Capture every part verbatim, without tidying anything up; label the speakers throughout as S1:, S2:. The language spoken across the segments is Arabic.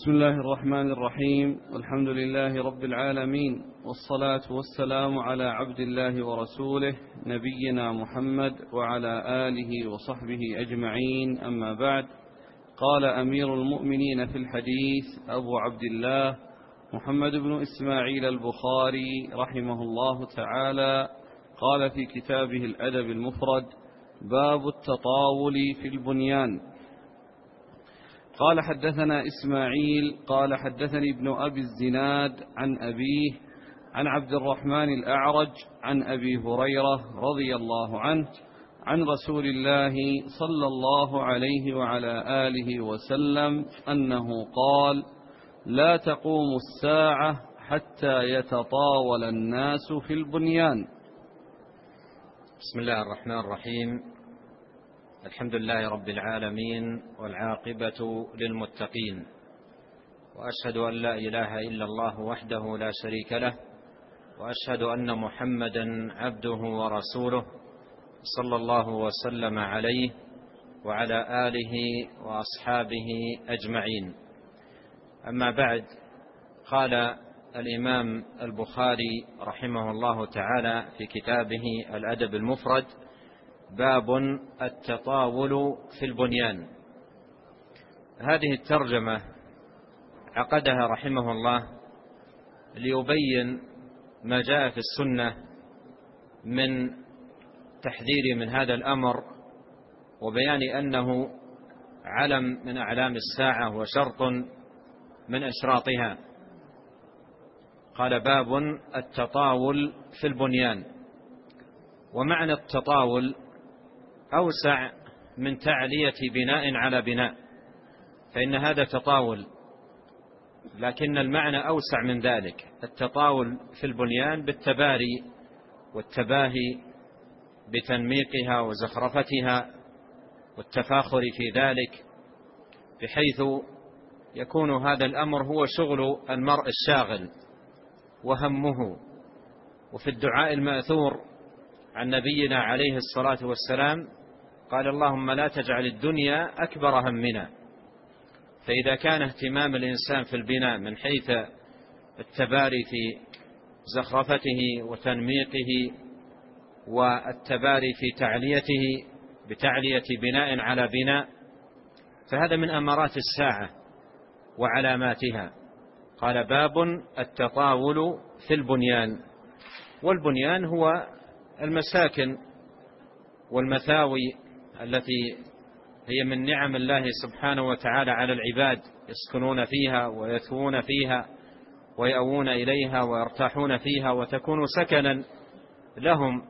S1: بسم الله الرحمن الرحيم، والحمد لله رب العالمين، والصلاة والسلام على عبد الله ورسوله نبينا محمد وعلى آله وصحبه أجمعين، أما بعد. قال أمير المؤمنين في الحديث أبو عبد الله محمد بن إسماعيل البخاري رحمه الله تعالى، قال في كتابه الأدب المفرد: باب التطاول في البنيان. قال حدثنا إسماعيل قال حدثني ابن أبي الزناد عن أبيه عن عبد الرحمن الأعرج عن أبي هريرة رضي الله عنه عن رسول الله صلى الله عليه وعلى آله وسلم أنه قال: لا تقوم الساعة حتى يتطاول الناس في البنيان.
S2: بسم الله الرحمن الرحيم. الحمد لله رب العالمين، والعاقبة للمتقين، وأشهد أن لا إله إلا الله وحده لا شريك له، وأشهد أن محمدا عبده ورسوله صلى الله وسلم عليه وعلى آله وأصحابه أجمعين. أما بعد، قال الإمام البخاري رحمه الله تعالى في كتابه الأدب المفرد: باب التطاول في البنيان. هذه الترجمة عقدها رحمه الله ليبين ما جاء في السنة من تحذير من هذا الأمر، وبيان أنه علم من أعلام الساعة وشرط من أشراطها. قال: باب التطاول في البنيان. ومعنى التطاول أوسع من تعلية بناء على بناء، فإن هذا تطاول، لكن المعنى أوسع من ذلك. التطاول في البنيان بالتباري والتباهي بتنميقها وزخرفتها والتفاخر في ذلك، بحيث يكون هذا الأمر هو شغل المرء الشاغل وهمه. وفي الدعاء المأثور عن نبينا عليه الصلاة والسلام قال: اللهم لا تجعل الدنيا أكبر همنا. فإذا كان اهتمام الإنسان في البناء من حيث التباري في زخرفته وتنميقه، والتباري في تعليته بتعلية بناء على بناء، فهذا من أمارات الساعة وعلاماتها. قال: باب التطاول في البنيان. والبنيان هو المساكن والمثاوي التي هي من نعم الله سبحانه وتعالى على العباد، يسكنون فيها ويثوون فيها ويأوون إليها ويرتاحون فيها وتكون سكنا لهم.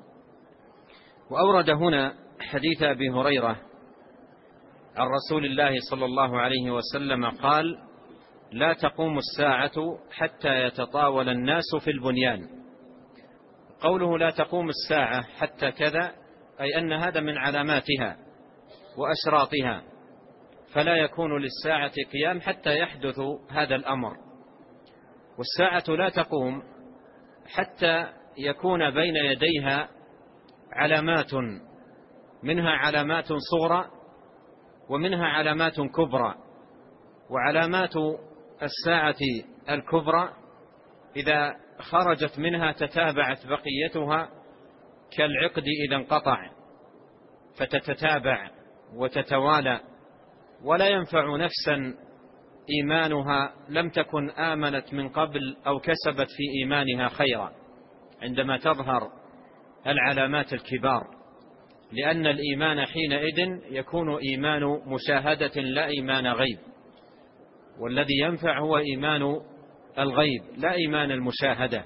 S2: وأورد هنا حديث أبي هريرة عن رسول الله صلى الله عليه وسلم قال: لا تقوم الساعة حتى يتطاول الناس في البنيان. قوله لا تقوم الساعة حتى كذا، أي أن هذا من علاماتها وأشراطها، فلا يكون للساعة قيام حتى يحدث هذا الأمر. والساعة لا تقوم حتى يكون بين يديها علامات، منها علامات صغرى ومنها علامات كبرى. وعلامات الساعة الكبرى إذا خرجت منها تتابعت بقيتها كالعقد إذا انقطع، فتتتابع وتتوالى، ولا ينفع نفسا إيمانها لم تكن آمنت من قبل أو كسبت في إيمانها خيرا عندما تظهر العلامات الكبار، لأن الإيمان حينئذ يكون إيمان مشاهدة لا إيمان غيب، والذي ينفع هو إيمان الغيب لا إيمان المشاهدة.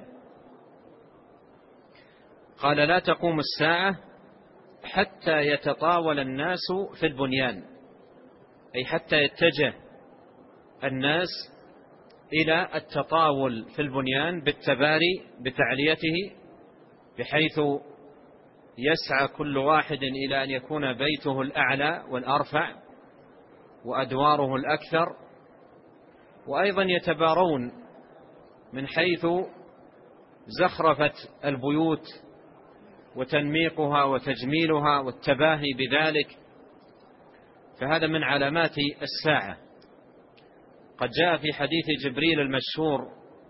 S2: قال: لا تقوم الساعة حتى يتطاول الناس في البنيان، أي حتى يتجه الناس إلى التطاول في البنيان بالتباري بتعليته، بحيث يسعى كل واحد إلى أن يكون بيته الأعلى والأرفع وأدواره الأكثر. وأيضا يتبارون من حيث زخرفة البيوت وتنميقها وتجميلها والتباهي بذلك، فهذا من علامات الساعة. قد جاء في حديث جبريل المشهور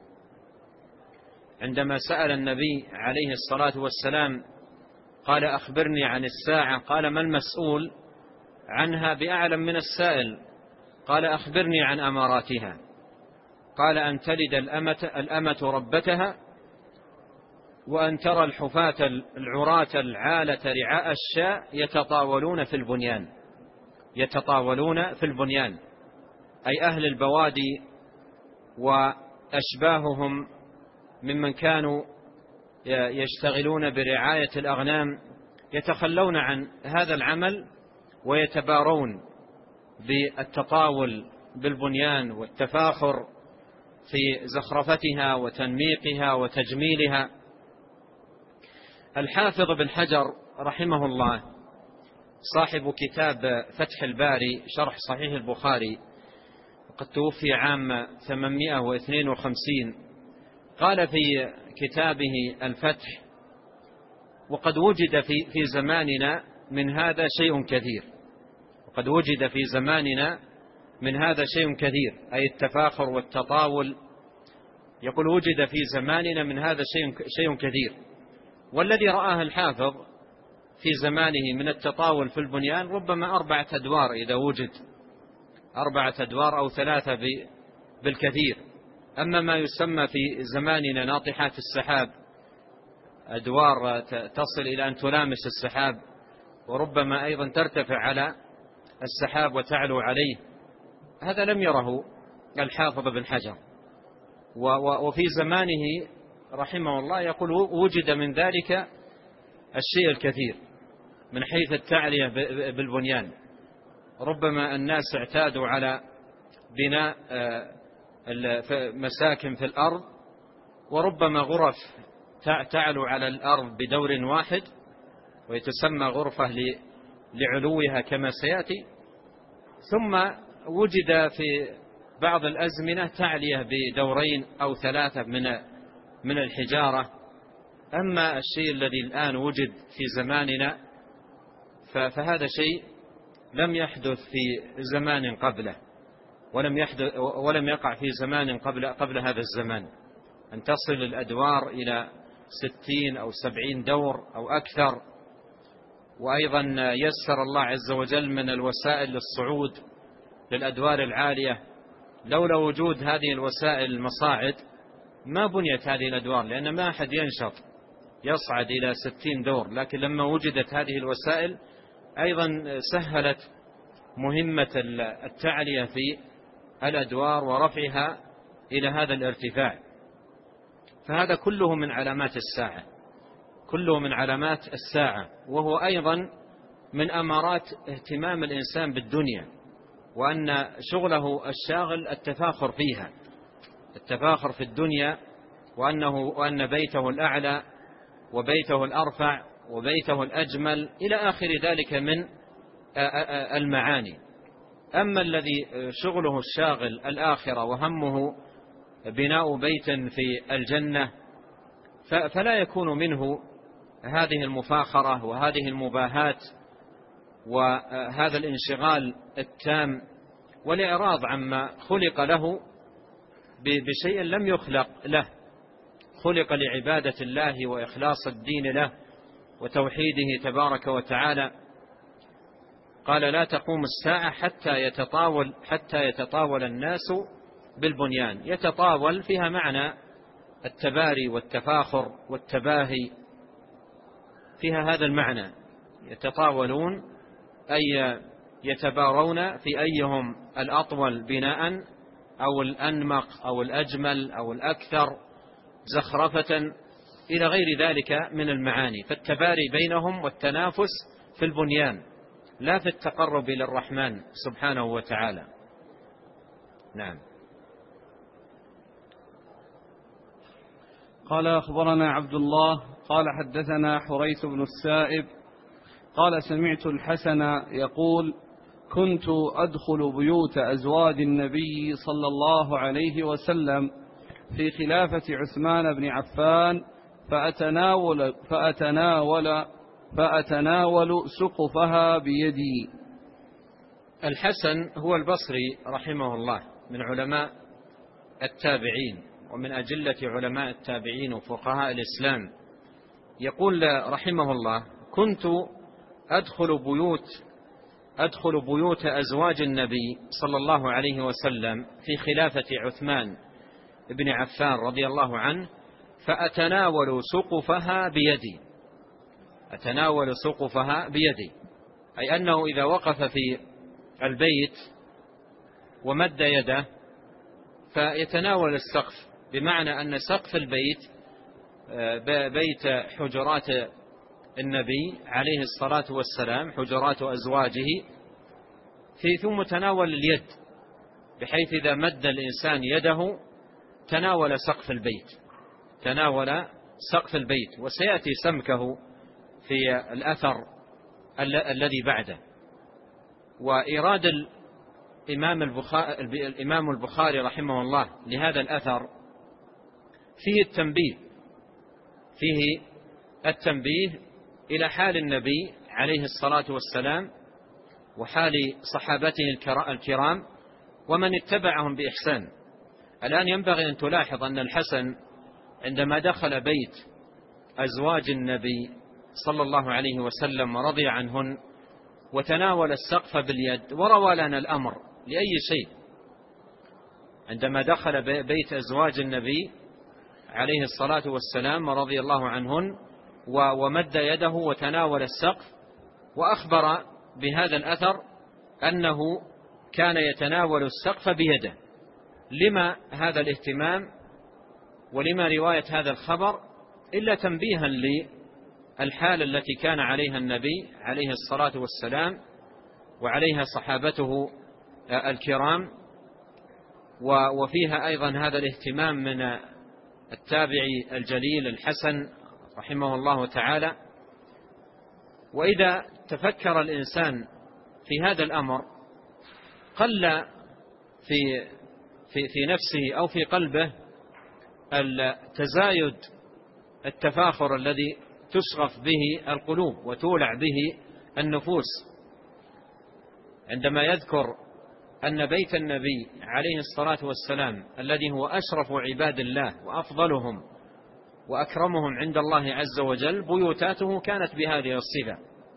S2: عندما سأل النبي عليه الصلاة والسلام قال أخبرني عن الساعة، قال ما المسؤول عنها بأعلم من السائل، قال أخبرني عن أماراتها، قال أن تلد الأمة, الأمة ربتها، وأن ترى الحفاة العراة العالة رعاء الشاء يتطاولون في البنيان، يتطاولون في البنيان أي أهل البوادي وأشباههم ممن كانوا يشتغلون برعاية الأغنام يتخلون عن هذا العمل ويتبارون بالتطاول بالبنيان والتفاخر في زخرفتها وتنميقها وتجميلها. الحافظ بن حجر رحمه الله صاحب كتاب فتح الباري شرح صحيح البخاري وقد توفي عام ثمانمائة واثنين وخمسين قال في كتابه الفتح: وقد وجد في في زماننا من هذا شيء كثير، وقد وجد في زماننا من هذا شيء كثير أي التفاخر والتطاول. يقول وجد في زماننا من هذا شيء شيء كثير، والذي رآه الحافظ في زمانه من التطاول في البنيان ربما أربعة أدوار إذا وجد، أربعة أدوار أو ثلاثة بالكثير. أما ما يسمى في زماننا ناطحات السحاب، أدوار تصل إلى أن تلامس السحاب وربما أيضا ترتفع على السحاب وتعلو عليه، هذا لم يره الحافظ بن حجر. وفي زمانه رحمه الله يقول وجد من ذلك الشيء الكثير من حيث التعلية بالبنيان. ربما الناس اعتادوا على بناء مساكن في الأرض، وربما غرف تعلو على الأرض بدور واحد ويتسمى غرفة لعلوها كما سيأتي، ثم وجد في بعض الأزمنة تعلية بدورين أو ثلاثة من من الحجارة. أما الشيء الذي الآن وجد في زماننا فهذا شيء لم يحدث في زمان قبله، ولم يحدث ولم يقع في زمان قبل قبل هذا الزمان، أن تصل الأدوار إلى ستين أو سبعين دور أو أكثر. وأيضا يسر الله عز وجل من الوسائل للصعود للأدوار العالية. لولا وجود هذه الوسائل المصاعد ما بنيت هذه الأدوار، لأن ما أحد ينشط يصعد إلى ستين دور، لكن لما وجدت هذه الوسائل أيضا سهلت مهمة التعلية في الأدوار ورفعها إلى هذا الارتفاع. فهذا كله من علامات الساعة، كله من علامات الساعة، وهو أيضا من أمارات اهتمام الإنسان بالدنيا، وأن شغله الشاغل التفاخر فيها، التفاخر في الدنيا، وأنه وأن بيته الأعلى وبيته الأرفع وبيته الأجمل إلى آخر ذلك من المعاني. أما الذي شغله الشاغل الآخرة وهمه بناء بيت في الجنة فلا يكون منه هذه المفاخرة وهذه المباهات وهذا الانشغال التام والإعراض عما خلق له بشيء لم يخلق له، خلق لعبادة الله وإخلاص الدين له وتوحيده تبارك وتعالى. قال لا تقوم الساعة حتى يتطاول حتى يتطاول الناس بالبنيان. يتطاول فيها معنى التباري والتفاخر والتباهي، فيها هذا المعنى، يتطاولون أي يتبارون في أيهم الأطول بناء أو الأنمق أو الأجمل أو الأكثر زخرفة إلى غير ذلك من المعاني. فالتباري بينهم والتنافس في البنيان لا في التقرب إلى الرحمن سبحانه وتعالى. نعم.
S1: قال أخبرنا عبد الله قال حدثنا حريث بن السائب قال سمعت الحسن يقول كنت أدخل بيوت أزواج النبي صلى الله عليه وسلم في خلافة عثمان بن عفان فأتناول, فأتناول, فأتناول سقفها بيدي.
S2: الحسن هو البصري رحمه الله، من علماء التابعين ومن أجلة علماء التابعين وفقهاء الإسلام، يقول رحمه الله: كنت أدخل بيوت أدخل بيوت أزواج النبي صلى الله عليه وسلم في خلافة عثمان بن عفان رضي الله عنه، فأتناول سقفها بيدي أتناول سقفها بيدي أي أنه إذا وقف في البيت ومد يده فيتناول السقف، بمعنى أن سقف البيت بيت حجرات النبي عليه الصلاة والسلام، حجرات أزواجه، في ثم تناول اليد، بحيث إذا مد الإنسان يده تناول سقف البيت تناول سقف البيت وسيأتي سمكه في الأثر الذي بعده. وإيراد الإمام البخاري, الإمام البخاري رحمه الله لهذا الأثر فيه التنبيه فيه التنبيه إلى حال النبي عليه الصلاة والسلام وحال صحابته الكرام ومن اتبعهم بإحسان. الآن ينبغي أن تلاحظ أن الحسن عندما دخل بيت أزواج النبي صلى الله عليه وسلم ورضي عنهن وتناول السقف باليد، وروى لنا الأمر لأي شيء. عندما دخل بيت أزواج النبي عليه الصلاة والسلام ورضي الله عنهن ومد يده وتناول السقف، وأخبر بهذا الأثر أنه كان يتناول السقف بيده. لما هذا الاهتمام ولما رواية هذا الخبر؟ إلا تنبيها للحال التي كان عليها النبي عليه الصلاة والسلام وعليها صحابته الكرام، وفيها أيضا هذا الاهتمام من التابعي الجليل الحسن رحمه الله تعالى. وإذا تفكر الإنسان في هذا الأمر قل في في في نفسه أو في قلبه التزايد التفاخر الذي تشغف به القلوب وتولع به النفوس، عندما يذكر أن بيت النبي عليه الصلاة والسلام الذي هو أشرف عباد الله وأفضلهم وأكرمهم عند الله عز وجل بيوتاته كانت بهذه الصفة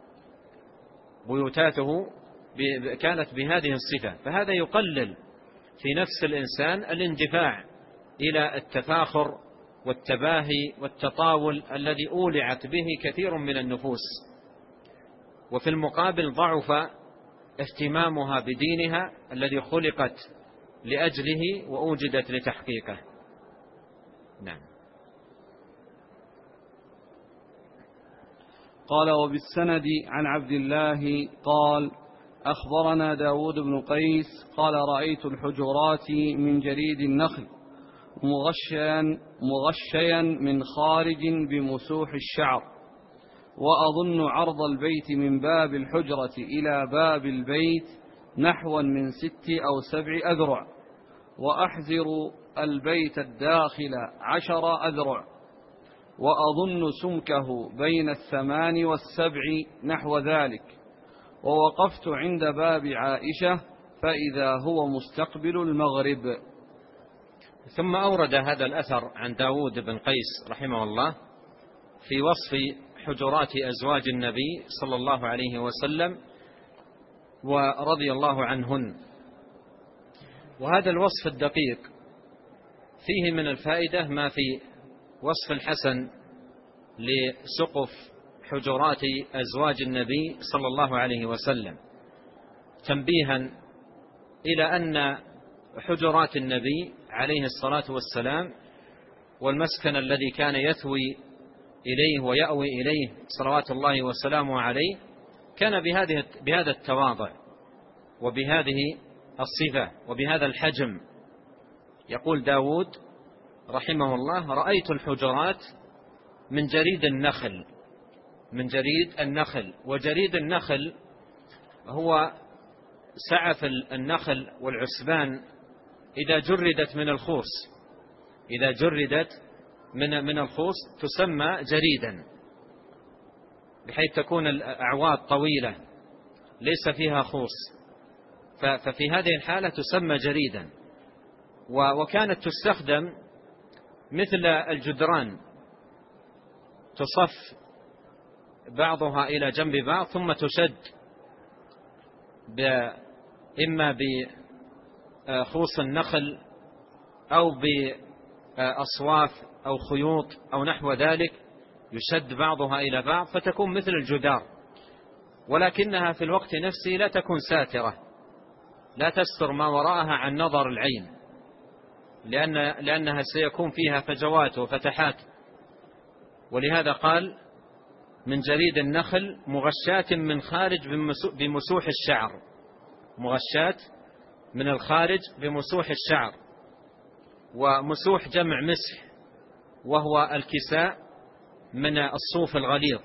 S2: بيوتاته كانت بهذه الصفة فهذا يقلل في نفس الإنسان الاندفاع إلى التفاخر والتباهي والتطاول الذي أولعت به كثير من النفوس، وفي المقابل ضعف اهتمامها بدينها الذي خلقت لأجله وأوجدت لتحقيقه. نعم.
S1: قال: وبالسند عن عبد الله قال: أخبرنا داود بن قيس قال: رأيت الحجرات من جريد النخل مغشيا, مغشيا من خارج بمسوح الشعر، وأظن عرض البيت من باب الحجرة إلى باب البيت نحوا من ست أو سبع أذرع، وأحزر البيت الداخل عشر أذرع، وأظن سمكه بين الثمان والسبع نحو ذلك، ووقفت عند باب عائشة فإذا هو مستقبل المغرب.
S2: ثم أورد هذا الأثر عن داود بن قيس رحمه الله في وصف حجرات أزواج النبي صلى الله عليه وسلم ورضي الله عنهن. وهذا الوصف الدقيق فيه من الفائدة ما في وصف الحسن لسقف حجرات أزواج النبي صلى الله عليه وسلم، تنبيها إلى أن حجرات النبي عليه الصلاة والسلام والمسكن الذي كان يثوي إليه ويأوي إليه صلوات الله وسلامه عليه كان بهذه بهذا التواضع وبهذه الصفة وبهذا الحجم. يقول داود رحمه الله: رأيت الحجرات من جريد النخل من جريد النخل وجريد النخل هو سعف النخل والعسبان إذا جردت من الخوص إذا جردت من من الخوص تسمى جريدا، بحيث تكون الأعواد طويلة ليس فيها خوص، ففي هذه الحالة تسمى جريدا. وكانت تستخدم مثل الجدران، تصف بعضها إلى جنب بعض ثم تشد إما بخوص النخل أو بأصواف أو خيوط أو نحو ذلك، يشد بعضها إلى بعض فتكون مثل الجدار، ولكنها في الوقت نفسه لا تكون ساترة، لا تستر ما وراءها عن نظر العين، لأن لأنها سيكون فيها فجوات وفتحات. ولهذا قال من جريد النخل مغشاة من خارج بمسوح الشعر، مغشاة من الخارج بمسوح الشعر. ومسوح جمع مسح، وهو الكساء من الصوف الغليظ.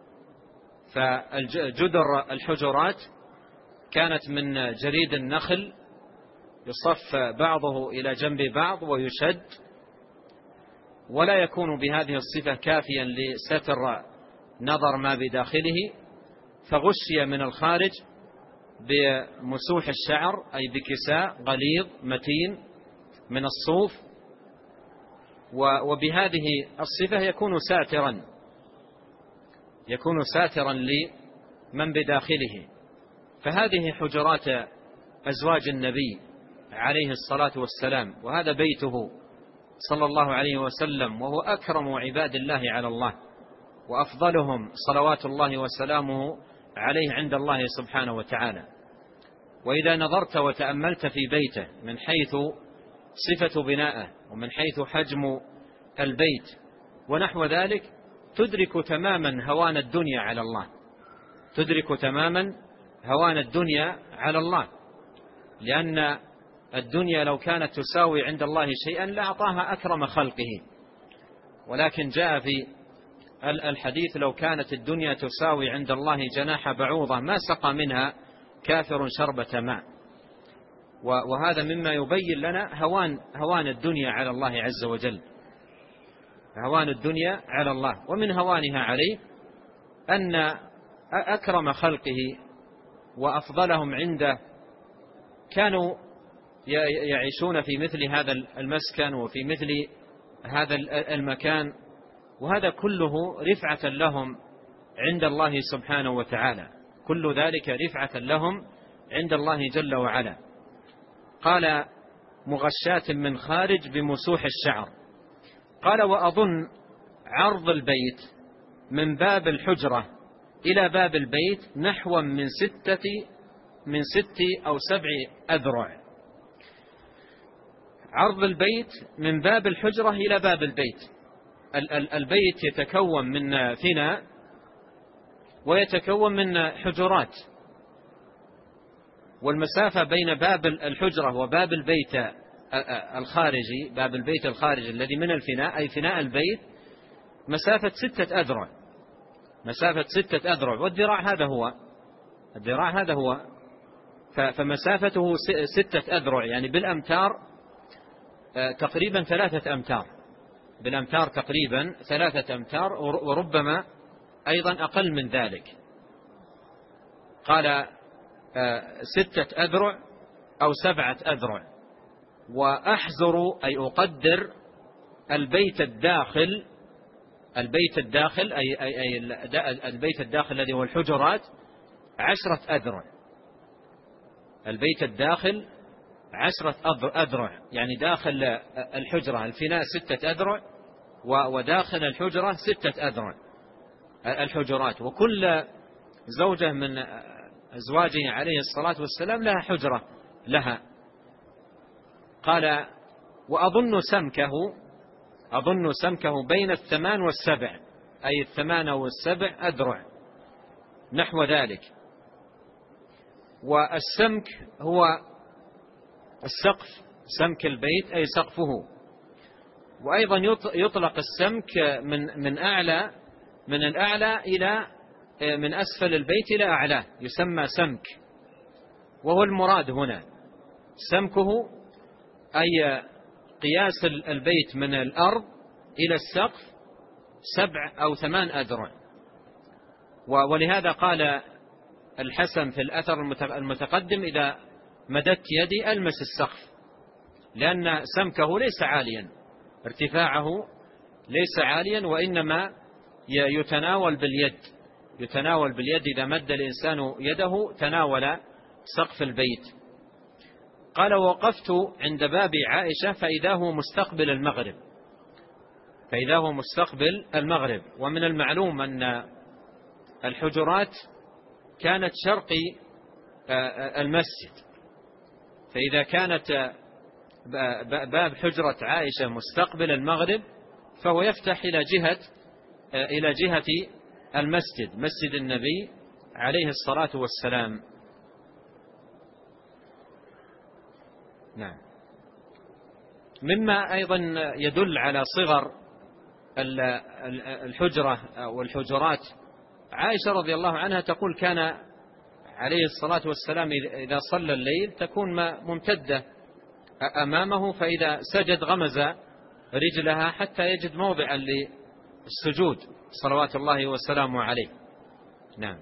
S2: فالجدر الحجرات كانت من جريد النخل، يصف بعضه إلى جنب بعض ويشد، ولا يكون بهذه الصفة كافيا لستر نظر ما بداخله، فغشي من الخارج بمسوح الشعر أي بكساء غليظ متين من الصوف، وبهذه الصفة يكون ساترا يكون ساترا لمن بداخله. فهذه حجرات أزواج النبي عليه الصلاة والسلام، وهذا بيته صلى الله عليه وسلم، وهو أكرم عباد الله على الله وأفضلهم صلوات الله وسلامه عليه عند الله سبحانه وتعالى. وإذا نظرت وتأملت في بيته من حيث صفة بنائه ومن حيث حجم البيت ونحو ذلك، تدرك تماما هوان الدنيا على الله، تدرك تماما هوان الدنيا على الله، لأن الدنيا لو كانت تساوي عند الله شيئا لأعطاها أكرم خلقه، ولكن جاء في الحديث لو كانت الدنيا تساوي عند الله جناح بعوضة ما سقى منها كافر شربة ماء. وهذا مما يبين لنا هوان هوان الدنيا على الله عز وجل، هوان الدنيا على الله. ومن هوانها عليه أن أكرم خلقه وأفضلهم عنده كانوا يعيشون في مثل هذا المسكن وفي مثل هذا المكان، وهذا كله رفعة لهم عند الله سبحانه وتعالى، كل ذلك رفعة لهم عند الله جل وعلا. قال مغشاة من خارج بمسوح الشعر. قال وأظن عرض البيت من باب الحجرة إلى باب البيت نحو من ستة من ست أو سبع أذرع. عرض البيت من باب الحجرة إلى باب البيت. البيت يتكون من فناء ويتكون من حجرات، والمسافة بين باب الحجرة وباب البيت الخارجي، باب البيت الخارجي الذي من الفناء أي فناء البيت، مسافة ستة أذرع، مسافة ستة أذرع. والذراع هذا هو الذراع هذا هو فمسافته ستة أذرع، يعني بالأمتار تقريبا ثلاثة أمتار، بالأمتار تقريبا ثلاثة أمتار، وربما أيضا أقل من ذلك. قال ستة أذرع أو سبعة أذرع. وأحزر أي أقدر البيت الداخل، البيت الداخل أي, أي, أي البيت الداخل الذي هو الحجرات عشرة أذرع، البيت الداخل عشرة أذرع، يعني داخل الحجرة الفناء ستة أذرع وداخل الحجرة ستة أذرع الحجرات. وكل زوجة من أزواجه عليه الصلاة والسلام لها حجرة لها. قال وأظن سمكه أظن سمكه بين الثمان والسبع، أي الثمانة والسبع أذرع نحو ذلك. والسمك هو السقف، سمك البيت أي سقفه. وأيضا يطلق السمك من من أعلى من الأعلى إلى من أسفل البيت إلى أعلاه، يسمى سمك، وهو المراد هنا سمكه أي قياس البيت من الأرض إلى السقف سبع أو ثمان أذرع. ولهذا قال الحسن في الأثر المتقدم إذا مددت يدي ألمس السقف، لأن سمكه ليس عاليا، ارتفاعه ليس عاليا، وإنما يتناول باليد، يتناول باليد إذا مد الإنسان يده تناول سقف البيت. قال: وقفت عند باب عائشة فإذا هو مستقبل المغرب، فإذا هو مستقبل المغرب. ومن المعلوم أن الحجرات كانت شرقي المسجد، فإذا كانت باب حجرة عائشة مستقبل المغرب فهو يفتح إلى جهة إلى جهة المسجد، مسجد النبي عليه الصلاة والسلام. نعم. مما أيضا يدل على صغر الحجرة والحجرات، عائشة رضي الله عنها تقول: كان عليه الصلاة والسلام إذا صلى الليل تكون ممتدة أمامه، فإذا سجد غمز رجلها حتى يجد موضعا للسجود صلوات الله وسلامه عليه. نعم.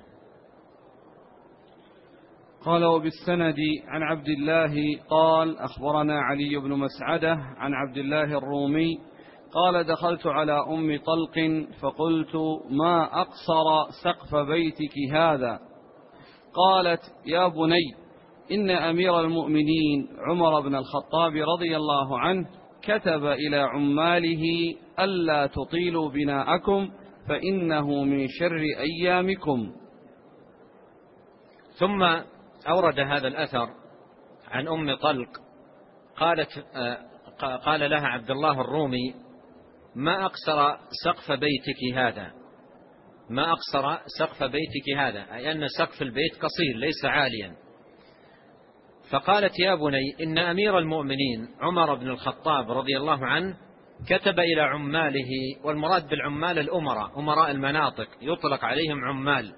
S1: قال: وبالسند عن عبد الله قال: أخبرنا علي بن مسعدة عن عبد الله الرومي قال: دخلت على أم طلق فقلت: ما أقصر سقف بيتك هذا؟ قالت: يا بني، إن أمير المؤمنين عمر بن الخطاب رضي الله عنه كتب إلى عماله ألا تطيلوا بناءكم فإنه من شر أيامكم.
S2: ثم أورد هذا الأثر عن أم طلق قالت قال لها عبد الله الرومي: ما أقصر سقف بيتك هذا، ما أقصر سقف بيتك هذا، أي أن سقف البيت قصير ليس عاليا. فقالت: يا بني، إن أمير المؤمنين عمر بن الخطاب رضي الله عنه كتب إلى عماله، والمراد بالعمال الأمراء، أمراء المناطق يطلق عليهم عمال.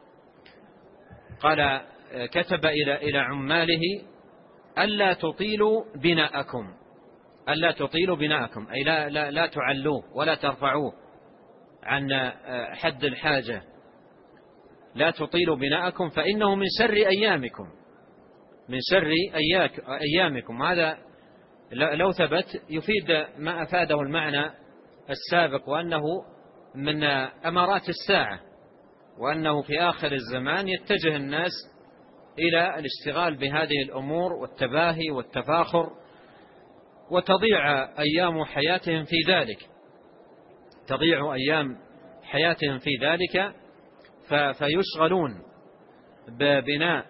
S2: قال: كتب إلى إلى عماله ألا تطيلوا بناءكم، ألا تطيلوا بناءكم، أي لا, لا, لا تعلوه ولا ترفعوه عن حد الحاجة، لا تطيلوا بناءكم فإنه من شر أيامكم، من شر أيامكم. هذا لو ثبت يفيد ما أفاده المعنى السابق، وأنه من أمارات الساعة، وأنه في آخر الزمان يتجه الناس إلى الاشتغال بهذه الأمور والتباهي والتفاخر، وتضيع أيام حياتهم في ذلك، تضيع أيام حياتهم في ذلك، فيشغلون ببناء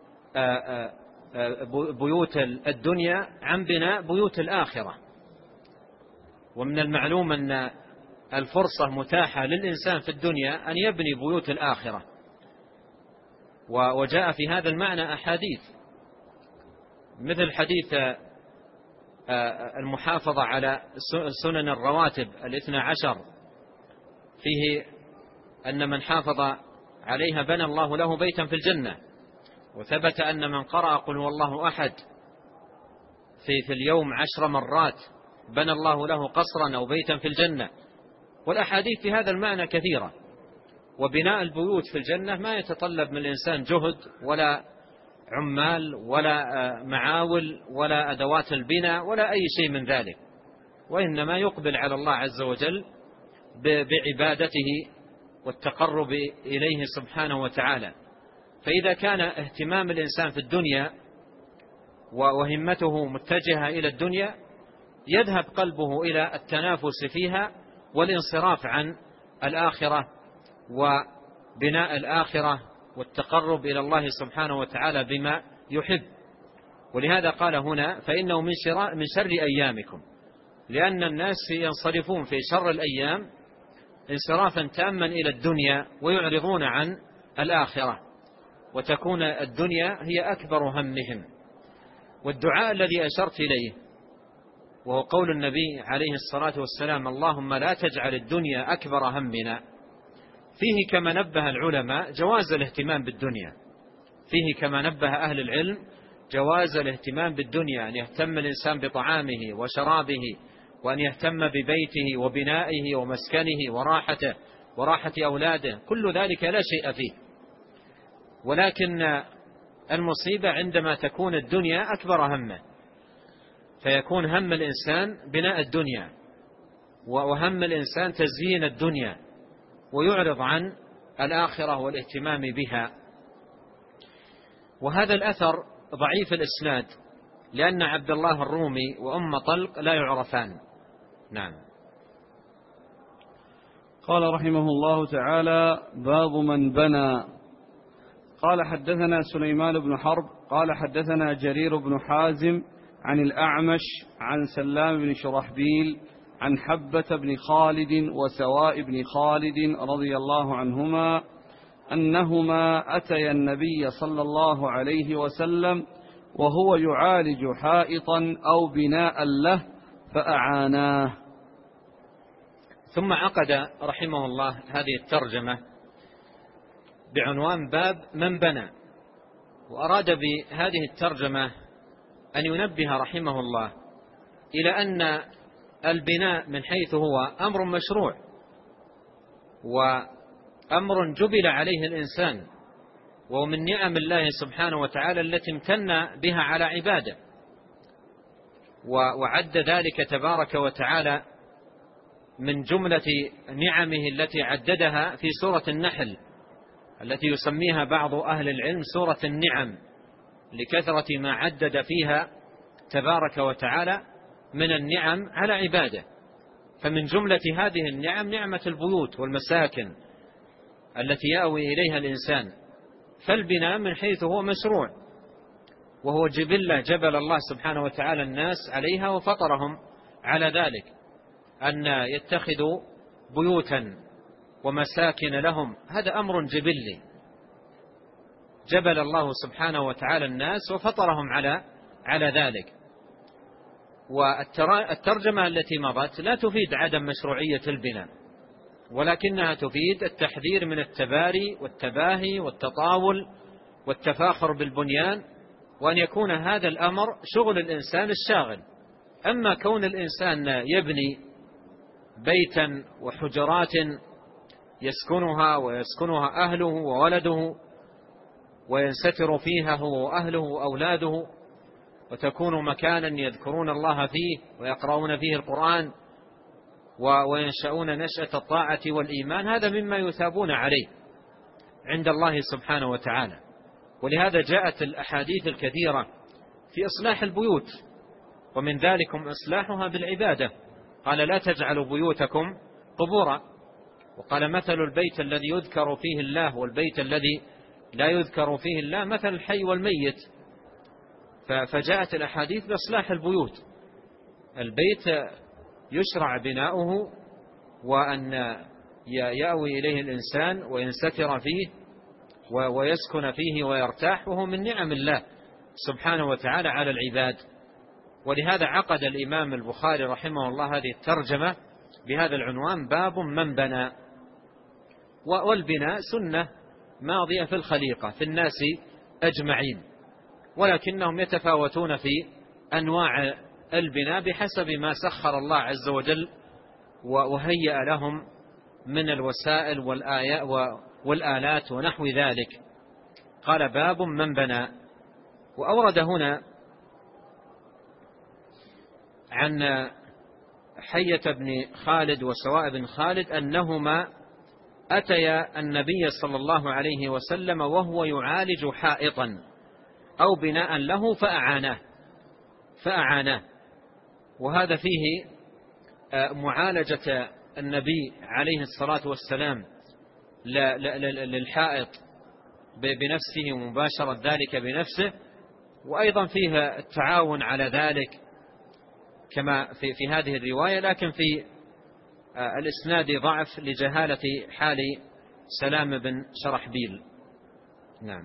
S2: بيوت الدنيا عن بناء بيوت الآخرة. ومن المعلوم أن الفرصة متاحة للإنسان في الدنيا أن يبني بيوت الآخرة، وجاء في هذا المعنى أحاديث، مثل حديث المحافظة على سنن الرواتب الاثنى عشر، فيه أن من حافظ عليها بنى الله له بيتا في الجنة. وثبت أن من قرأ قل هو الله أحد في في اليوم عشر مرات بنى الله له قصرا أو بيتا في الجنة. والأحاديث في هذا المعنى كثيرة. وبناء البيوت في الجنة ما يتطلب من الإنسان جهد ولا عمال ولا معاول ولا أدوات البناء ولا أي شيء من ذلك، وإنما يقبل على الله عز وجل بعبادته والتقرب إليه سبحانه وتعالى. فإذا كان اهتمام الإنسان في الدنيا وهمته متجهة إلى الدنيا يذهب قلبه إلى التنافس فيها والانصراف عن الآخرة وبناء الآخرة والتقرب إلى الله سبحانه وتعالى بما يحب. ولهذا قال هنا فإنه من شر, من شر أيامكم، لأن الناس ينصرفون في شر الأيام انصرافا تاما إلى الدنيا ويعرضون عن الآخرة، وتكون الدنيا هي أكبر همهم. والدعاء الذي أشرت إليه وهو قول النبي عليه الصلاة والسلام اللهم لا تجعل الدنيا أكبر همنا، فيه كما نبه العلماء جواز الاهتمام بالدنيا، فيه كما نبه أهل العلم جواز الاهتمام بالدنيا، أن يهتم الإنسان بطعامه وشرابه، وأن يهتم ببيته وبنائه ومسكنه وراحته وراحة أولاده، كل ذلك لا شيء فيه. ولكن المصيبة عندما تكون الدنيا أكبر همه، فيكون هم الإنسان بناء الدنيا، وهم الإنسان تزيين الدنيا، ويعرض عن الآخرة والاهتمام بها. وهذا الأثر ضعيف الإسناد، لأن عبد الله الرومي وأم طلق لا يعرفان. نعم.
S1: قال رحمه الله تعالى: باب من بنى. قال حدثنا سليمان بن حرب قال حدثنا جرير بن حازم عن الأعمش عن سلام بن شرحبيل عن حبة بن خالد وسواء بن خالد رضي الله عنهما أنهما أتيا النبي صلى الله عليه وسلم وهو يعالج حائطا أو بناء له فأعاناه.
S2: ثم عقد رحمه الله هذه الترجمة بعنوان باب من بنى، وأراد بهذه الترجمة أن ينبه رحمه الله إلى أن البناء من حيث هو أمر مشروع وأمر جبل عليه الإنسان، ومن نعم الله سبحانه وتعالى التي امتن بها على عباده، وعد ذلك تبارك وتعالى من جملة نعمه التي عددها في سورة النحل التي يسميها بعض أهل العلم سورة النعم، لكثرة ما عدد فيها تبارك وتعالى من النعم على عباده. فمن جملة هذه النعم نعمة البيوت والمساكن التي يأوي إليها الإنسان. فالبناء من حيث هو مشروع، وهو جبلة جبل الله سبحانه وتعالى الناس عليها وفطرهم على ذلك، أن يتخذوا بيوتا ومساكن لهم. هذا أمر جبلي جبل الله سبحانه وتعالى الناس وفطرهم على على ذلك. والترجمة التي مضت لا تفيد عدم مشروعية البناء، ولكنها تفيد التحذير من التباري والتباهي والتطاول والتفاخر بالبنيان، وأن يكون هذا الأمر شغل الإنسان الشاغل. أما كون الإنسان يبني بيتا وحجرات يسكنها ويسكنها أهله وولده وينستر فيها هو وأهله وأولاده، وتكون مكانا يذكرون الله فيه ويقرؤون فيه القرآن وينشأون نشأة الطاعة والإيمان، هذا مما يثابون عليه عند الله سبحانه وتعالى. ولهذا جاءت الأحاديث الكثيرة في إصلاح البيوت، ومن ذلكم إصلاحها بالعبادة. قال: لا تجعلوا بيوتكم قبورا. وقال: مثل البيت الذي يذكر فيه الله والبيت الذي لا يذكر فيه الله مثل الحي والميت. فجاءت الأحاديث بإصلاح البيوت. البيت يشرع بناؤه وأن يأوي إليه الإنسان وينستر فيه ويسكن فيه ويرتاح، وهو من نعم الله سبحانه وتعالى على العباد. ولهذا عقد الإمام البخاري رحمه الله هذه الترجمة بهذا العنوان: باب من بنى. والبناء سنة ماضية في الخليقة في الناس أجمعين، ولكنهم يتفاوتون في أنواع البناء بحسب ما سخر الله عز وجل وهيأ لهم من الوسائل والآلات ونحو ذلك. قال: باب من بنى. وأورد هنا عن حية بن خالد وسواء بن خالد أنهما أتيا النبي صلى الله عليه وسلم وهو يعالج حائطا أو بناء له فأعاناه فأعاناه وهذا فيه معالجة النبي عليه الصلاة والسلام للحائط بنفسه ومباشرة ذلك بنفسه، وأيضا فيه التعاون على ذلك كما في, في هذه الرواية، لكن في الإسناد ضعف لجهالة حال سلام بن شرحبيل. نعم.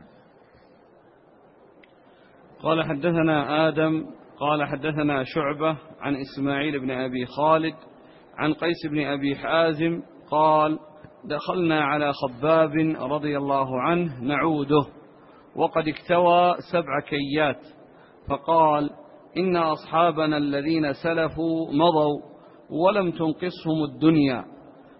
S1: قال: حدثنا آدم قال حدثنا شعبة عن إسماعيل بن أبي خالد عن قيس بن أبي حازم قال: دخلنا على خباب رضي الله عنه نعوده وقد اكتوى سبع كيات، فقال: إن أصحابنا الذين سلفوا مضوا ولم تنقصهم الدنيا،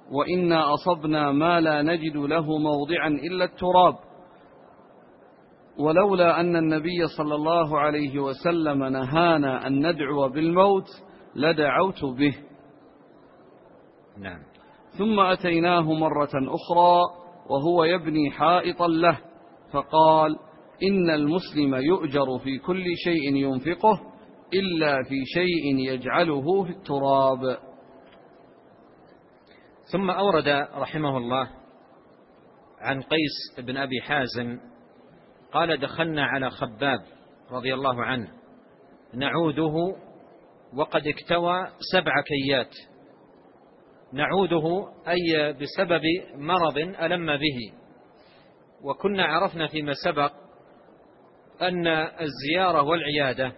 S1: وإنا أصبنا ما لا نجد له موضعا إلا التراب، ولولا أن النبي صلى الله عليه وسلم نهانا أن ندعو بالموت لدعوت به.
S2: نعم.
S1: ثم أتيناه مرة أخرى وهو يبني حائطا له فقال: إن المسلم يؤجر في كل شيء ينفقه إلا في شيء يجعله في التراب.
S2: ثم أورد رحمه الله عن قيس بن أبي حازم قال: دخلنا على خباب رضي الله عنه نعوده وقد اكتوى سبع كيات. نعوده أي بسبب مرض ألم به، وكنا عرفنا فيما سبق أن الزيارة والعيادة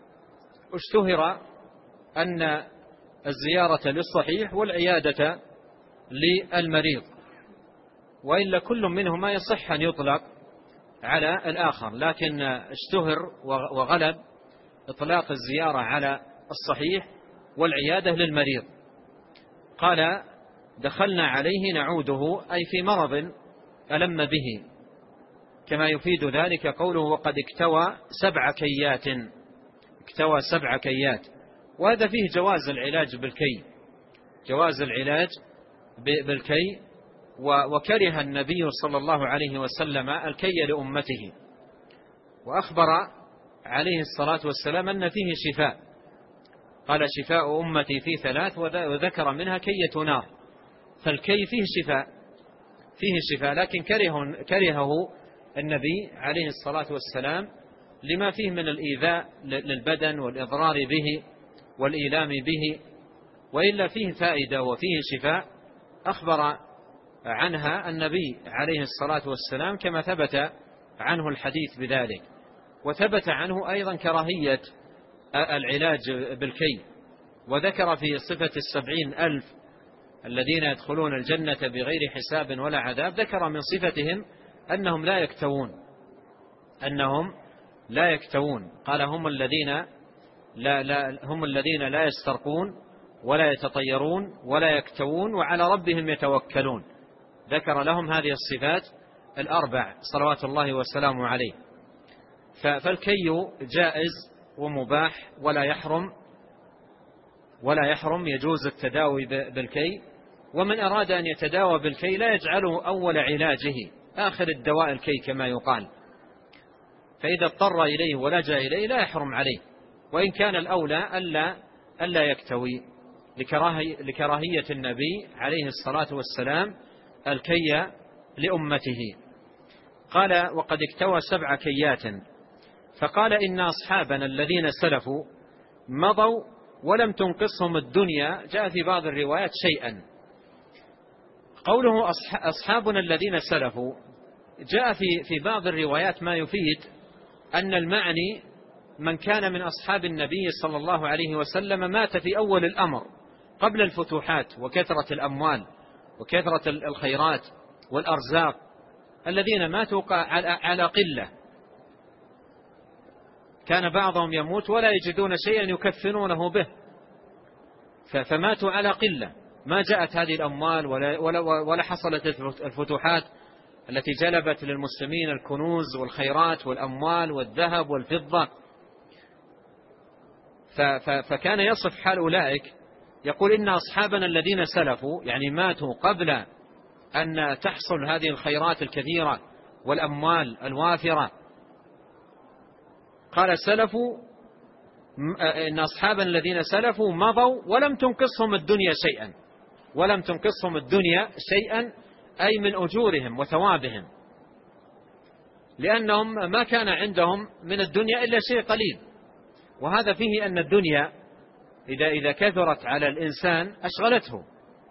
S2: اشتهر أن الزيارة للصحيح والعيادة للمريض، وإلا كل منهما يصح أن يطلق على الآخر، لكن اشتهر وغلب إطلاق الزيارة على الصحيح والعيادة للمريض. قال: دخلنا عليه نعوده أي في مرض ألم به، كما يفيد ذلك قوله: وقد اكتوى سبع كيات. اكتوى سبع كيات، وهذا فيه جواز العلاج بالكي، جواز العلاج بالكي. وكره النبي صلى الله عليه وسلم الكي لأمته، وأخبر عليه الصلاة والسلام أن فيه شفاء، قال: شفاء أمتي في ثلاث، وذكر منها كية نار. فالكي فيه شفاء، فيه شفاء، لكن كره كرهه النبي عليه الصلاة والسلام لما فيه من الإيذاء للبدن والإضرار به والإيلام به، وإلا فيه فائدة وفيه شفاء أخبر عنها النبي عليه الصلاة والسلام، كما ثبت عنه الحديث بذلك. وثبت عنه أيضا كراهية العلاج بالكي، وذكر في صفة السبعين ألف الذين يدخلون الجنة بغير حساب ولا عذاب، ذكر من صفتهم أنهم لا يكتوون، أنهم لا يكتوون. قال: هم الذين لا, لا هم الذين لا يسترقون ولا يتطيرون ولا يكتوون وعلى ربهم يتوكلون. ذكر لهم هذه الصفات الأربع صلوات الله وسلامه عليه. فالكي جائز ومباح ولا يحرم، ولا يحرم، يجوز التداوي بالكي. ومن أراد أن يتداوى بالكي لا يجعله أول علاجه، آخر الدواء الكي كما يقال، فإذا اضطر إليه ولجأ إليه لا يحرم عليه، وإن كان الأولى ألا, ألا يكتوي لكراهية النبي عليه الصلاة والسلام الكي لأمته. قال: وقد اكتوى سبع كيات. فقال: إن أصحابنا الذين سلفوا مضوا ولم تنقصهم الدنيا. جاء في بعض الروايات شيئا. قوله أصحابنا الذين سلفوا جاء في في بعض الروايات ما يفيد أن المعني من كان من أصحاب النبي صلى الله عليه وسلم مات في أول الأمر قبل الفتوحات وكثرة الأموال وكثرة الخيرات والأرزاق، الذين ماتوا على قلة، كان بعضهم يموت ولا يجدون شيئا يكفنونه به، فماتوا على قلة، ما جاءت هذه الأموال ولا, ولا, ولا حصلت الفتوحات التي جلبت للمسلمين الكنوز والخيرات والأموال والذهب والفضة. فكان يصف حال أولئك، يقول: إن أصحابنا الذين سلفوا، يعني ماتوا قبل أن تحصل هذه الخيرات الكثيرة والأموال الوافرة. قال: سلفوا، إن أصحابنا الذين سلفوا مضوا ولم تنقصهم الدنيا شيئا، ولم تنقصهم الدنيا شيئا أي من أجورهم وثوابهم، لأنهم ما كان عندهم من الدنيا إلا شيء قليل. وهذا فيه أن الدنيا إذا إذا كثرت على الإنسان أشغلته،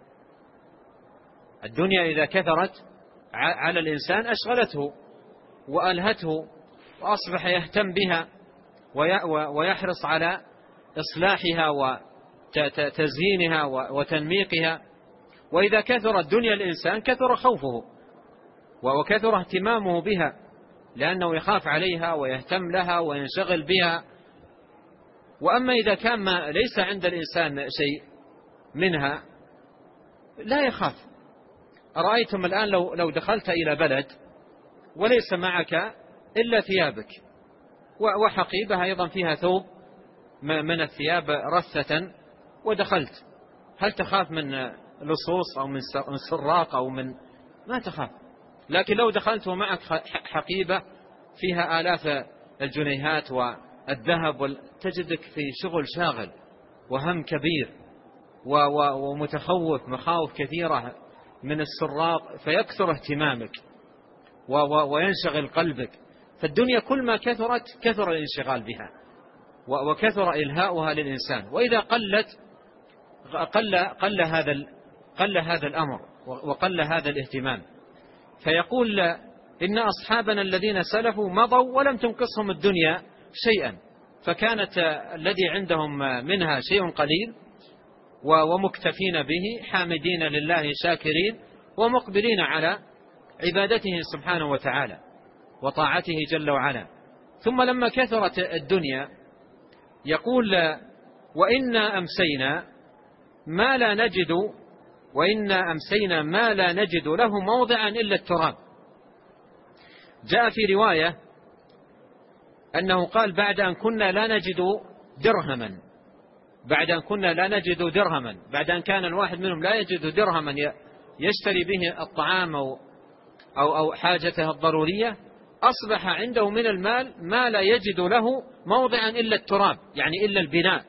S2: الدنيا إذا كثرت على الإنسان أشغلته وألهته، وأصبح يهتم بها ويحرص على إصلاحها وتزيينها وتنميقها. وإذا كثرت دنيا الإنسان كثر خوفه وكثر اهتمامه بها، لأنه يخاف عليها ويهتم لها وينشغل بها. وأما إذا كان ما ليس عند الإنسان شيء منها لا يخاف. أرأيتم الآن لو لو دخلت إلى بلد وليس معك إلا ثيابك، وحقيبة أيضا فيها ثوب من الثياب رثة ودخلت، هل تخاف من لصوص أو من سراق أو من؟ ما تخاف. لكن لو دخلت ومعك حقيبة فيها آلاف الجنيهات والذهب تجدك في شغل شاغل وهم كبير ومتخوف، مخاوف كثيرة من السراق، فيكثر اهتمامك وينشغل قلبك. فالدنيا كل ما كثرت كثر الانشغال بها وكثر إلهاؤها للإنسان، وإذا قلت قل, قل, هذا قل هذا الأمر وقل هذا الاهتمام. فيقول إن أصحابنا الذين سلفوا مضوا ولم تنقصهم الدنيا شيئا، فكانت الذي عندهم منها شيء قليل ومكتفين به، حامدين لله شاكرين ومقبلين على عبادته سبحانه وتعالى وطاعته جل وعلا. ثم لما كثرت الدنيا يقول وإنا أمسينا ما لا نجد وإنا أمسينا ما لا نجد له موضعا إلا التراب. جاء في رواية أنه قال بعد أن كنا لا نجد درهما بعد أن كنا لا نجد درهما بعد أن كان الواحد منهم لا يجد درهما يشتري به الطعام أو أو أو حاجته الضرورية، أصبح عنده من المال ما لا يجد له موضعا إلا التراب، يعني إلا البناء.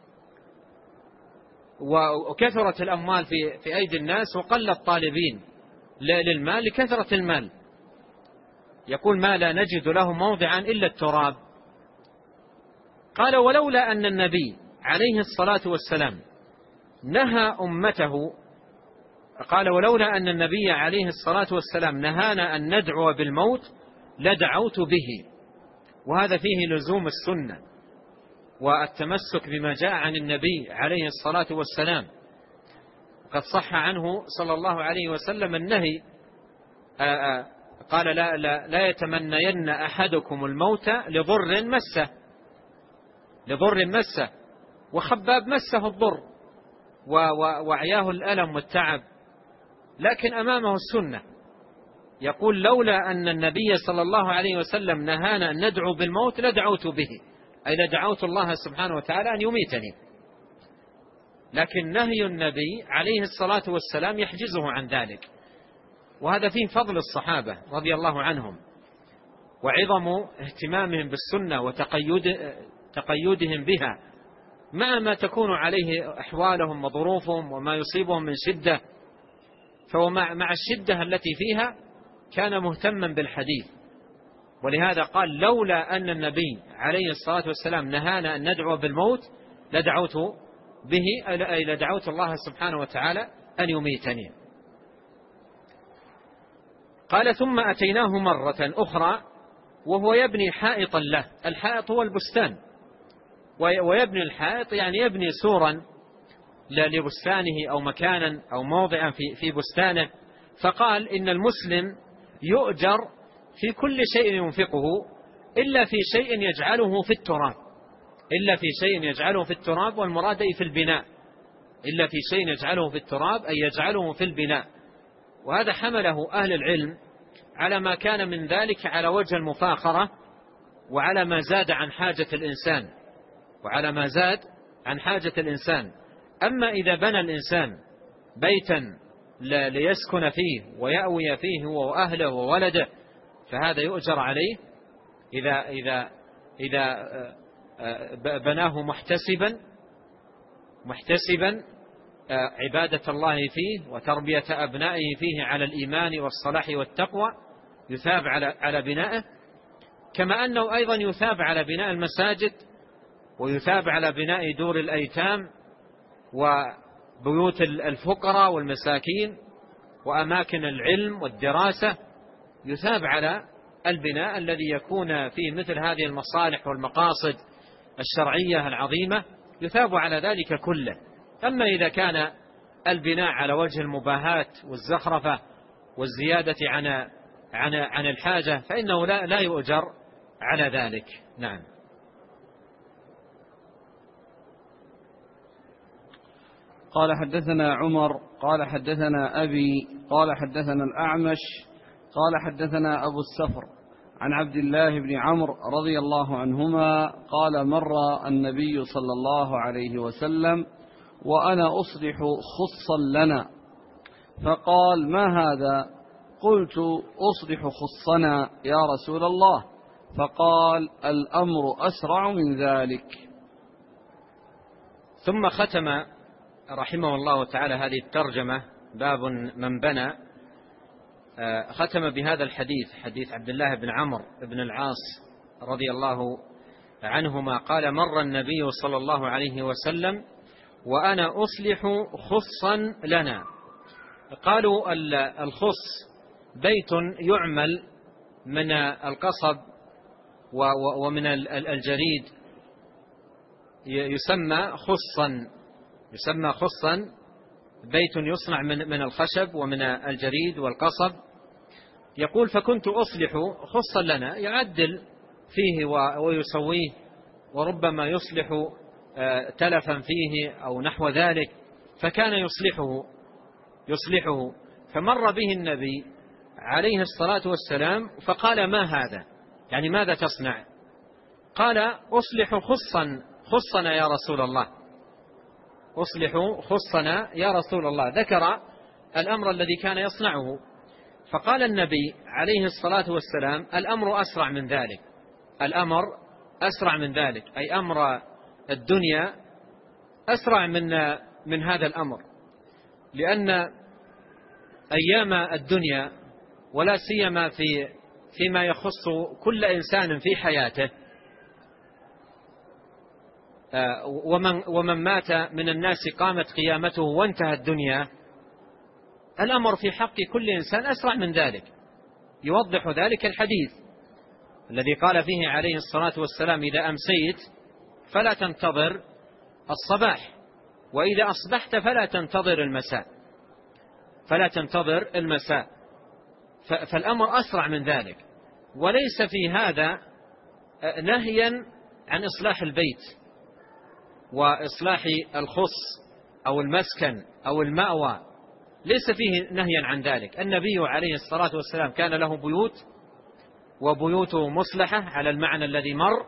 S2: وكثرت الأموال في في أيدي الناس وقل الطالبين للمال لكثرة المال. يقول ما لا نجد له موضعا إلا التراب. قال ولولا أن النبي عليه الصلاة والسلام نهى أمته قال ولولا أن النبي عليه الصلاة والسلام نهانا أن ندعو بالموت لدعوت به. وهذا فيه لزوم السنة والتمسك بما جاء عن النبي عليه الصلاة والسلام. قد صح عنه صلى الله عليه وسلم النهي، قال لا, لا, لا يتمنين أحدكم الموت لضر مسه لضر مسه وخباب مسه الضر وعياه الألم والتعب، لكن أمامه السنة. يقول لولا أن النبي صلى الله عليه وسلم نهانا أن ندعو بالموت لدعوت به، أي لدعوت الله سبحانه وتعالى أن يميتني. لكن نهي النبي عليه الصلاة والسلام يحجزه عن ذلك. وهذا فيه فضل الصحابة رضي الله عنهم وعظم اهتمامهم بالسنة وتقيدهم بها مع ما تكون عليه أحوالهم وظروفهم وما يصيبهم من شدة. فهو مع الشدة التي فيها كان مهتما بالحديث. ولهذا قال لولا أن النبي عليه الصلاة والسلام نهانا أن ندعو بالموت لدعوت به، أي لدعوت الله سبحانه وتعالى أن يميتني. قال ثم أتيناه مرة أخرى وهو يبني حائطا له. الحائط هو البستان، ويبني الحائط يعني يبني سورا لبستانه أو مكانا أو موضعا في في بستانه. فقال إن المسلم يؤجر في كل شيء ينفقه إلا في شيء يجعله في التراب إلا في شيء يجعله في التراب والمراد في البناء إلا في شيء يجعله في التراب أي يجعله في البناء. وهذا حمله أهل العلم على ما كان من ذلك على وجه المفاخرة وعلى ما زاد عن حاجة الإنسان وعلى ما زاد عن حاجة الإنسان. أما إذا بنى الإنسان بيتا ليسكن فيه ويأوي فيه هو وأهله وولده فهذا يؤجر عليه إذا إذا إذا بناه محتسبا محتسبا عبادة الله فيه وتربية أبنائه فيه على الإيمان والصلاح والتقوى يثاب على على بنائه، كما أنه أيضا يثاب على بناء المساجد ويثاب على بناء دور الأيتام وبيوت الفقراء والمساكين وأماكن العلم والدراسة. يثاب على البناء الذي يكون فيه مثل هذه المصالح والمقاصد الشرعية العظيمة، يثاب على ذلك كله. أما إذا كان البناء على وجه المباهاة والزخرفة والزيادة عن عن عن الحاجة فإنه لا لا يؤجر على ذلك. نعم.
S1: قال حدثنا عمر قال حدثنا أبي قال حدثنا الأعمش قال حدثنا أبو السفر عن عبد الله بن عمرو رضي الله عنهما قال: مر النبي صلى الله عليه وسلم وأنا أصلح خصا لنا، فقال: ما هذا؟ قلت: أصلح خصنا يا رسول الله. فقال: الأمر أسرع من ذلك.
S2: ثم ختم رحمه الله تعالى هذه الترجمة، باب من بنى، ختم بهذا الحديث، حديث عبد الله بن عمرو بن العاص رضي الله عنهما قال: مر النبي صلى الله عليه وسلم وأنا أصلح خصا لنا. قالوا الخص بيت يعمل من القصب ومن الجريد، يسمى خصا، يسمى خصا، بيت يصنع من الخشب ومن الجريد والقصب. يقول: فكنت أصلح خصا لنا، يعدل فيه ويسويه، وربما يصلح تلفا فيه أو نحو ذلك، فكان يصلحه يصلحه فمر به النبي عليه الصلاة والسلام فقال: ما هذا؟ يعني ماذا تصنع؟ قال: أصلح خصا خصنا يا رسول الله، أصلح خصنا يا رسول الله. ذكر الأمر الذي كان يصنعه، فقال النبي عليه الصلاة والسلام: الأمر أسرع من ذلك، الأمر أسرع من ذلك، أي أمر الدنيا أسرع من من هذا الأمر، لأن أيام الدنيا ولا سيما في فيما يخص كل إنسان في حياته، ومن ومن مات من الناس قامت قيامته وانتهت الدنيا، الأمر في حق كل إنسان أسرع من ذلك. يوضح ذلك الحديث الذي قال فيه عليه الصلاة والسلام: إذا أمسيت فلا تنتظر الصباح، وإذا أصبحت فلا تنتظر المساء، فلا تنتظر المساء. فالأمر أسرع من ذلك. وليس في هذا نهيا عن إصلاح البيت وإصلاح الخص أو المسكن أو المأوى، ليس فيه نهيا عن ذلك. النبي عليه الصلاة والسلام كان له بيوت، وبيوته مصلحة على المعنى الذي مر،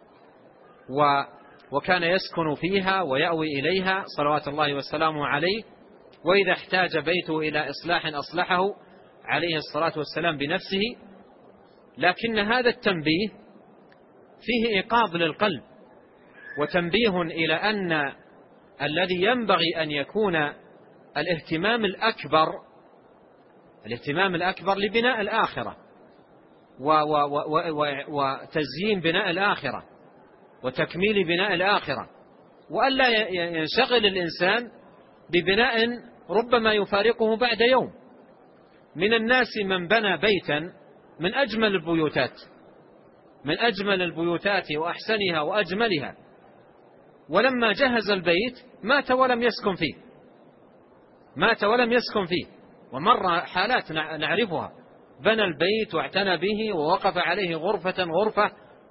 S2: وكان يسكن فيها ويأوي إليها صلوات الله وسلامه عليه، وإذا احتاج بيته إلى إصلاح أصلحه عليه الصلاة والسلام بنفسه. لكن هذا التنبيه فيه إيقاظ للقلب، وتنبيه إلى أن الذي ينبغي أن يكون الاهتمام الأكبر الاهتمام الأكبر لبناء الآخرة وتزيين بناء الآخرة وتكميل بناء الآخرة، وألا ينشغل الإنسان ببناء ربما يفارقه بعد يوم. من الناس من بنى بيتا من أجمل البيوتات من أجمل البيوتات وأحسنها وأجملها، ولما جهز البيت مات ولم يسكن فيه مات ولم يسكن فيه ومر حالات نعرفها، بنى البيت واعتنى به ووقف عليه غرفة غرفة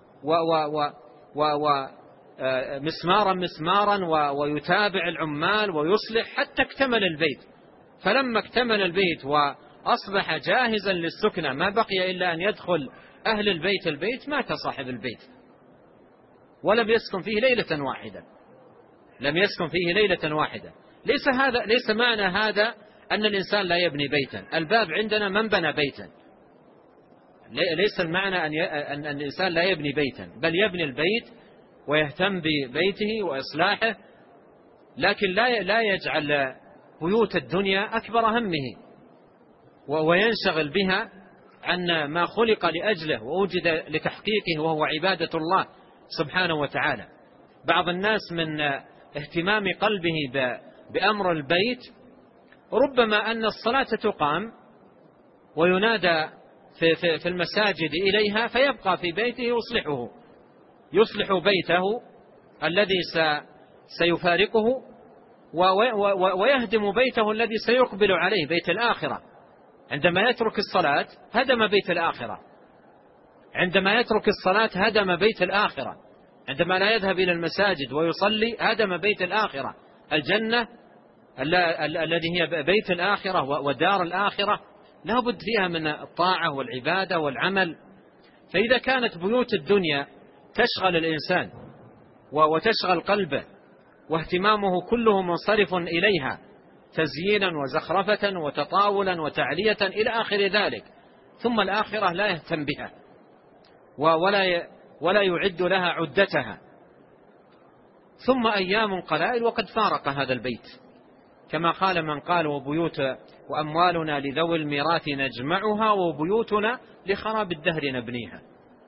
S2: ومسمارا مسمارا ويتابع العمال ويصلح حتى اكتمل البيت. فلما اكتمل البيت وأصبح جاهزا للسكنة، ما بقي إلا أن يدخل أهل البيت البيت، مات صاحب البيت ولم يسكن فيه ليلة واحدة لم يسكن فيه ليلة واحدة. ليس هذا ليس معنى هذا أن الإنسان لا يبني بيتا. الباب عندنا من بنى بيتا، ليس المعنى أن الإنسان لا يبني بيتا، بل يبني البيت ويهتم ببيته وإصلاحه، لكن لا لا يجعل بيوت الدنيا أكبر همه وينشغل بها عن ما خلق لأجله ووجد لتحقيقه، وهو عبادة الله سبحانه وتعالى. بعض الناس من اهتمام قلبه بأمر البيت ربما أن الصلاة تقام وينادى في, في, في المساجد إليها، فيبقى في بيته يصلحه يصلح بيته الذي سيفارقه، ويهدم بيته الذي سيقبل عليه، بيت الآخرة. عندما يترك الصلاة هدم بيت الآخرة عندما يترك الصلاة هدم بيت الآخرة عندما لا يذهب إلى المساجد ويصلي هدم بيت الآخرة. الجنة الذي هي بيت الآخرة ودار الآخرة لا بد فيها من الطاعة والعبادة والعمل. فإذا كانت بيوت الدنيا تشغل الإنسان وتشغل قلبه واهتمامه كله منصرف إليها تزيينا وزخرفة وتطاولا وتعلية إلى آخر ذلك، ثم الآخرة لا يهتم بها ولا ولا يعد لها عدتها، ثم أيام قلائل وقد فارق هذا البيت، كما قال من قال: وبيوت وأموالنا لذوي الميراث نجمعها وبيوتنا لخراب الدهر نبنيها.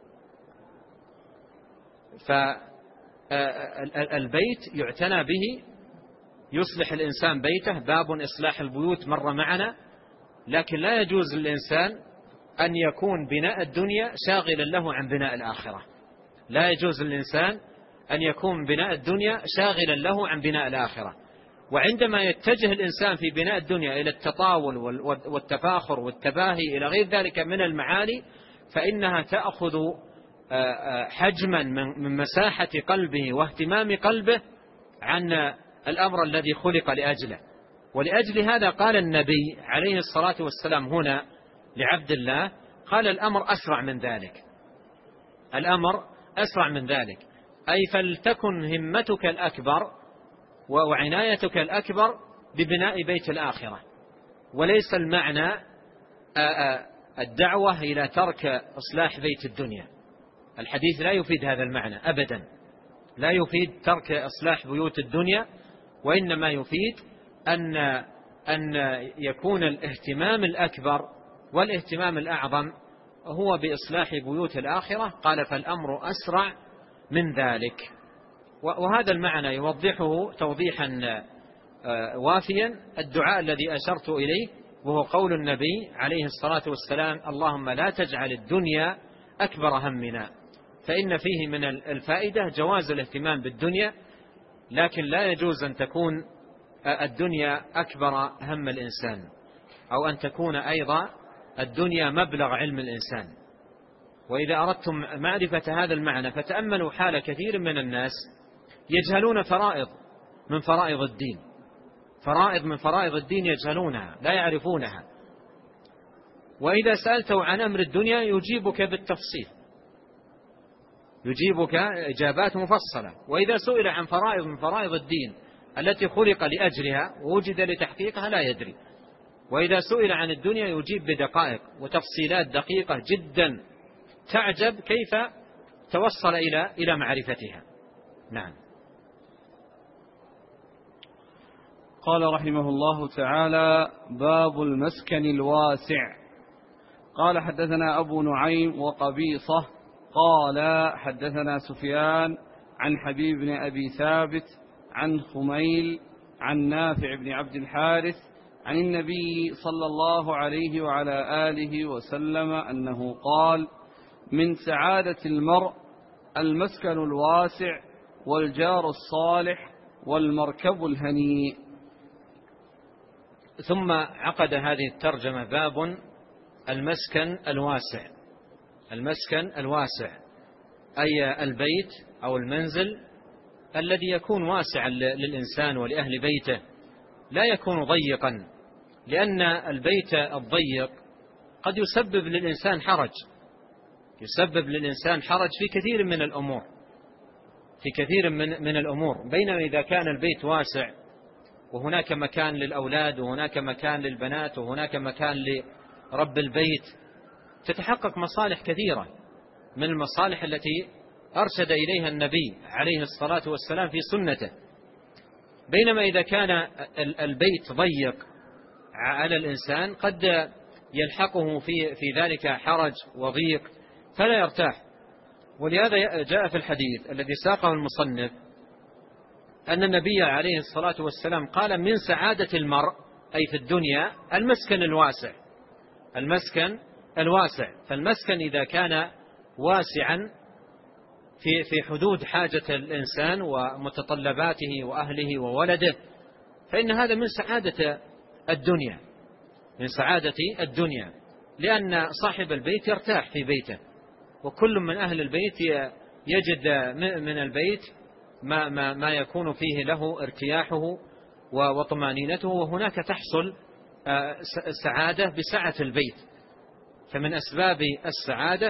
S2: فالبيت يعتنى به، يصلح الإنسان بيته، باب إصلاح البيوت مر معنا، لكن لا يجوز للإنسان أن يكون بناء الدنيا شاغلا له عن بناء الآخرة. لا يجوز للإنسان أن يكون بناء الدنيا شاغلا له عن بناء الآخرة. وعندما يتجه الإنسان في بناء الدنيا إلى التطاول والتفاخر والتباهي إلى غير ذلك من المعاني، فإنها تأخذ حجما من مساحة قلبه واهتمام قلبه عن الأمر الذي خلق لأجله. ولأجل هذا قال النبي عليه الصلاة والسلام هنا لعبد الله، قال: الأمر أسرع من ذلك، الأمر أسرع من ذلك، أي فلتكن همتك الأكبر وعنايتك الأكبر ببناء بيت الآخرة، وليس المعنى الدعوة إلى ترك إصلاح بيت الدنيا. الحديث لا يفيد هذا المعنى أبدا، لا يفيد ترك إصلاح بيوت الدنيا، وإنما يفيد أن أن يكون الاهتمام الأكبر والاهتمام الأعظم هو بإصلاح بيوت الآخرة. قال: فالأمر أسرع من ذلك. وهذا المعنى يوضحه توضيحا وافيا الدعاء الذي أشرت إليه، وهو قول النبي عليه الصلاة والسلام: اللهم لا تجعل الدنيا أكبر همنا. فإن فيه من الفائدة جواز الاهتمام بالدنيا، لكن لا يجوز أن تكون الدنيا أكبر هم الإنسان، أو أن تكون أيضا الدنيا مبلغ علم الإنسان. وإذا أردتم معرفة هذا المعنى فتأملوا حال كثير من الناس يجهلون فرائض من فرائض الدين، فرائض من فرائض الدين يجهلونها لا يعرفونها، وإذا سألته عن أمر الدنيا يجيبك بالتفصيل، يجيبك إجابات مفصلة. وإذا سئل عن فرائض من فرائض الدين التي خلق لأجلها ووجد لتحقيقها لا يدري. وإذا سئل عن الدنيا يجيب بدقائق وتفصيلات دقيقة جدا، تعجب كيف توصل إلى إلى معرفتها. نعم.
S1: قال رحمه الله تعالى: باب المسكن الواسع. قال: حدثنا أبو نعيم وقبيصة قال: حدثنا سفيان عن حبيب بن أبي ثابت عن خميل عن نافع بن عبد الحارث عن النبي صلى الله عليه وعلى آله وسلم أنه قال: من سعادة المرء المسكن الواسع والجار الصالح والمركب الهنيء.
S2: ثم عقد هذه الترجمة: باب المسكن الواسع. المسكن الواسع أي البيت أو المنزل الذي يكون واسعا للإنسان ولأهل بيته، لا يكون ضيقا، لأن البيت الضيق قد يسبب للإنسان حرج، يسبب للإنسان حرج في كثير من الأمور، في كثير من من الأمور. بينما إذا كان البيت واسع وهناك مكان للأولاد وهناك مكان للبنات وهناك مكان لرب البيت، تتحقق مصالح كثيرة من المصالح التي أرشد إليها النبي عليه الصلاة والسلام في سنته. بينما إذا كان البيت ضيق على الإنسان قد يلحقه في في ذلك حرج وضيق فلا يرتاح. ولهذا جاء في الحديث الذي ساقه المصنف أن النبي عليه الصلاة والسلام قال: من سعادة المرء أي في الدنيا المسكن الواسع، المسكن الواسع. فالمسكن إذا كان واسعا في في حدود حاجة الإنسان ومتطلباته وأهله وولده، فإن هذا من سعادة الدنيا، من سعادة الدنيا، لأن صاحب البيت يرتاح في بيته، وكل من أهل البيت يجد من البيت ما, ما, ما يكون فيه له ارتياحه وطمانينته، وهناك تحصل سعادة بسعة البيت. فمن أسباب السعادة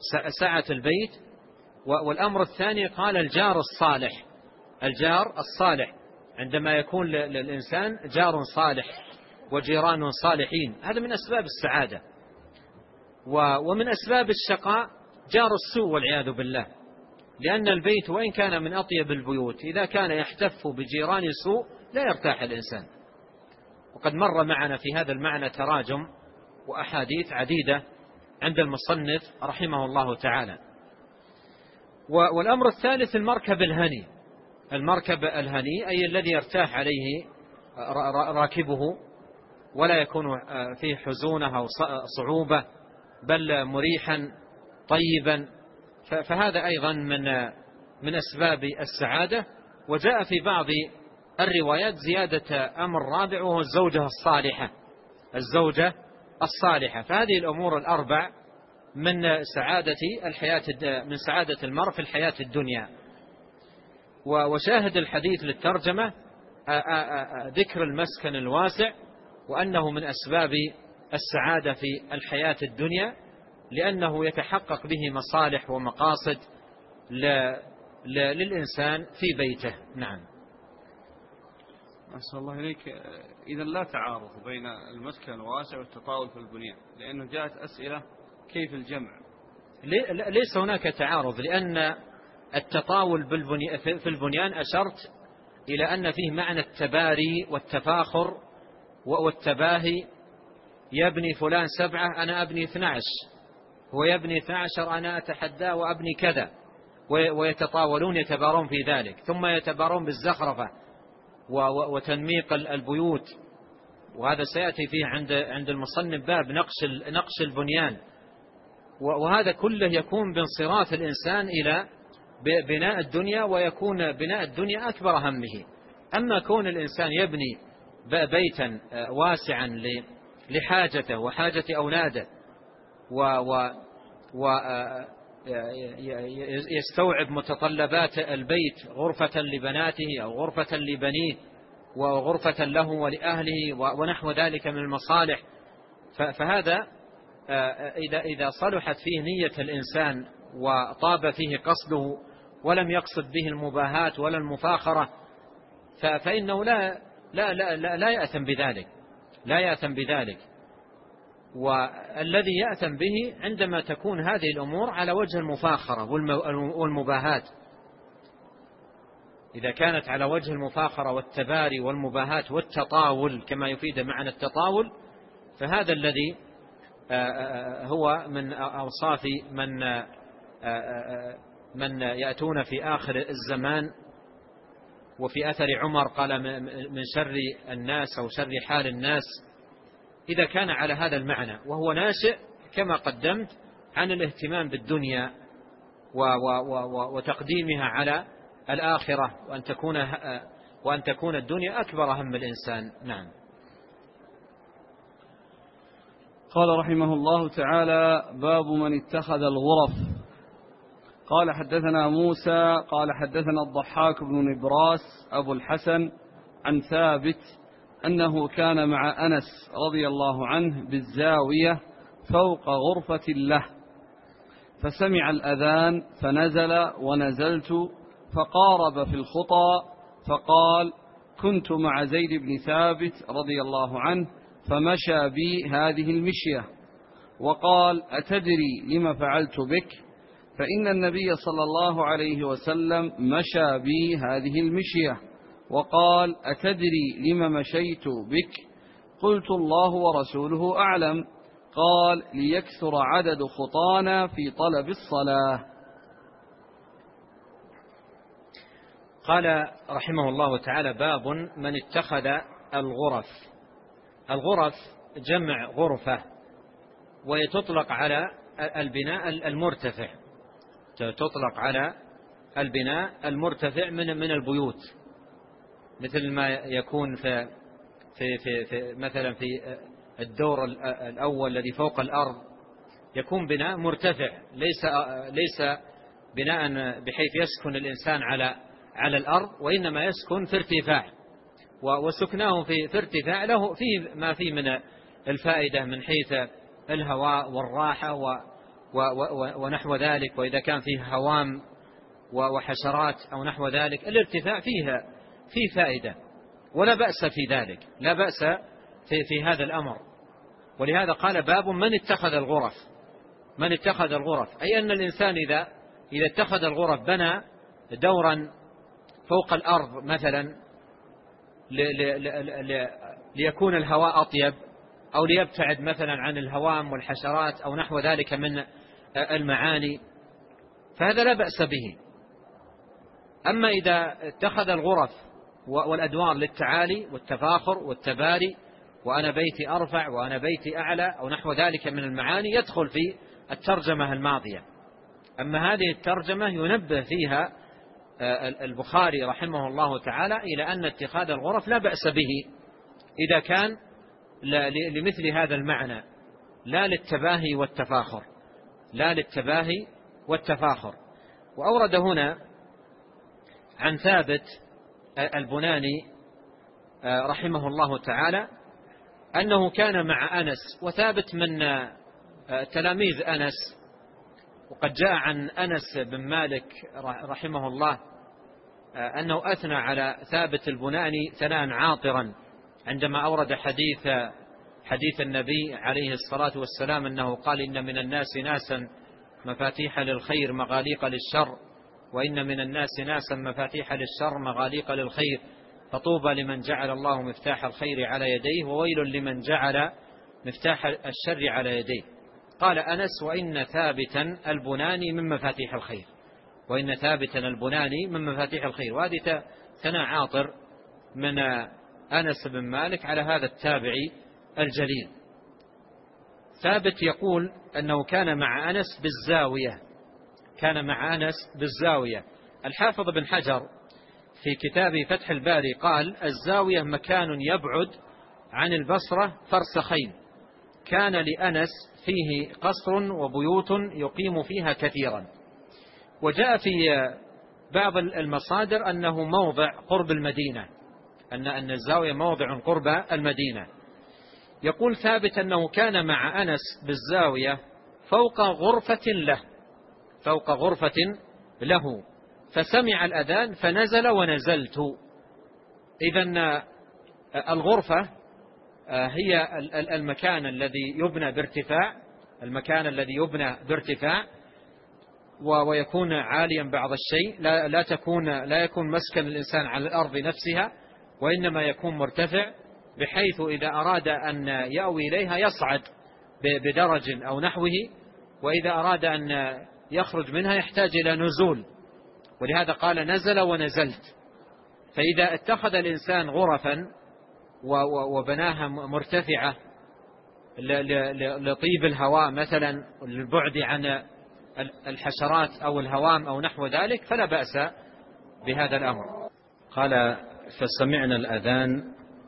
S2: سعة البيت. والأمر الثاني قال الجار الصالح، الجار الصالح عندما يكون للإنسان جار صالح وجيران صالحين، هذا من أسباب السعادة. ومن أسباب الشقاء جار السوء والعياذ بالله، لأن البيت وإن كان من أطيب البيوت إذا كان يحتف بجيران سوء لا يرتاح الإنسان. وقد مر معنا في هذا المعنى تراجم وأحاديث عديدة عند المصنف رحمه الله تعالى. والأمر الثالث المركب الهني، المركب الهني أي الذي يرتاح عليه راكبه ولا يكون فيه حزونة أو صعوبة، بل مريحا طيبا، فهذا أيضا من من أسباب السعادة. وجاء في بعض الروايات زيادة أمر رابع وهو الزوجة الصالحة، الزوجة الصالحة. فهذه الأمور الأربع من سعادة الحياة، من سعادة المرء في الحياة الدنيا. وشاهد الحديث للترجمة ذكر المسكن الواسع، وأنه من أسباب السعادة في الحياة الدنيا، لأنه يتحقق به مصالح ومقاصد للإنسان في بيته. نعم.
S1: أحسن الله إليك. إذا لا تعارض بين المسكن الواسع والتطاول في البنيان، لأنه جاءت أسئلة كيف الجمع؟
S2: ليس هناك تعارض، لأن التطاول في البنيان أشرت إلى أن فيه معنى التباري والتفاخر والتباهي. يبني فلان سبعة أنا أبني اثنى عشر، هو يبني اثنى عشر أنا أتحدى وأبني كذا، ويتطاولون يتبارون في ذلك، ثم يتبارون بالزخرفة وتنميق البيوت. وهذا سيأتي فيه عند عند المصنف باب نقش نقش البنيان. وهذا كله يكون بانصراف الإنسان إلى بناء الدنيا، ويكون بناء الدنيا أكبر همه. أما كون الإنسان يبني بيتا واسعا لحاجته وحاجة أولاده ويستوعب متطلبات البيت، غرفة لبناته أو غرفة لبنيه وغرفة له ولأهله ونحو ذلك من المصالح، فهذا إذا إذا صلحت فيه نية الإنسان وطاب فيه قصده ولم يقصد به المباهات ولا المفاخرة، فإنه لا لا لا لا, لا يأثم بذلك، لا يأثم بذلك. والذي يأثم به عندما تكون هذه الأمور على وجه المفاخرة والمباهات. إذا كانت على وجه المفاخرة والتباري والمباهات والتطاول كما يفيد معنى التطاول، فهذا الذي هو من أوصاف من من يأتون في آخر الزمان. وفي أثر عمر قال من شر الناس أو شر حال الناس، إذا كان على هذا المعنى، وهو ناشئ كما قدمت عن الاهتمام بالدنيا وتقديمها على الآخرة، وأن تكون وأن تكون الدنيا أكبر هم الإنسان. نعم.
S1: قال رحمه الله تعالى: باب من اتخذ الغرف. قال حدثنا موسى قال حدثنا الضحاك بن نبراس أبو الحسن عن ثابت أنه كان مع أنس رضي الله عنه بالزاوية فوق غرفة له، فسمع الأذان فنزل ونزلت فقارب في الخطى، فقال: كنت مع زيد بن ثابت رضي الله عنه فمشى بي هذه المشية، وقال: أتدري لما فعلت بك؟ فإن النبي صلى الله عليه وسلم مشى بي هذه المشية، وقال: أتدري لما مشيت بك؟ قلت: الله ورسوله أعلم. قال: ليكثر عدد خطانا في طلب الصلاة.
S2: قال رحمه الله تعالى: باب من اتخذ الغرف. الغرف جمع غرفة، ويتطلق على البناء المرتفع، تطلق على البناء المرتفع من من البيوت، مثل ما يكون في في في, في مثلا في الدور الأول الذي فوق الأرض، يكون بناء مرتفع، ليس ليس بناء بحيث يسكن الإنسان على على الأرض، وإنما يسكن في ارتفاع، وسكناه في في ارتفاع له فيه ما فيه من الفائدة من حيث الهواء والراحة ونحو ذلك، وإذا كان فيه هوام وحشرات أو نحو ذلك، الارتفاع فيها فيه فائدة ولا بأس في ذلك، لا بأس في, في هذا الأمر. ولهذا قال باب من اتخذ الغرف، من اتخذ الغرف، أي أن الإنسان إذا إذا اتخذ الغرف بنى دورا فوق الأرض مثلا ليكون الهواء أطيب، أو ليبتعد مثلا عن الهوام والحشرات أو نحو ذلك من المعاني، فهذا لا بأس به. أما إذا اتخذ الغرف والأدوار للتعالي والتفاخر والتباري، وأنا بيتي أرفع وأنا بيتي أعلى أو نحو ذلك من المعاني، يدخل في الترجمة الماضية. أما هذه الترجمة ينبه فيها البخاري رحمه الله تعالى إلى أن اتخاذ الغرف لا بأس به إذا كان لمثل هذا المعنى، لا للتباهي والتفاخر، لا للتباهي والتفاخر. وأورد هنا عن ثابت البناني رحمه الله تعالى أنه كان مع أنس، وثابت من تلاميذ أنس، وقد جاء عن أنس بن مالك رحمه الله أنه أثنى على ثابت البناني ثناء عاطرا عندما أورد حديث حديث النبي عليه الصلاة والسلام أنه قال إن من الناس ناسا مفاتيح للخير مغاليق للشر، وإن من الناس ناسا مفاتيح للشر مغاليق للخير، فطوبى لمن جعل الله مفتاح الخير على يديه، وويل لمن جعل مفتاح الشر على يديه. قال أنس وإن ثابتا البناني من مفاتيح الخير، وإن ثابتا البناني من مفاتيح الخير. وهذه ثناء عاطر من أنس بن مالك على هذا التابعي الجليل. ثابت يقول أنه كان مع أنس بالزاوية، كان مع أنس بالزاوية. الحافظ بن حجر في كتاب فتح الباري قال الزاوية مكان يبعد عن البصرة فرسخين، كان لأنس فيه قصر وبيوت يقيم فيها كثيرا. وجاء في بعض المصادر أنه موضع قرب المدينة، أن أن الزاوية موضع قرب المدينة. يقول ثابت أنه كان مع أنس بالزاوية فوق غرفة له، فوق غرفة له، فسمع الأذان فنزل ونزلت. إذن الغرفة هي المكان الذي يبنى بارتفاع، المكان الذي يبنى بارتفاع ويكون عاليا بعض الشيء، لا, لا تكون لا يكون مسكن الإنسان على الأرض نفسها، وإنما يكون مرتفع بحيث إذا أراد أن يأوي إليها يصعد بدرج أو نحوه، وإذا أراد أن يخرج منها يحتاج إلى نزول. ولهذا قال نزل ونزلت. فإذا اتخذ الإنسان غرفا وبناها مرتفعة لطيب الهواء مثلا، للبعد عن الحشرات أو الهوام أو نحو ذلك، فلا بأس بهذا الأمر. قال فسمعنا الأذان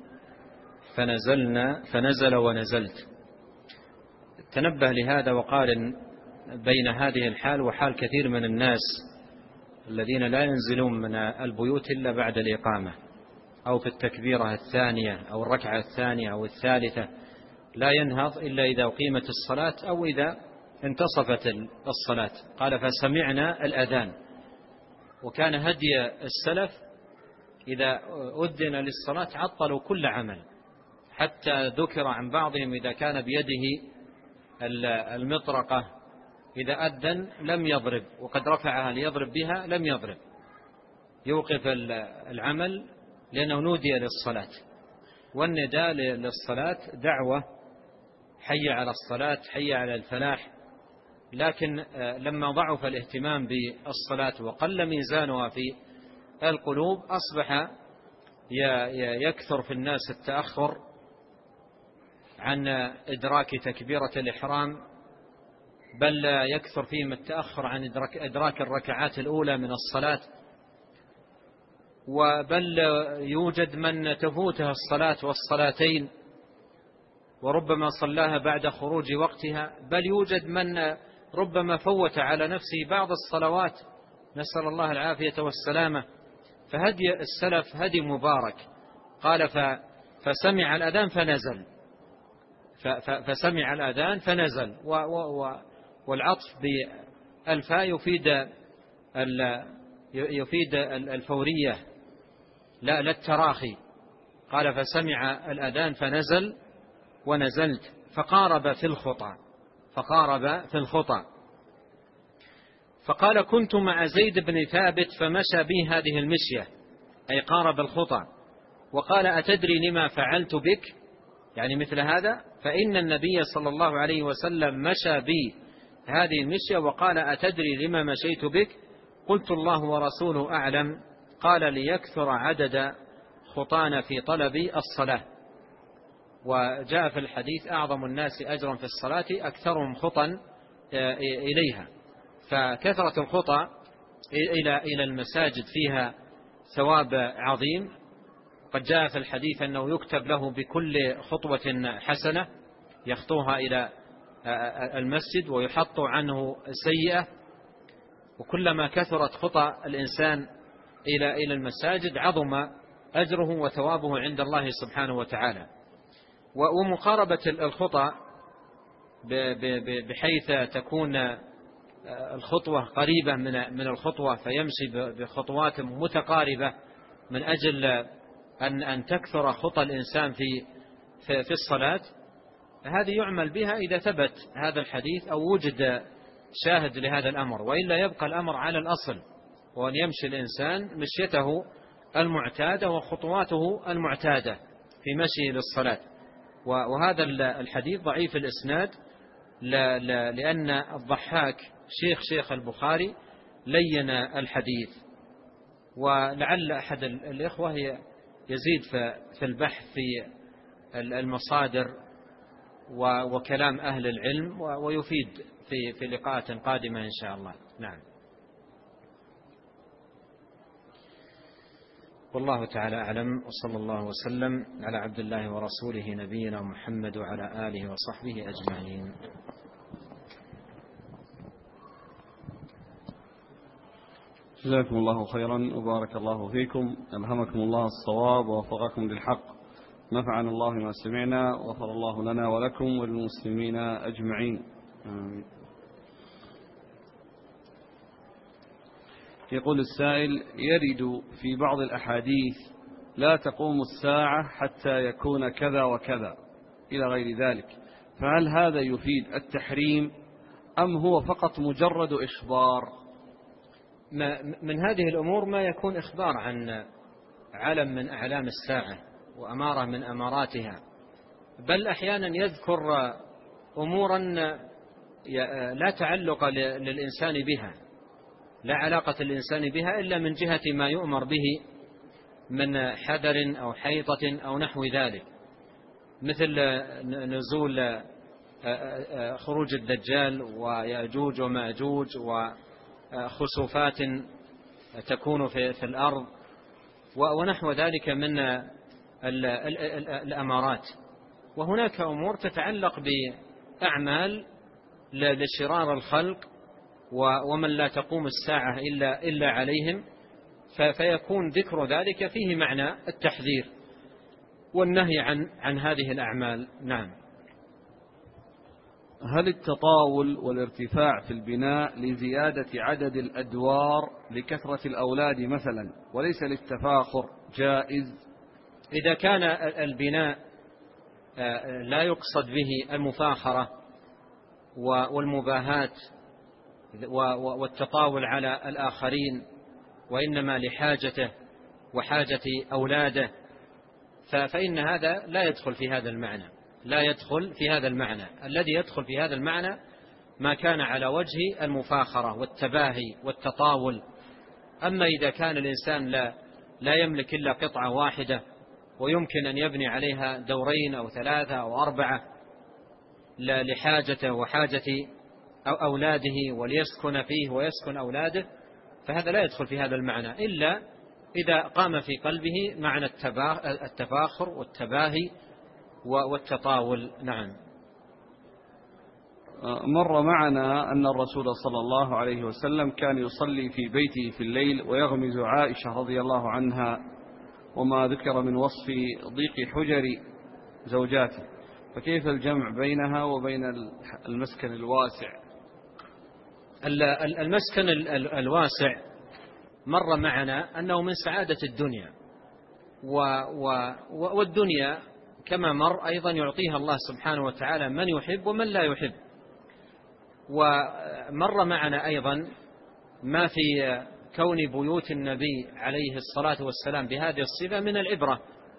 S2: فنزلنا فنزل ونزلت. تنبه لهذا وقارن بين هذه الحال وحال كثير من الناس الذين لا ينزلون من البيوت إلا بعد الإقامة أو في التكبيرة الثانية أو الركعة الثانية أو الثالثة، لا ينهض إلا إذا أقيمت الصلاة أو إذا انتصفت الصلاة. قال فسمعنا الأذان. وكان هدي السلف إذا أذن للصلاة عطلوا كل عمل، حتى ذكر عن بعضهم إذا كان بيده المطرقة إذا أذن لم يضرب، وقد رفعها ليضرب بها لم يضرب، يوقف العمل لأنه نودي للصلاة. والنداء للصلاة دعوة، حي على الصلاة، حي على الفلاح. لكن لما ضعف الاهتمام بالصلاة وقل ميزانها في القلوب، أصبح يكثر في الناس التأخر عن إدراك تكبيرة الإحرام، بل يكثر فيهم التأخر عن إدراك الركعات الأولى من الصلاة، وبل يوجد من تفوتها الصلاة والصلاتين وربما صلاها بعد خروج وقتها، بل يوجد من ربما فوت على نفسه بعض الصلوات، نسأل الله العافية والسلامة. فهدي السلف هدي مبارك. قال فسمع الأذان فنزل، فسمع الأذان فنزل، والعطف بالفاء يفيد يفيد الفورية لا لا التراخي. قال فسمع الأذان فنزل ونزلت فقارب في الخطى فقارب في الخطى فقال كنت مع زيد بن ثابت فمشى بي هذه المشية، أي قارب الخطى. وقال أتدري لما فعلت بك، يعني مثل هذا، فإن النبي صلى الله عليه وسلم مشى بي هذه المشية وقال أتدري لما مشيت بك؟ قلت الله ورسوله أعلم. قال ليكثر عدد خطانا في طلب الصلاة. وجاء في الحديث أعظم الناس أجرا في الصلاة أكثرهم خطا إليها، فكثرة الخطى إلى إلى المساجد فيها ثواب عظيم. قد جاء في الحديث أنه يكتب له بكل خطوة حسنة يخطوها إلى المسجد ويحط عنه سيئة. وكلما كثرت خطى الإنسان إلى إلى المساجد عظم أجره وثوابه عند الله سبحانه وتعالى. ومقاربة الخطى بحيث تكون الخطوة قريبة من من الخطوة فيمشي بخطوات متقاربة من أجل أن أن تكثر خطى الإنسان في في الصلاة، هذه يعمل بها إذا ثبت هذا الحديث أو وجد شاهد لهذا الأمر، وإلا يبقى الأمر على الأصل، وأن يمشي الإنسان مشيته المعتادة وخطواته المعتادة في مشي للصلاة. وهذا الحديث ضعيف الإسناد لأن الضحاك شيخ شيخ البخاري لين الحديث، ولعل أحد الإخوة يزيد في البحث في المصادر وكلام أهل العلم ويفيد في في لقاءات قادمة إن شاء الله. نعم، والله تعالى أعلم، وصلى الله وسلم على عبد الله ورسوله نبينا محمد وعلى آله وصحبه أجمعين.
S1: جزاكم الله خيرا وبارك الله فيكم، ألهمكم الله الصواب ووفقكم للحق، نفعنا الله ما سمعنا، وغفر الله لنا ولكم وللمسلمين أجمعين، آمين. يقول السائل: يرد في بعض الأحاديث لا تقوم الساعة حتى يكون كذا وكذا إلى غير ذلك، فهل هذا يفيد التحريم أم هو فقط مجرد إخبار؟
S2: من هذه الأمور ما يكون إخبار عن علم من أعلام الساعة وأمارة من أماراتها، بل أحيانا يذكر أمورا لا تعلق للإنسان بها، لا علاقة الإنسان بها إلا من جهة ما يؤمر به من حذر أو حيطة أو نحو ذلك، مثل نزول خروج الدجال ويأجوج ومأجوج وخسوفات تكون في الأرض ونحو ذلك من الأمارات. وهناك أمور تتعلق بأعمال لشرار الخلق ومن لا تقوم الساعة إلا, إلا عليهم، فيكون ذكر ذلك فيه معنى التحذير والنهي عن, عن هذه الأعمال. نعم.
S1: هل التطاول والارتفاع في البناء لزيادة عدد الأدوار لكثرة الأولاد مثلا وليس للتفاخر جائز؟
S2: إذا كان البناء لا يقصد به المفاخرة والمباهات والتطاول على الآخرين، وإنما لحاجته وحاجة أولاده، فإن هذا لا يدخل في هذا المعنى، لا يدخل في هذا المعنى. الذي يدخل في هذا المعنى ما كان على وجه المفاخرة والتباهي والتطاول. أما إذا كان الإنسان لا, لا يملك إلا قطعة واحدة ويمكن أن يبني عليها دورين أو ثلاثة أو أربعة لحاجته وحاجة أو أولاده وليسكن فيه ويسكن أولاده، فهذا لا يدخل في هذا المعنى إلا إذا قام في قلبه معنى التفاخر والتباهي والتطاول. نعم.
S1: مر معنا أن الرسول صلى الله عليه وسلم كان يصلي في بيته في الليل ويغمز عائشة رضي الله عنها، وما ذكر من وصف ضيق حجر زوجاته، فكيف الجمع بينها وبين المسكن الواسع؟
S2: المسكن الواسع مر معنا أنه من سعادة الدنيا، والدنيا كما مر أيضا يعطيها الله سبحانه وتعالى من يحب ومن لا يحب. ومر معنا أيضا ما في كون بيوت النبي عليه الصلاة والسلام بهذه الصفة من العبرة،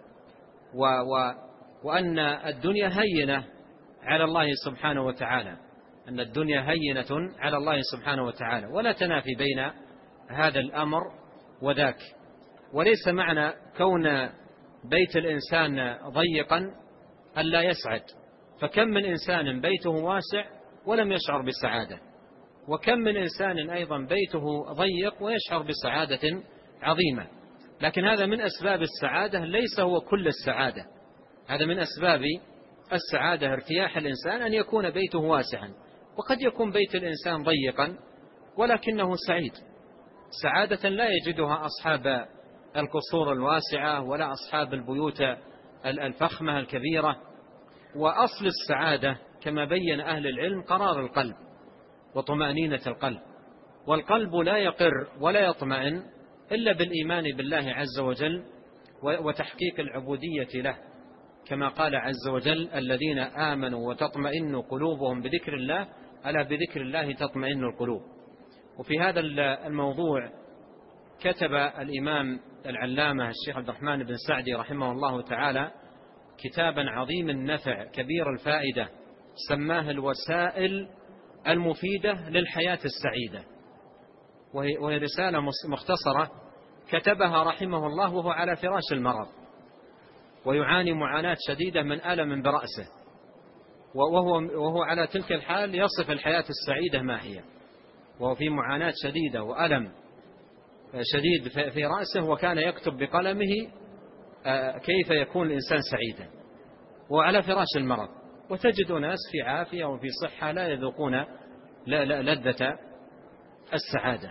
S2: وأن الدنيا هينة على الله سبحانه وتعالى، أن الدنيا هينة على الله سبحانه وتعالى، ولا تنافي بين هذا الأمر وذاك. وليس معنى كون بيت الإنسان ضيقا ألا يسعد، فكم من إنسان بيته واسع ولم يشعر بسعادة، وكم من إنسان أيضا بيته ضيق ويشعر بسعادة عظيمة. لكن هذا من أسباب السعادة، ليس هو كل السعادة. هذا من أسباب السعادة ارتياح الإنسان أن يكون بيته واسعا، وقد يكون بيت الإنسان ضيقا ولكنه سعيد، سعادة لا يجدها أصحاب القصور الواسعة ولا أصحاب البيوت الفخمة الكبيرة. وأصل السعادة كما بين أهل العلم قرار القلب وطمأنينة القلب، والقلب لا يقر ولا يطمئن إلا بالإيمان بالله عز وجل وتحقيق العبودية له، كما قال عز وجل: الذين آمنوا وتطمئن قلوبهم بذكر الله، ألا بذكر الله تطمئن القلوب. وفي هذا الموضوع كتب الإمام العلامة الشيخ عبد الرحمن بن سعدي رحمه الله تعالى كتابا عظيم النفع كبير الفائدة، سماه الوسائل المفيدة للحياة السعيدة، وهي رسالة مختصرة كتبها رحمه الله وهو على فراش المرض، ويعاني معاناة شديدة من ألم برأسه، وهو, وهو على تلك الحال يصف الحياة السعيدة ما هي، وهو في معاناة شديدة وألم شديد في رأسه، وكان يكتب بقلمه كيف يكون الإنسان سعيدا وعلى فراش المرض. وتجد ناس في عافية وفي صحة لا يذوقون لذة السعادة.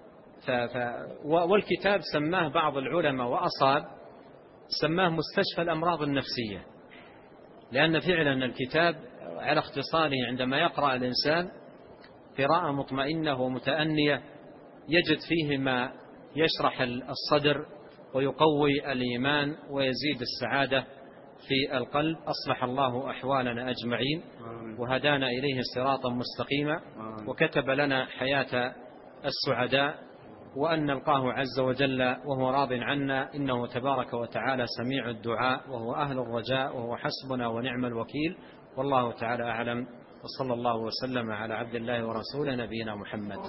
S2: والكتاب سماه بعض العلماء وأصاب سماه مستشفى الأمراض النفسية، لأن فعلا الكتاب على اختصاره عندما يقرأ الإنسان قراءة مطمئنة ومتأنية يجد فيه ما يشرح الصدر ويقوي الإيمان ويزيد السعادة في القلب. أصلح الله أحوالنا أجمعين وهدانا إليه صراطا مستقيما، وكتب لنا حياة السعداء، وأن نلقاه عز وجل وهو راض عنا، إنه تبارك وتعالى سميع الدعاء وهو أهل الرجاء وهو حسبنا ونعم الوكيل. والله تعالى أعلم، وصلى الله وسلم على عبد الله ورسوله نبينا محمد.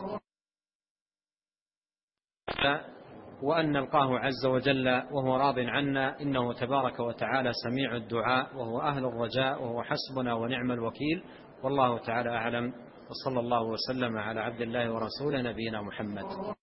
S2: وأن نلقاه عز وجل وهو راض عنا، إنه تبارك وتعالى سميع الدعاء وهو أهل الرجاء وهو حسبنا ونعم الوكيل. والله تعالى أعلم، وصلى الله وسلم على عبد الله ورسوله نبينا محمد.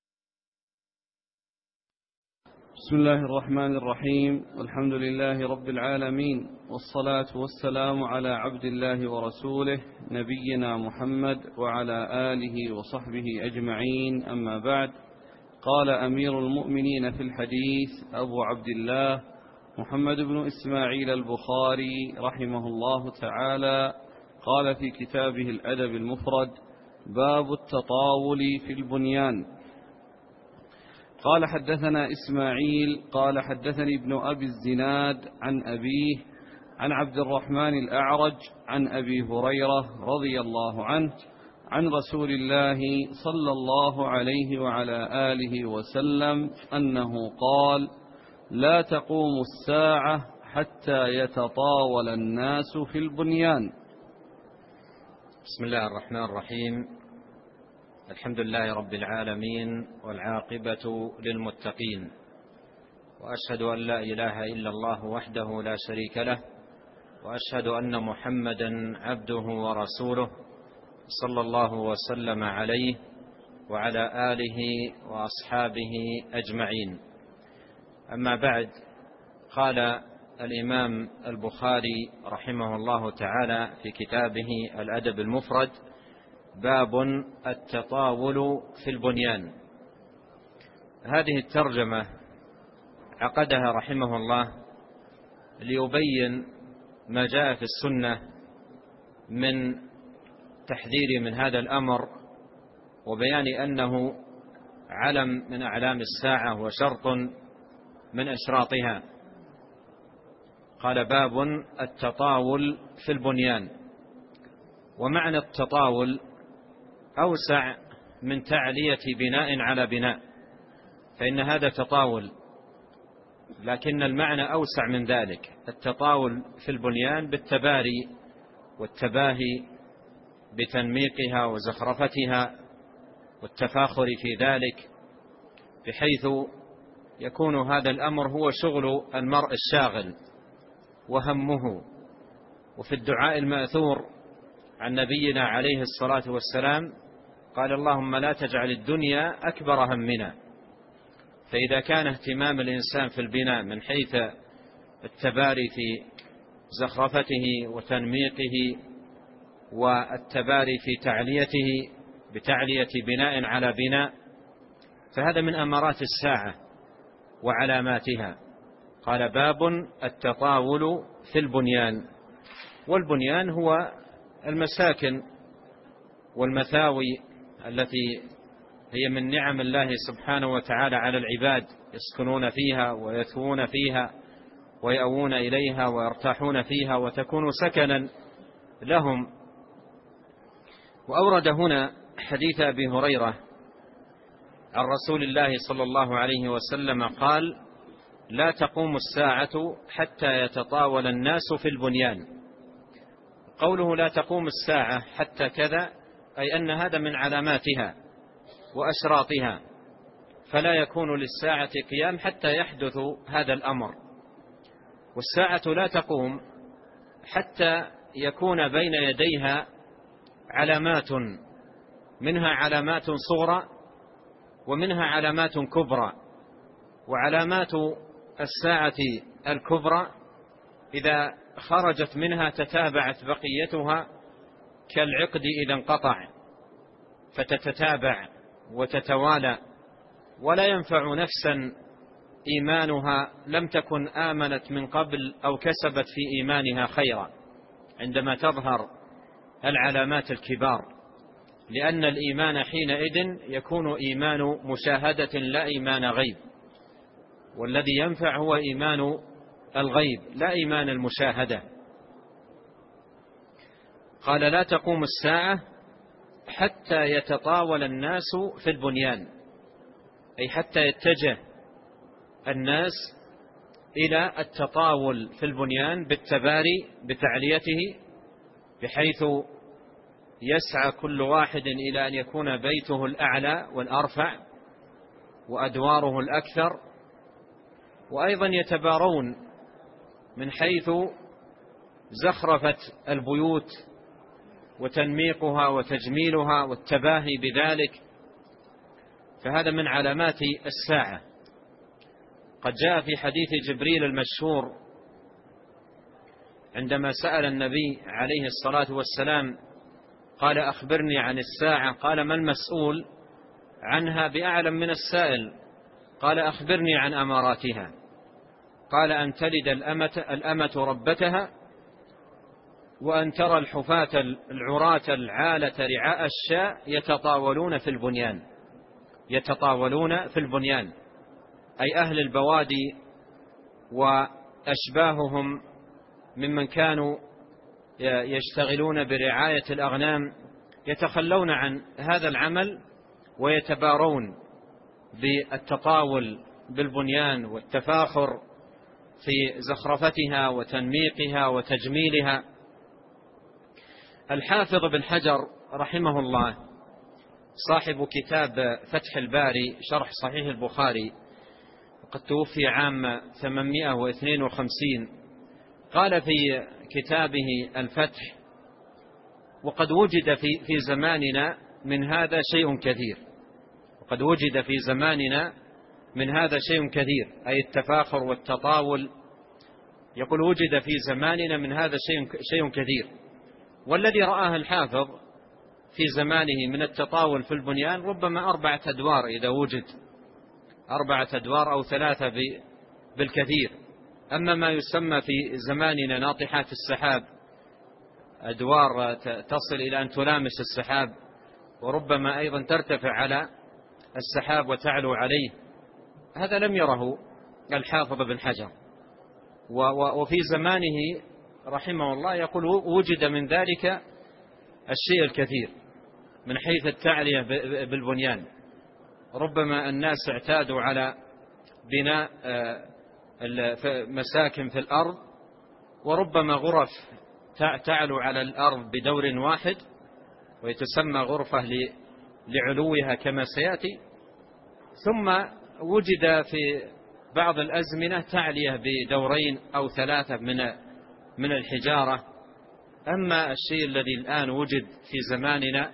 S1: بسم الله الرحمن الرحيم، والحمد لله رب العالمين، والصلاة والسلام على عبد الله ورسوله نبينا محمد وعلى آله وصحبه أجمعين، أما بعد. قال أمير المؤمنين في الحديث أبو عبد الله محمد بن إسماعيل البخاري رحمه الله تعالى، قال في كتابه الأدب المفرد: باب التطاول في البنيان. قال حدثنا إسماعيل قال حدثني ابن أبي الزناد عن أبيه عن عبد الرحمن الأعرج عن أبي هريرة رضي الله عنه عن رسول الله صلى الله عليه وعلى آله وسلم أنه قال: لا تقوم الساعة حتى يتطاول الناس في البنيان.
S2: بسم الله الرحمن الرحيم، الحمد لله رب العالمين، والعاقبة للمتقين، وأشهد أن لا إله إلا الله وحده لا شريك له، وأشهد أن محمدا عبده ورسوله صلى الله وسلم عليه وعلى آله وأصحابه أجمعين. أما بعد، قال الإمام البخاري رحمه الله تعالى في كتابه الأدب المفرد: باب التطاول في البنيان. هذه الترجمة عقدها رحمه الله ليبين ما جاء في السنة من تحذير من هذا الأمر وبيان أنه علم من أعلام الساعة وشرط من أشراطها. قال: باب التطاول في البنيان. ومعنى التطاول أوسع من تعلية بناء على بناء، فإن هذا تطاول، لكن المعنى أوسع من ذلك. التطاول في البنيان بالتباري والتباهي بتنميقها وزخرفتها والتفاخر في ذلك، بحيث يكون هذا الأمر هو شغل المرء الشاغل وهمه. وفي الدعاء المأثور عن نبينا عليه الصلاة والسلام قال: اللهم لا تجعل الدنيا أكبر همنا. فإذا كان اهتمام الإنسان في البناء من حيث التباري في زخرفته وتنميقه والتباري في تعليته بتعلية بناء على بناء، فهذا من أمارات الساعة وعلاماتها. قال: باب التطاول في البنيان. والبنيان هو المساكن والمثاوي التي هي من نعم الله سبحانه وتعالى على العباد، يسكنون فيها ويثوون فيها ويأوون إليها ويرتاحون فيها وتكون سكنا لهم. وأورد هنا حديث أبي هريرة عن رسول الله صلى الله عليه وسلم قال: لا تقوم الساعة حتى يتطاول الناس في البنيان. قوله لا تقوم الساعة حتى كذا، أي أن هذا من علاماتها وأشراطها، فلا يكون للساعة قيام حتى يحدث هذا الأمر. والساعة لا تقوم حتى يكون بين يديها علامات، منها علامات صغرى ومنها علامات كبرى. وعلامات الساعة الكبرى إذا خرجت منها تتابعت بقيتها كالعقد إذا انقطع، فتتتابع وتتوالى، ولا ينفع نفسا إيمانها لم تكن آمنت من قبل أو كسبت في إيمانها خيرا عندما تظهر العلامات الكبار، لأن الإيمان حينئذ يكون إيمان مشاهدة لا إيمان غيب، والذي ينفع هو إيمان الغيب لا إيمان المشاهدة. قال: لا تقوم الساعة حتى يتطاول الناس في البنيان، أي حتى يتجه الناس إلى التطاول في البنيان بالتباري بتعليته، بحيث يسعى كل واحد إلى أن يكون بيته الأعلى والأرفع وأدواره الأكثر. وأيضا يتبارون من حيث زخرفة البيوت وتنميقها وتجميلها والتباهي بذلك، فهذا من علامات الساعة. قد جاء في حديث جبريل المشهور عندما سأل النبي عليه الصلاة والسلام قال: أخبرني عن الساعة. قال: ما المسؤول عنها بأعلم من السائل؟ قال: أخبرني عن أماراتها. قال: أن تلد الأمة, الأمة ربتها، وأن ترى الحفاة العراة العالة رعاء الشاء يتطاولون في البنيان. يتطاولون في البنيان أي أهل البوادي وأشباههم ممن كانوا يشتغلون برعاية الأغنام يتخلون عن هذا العمل ويتبارون بالتطاول بالبنيان والتفاخر في زخرفتها وتنميقها وتجميلها. الحافظ بن حجر رحمه الله صاحب كتاب فتح الباري شرح صحيح البخاري، وقد توفي عام ثمانمائة واثنين وخمسين، قال في كتابه الفتح: وقد وجد في في زماننا من هذا شيء كثير. وقد وجد في زماننا من هذا شيء كثير، أي التفاخر والتطاول. يقول: وجد في زماننا من هذا شيء شيء كثير. والذي رآه الحافظ في زمانه من التطاول في البنيان ربما أربعة أدوار إذا وجد، أربعة أدوار أو ثلاثة بالكثير. أما ما يسمى في زماننا ناطحات السحاب، أدوار تصل إلى أن تلامس السحاب، وربما أيضا ترتفع على السحاب وتعلو عليه. هذا لم يره الحافظ بن حجر، وفي زمانه رحمه الله يقول وجد من ذلك الشيء الكثير من حيث التعلية بالبنيان. ربما الناس اعتادوا على بناء مساكن في الأرض، وربما غرف تعلو على الأرض بدور واحد ويتسمى غرفة لعلوها كما سيأتي. ثم وجد في بعض الأزمنة تعلية بدورين أو ثلاثة من من الحجارة. أما الشيء الذي الآن وجد في زماننا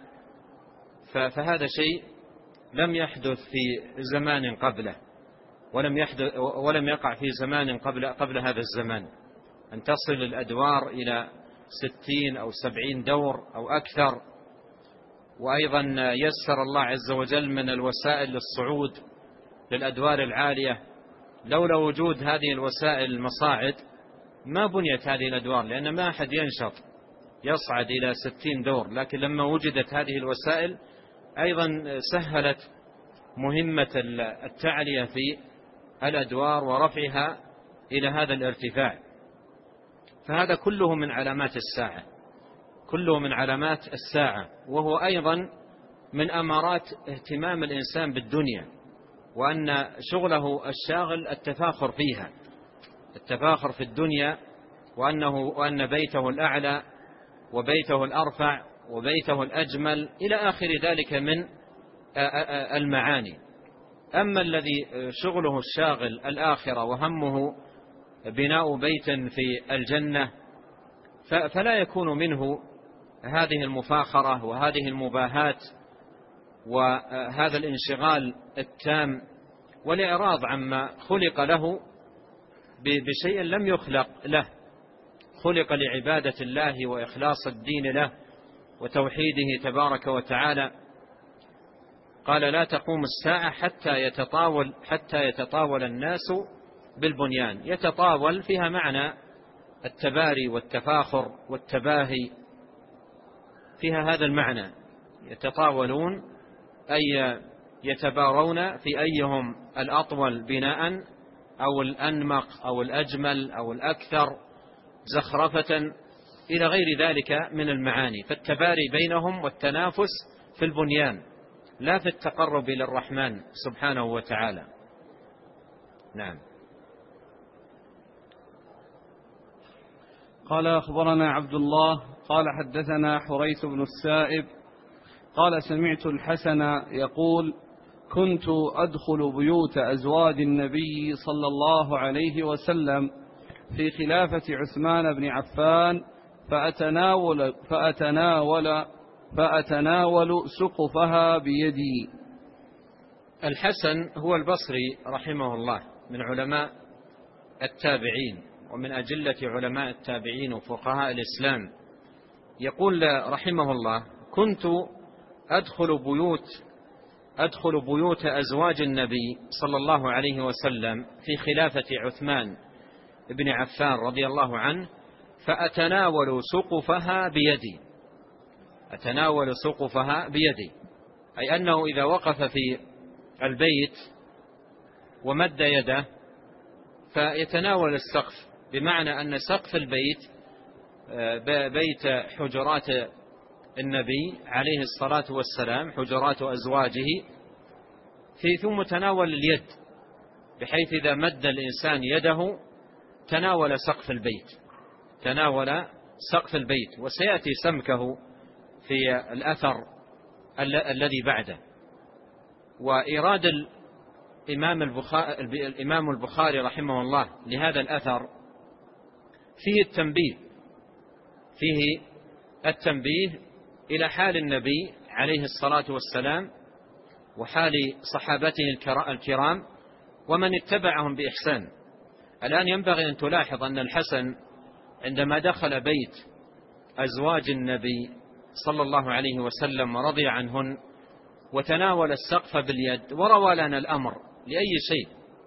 S2: فهذا شيء لم يحدث في زمان قبله، ولم يحدث ولم يقع في زمان قبل قبل هذا الزمان، أن تصل الأدوار إلى ستين أو سبعين دور أو أكثر. وأيضا يسر الله عز وجل من الوسائل للصعود للأدوار العالية. لولا وجود هذه الوسائل المصاعد ما بنيت هذه الأدوار، لأن ما أحد ينشط يصعد إلى ستين دور. لكن لما وجدت هذه الوسائل أيضا سهلت مهمة التعلية في الأدوار ورفعها إلى هذا الارتفاع. فهذا كله من علامات الساعة، كله من علامات الساعة، وهو أيضا من أمارات اهتمام الإنسان بالدنيا، وأن شغله الشاغل التفاخر فيها، التفاخر في الدنيا، وأنه وأن بيته الأعلى وبيته الأرفع وبيته الأجمل إلى آخر ذلك من المعاني. أما الذي شغله الشاغل الآخرة وهمه بناء بيت في الجنة فلا يكون منه هذه المفاخرة وهذه المباهات وهذا الانشغال التام والإعراض عما خلق له بشيء لم يخلق له، خلق لعبادة الله وإخلاص الدين له وتوحيده تبارك وتعالى. قال لا تقوم الساعة حتى يتطاول حتى يتطاول الناس بالبنيان. يتطاول فيها معنى التباري والتفاخر والتباهي، فيها هذا المعنى. يتطاولون أي يتبارون في أيهم الأطول بناء أو الأنمق أو الأجمل أو الأكثر زخرفة إلى غير ذلك من المعاني. فالتباري بينهم والتنافس في البنيان لا في التقرب إلى الرحمن سبحانه وتعالى. نعم.
S1: قال أخبرنا عبد الله قال حدثنا حريث بن السائب قال سمعت الحسن يقول كنت أدخل بيوت أزواج النبي صلى الله عليه وسلم في خلافة عثمان بن عفان فأتناول, فأتناول, فأتناول سقفها بيدي.
S2: الحسن هو البصري رحمه الله من علماء التابعين ومن أجلة علماء التابعين وفقهاء الإسلام. يقول رحمه الله كنت أدخل بيوت أدخل بيوت أزواج النبي صلى الله عليه وسلم في خلافة عثمان بن عفان رضي الله عنه فأتناول سقفها بيدي. أتناول سقفها بيدي أي أنه إذا وقف في البيت ومد يده فيتناول السقف، بمعنى أن سقف البيت بيت حجرات النبي عليه الصلاة والسلام حجرات أزواجه في ثم تناول اليد، بحيث إذا مد الإنسان يده تناول سقف البيت تناول سقف البيت وسيأتي سمكه في الأثر الذي بعده. وإيراد الإمام البخاري, الإمام البخاري رحمه الله لهذا الأثر فيه التنبيه فيه التنبيه إلى حال النبي عليه الصلاة والسلام وحال صحابته الكرام ومن اتبعهم بإحسان. الآن ينبغي أن تلاحظ أن الحسن عندما دخل بيت أزواج النبي صلى الله عليه وسلم ورضي عنهن وتناول السقف باليد وروى لنا الأمر لأي شيء.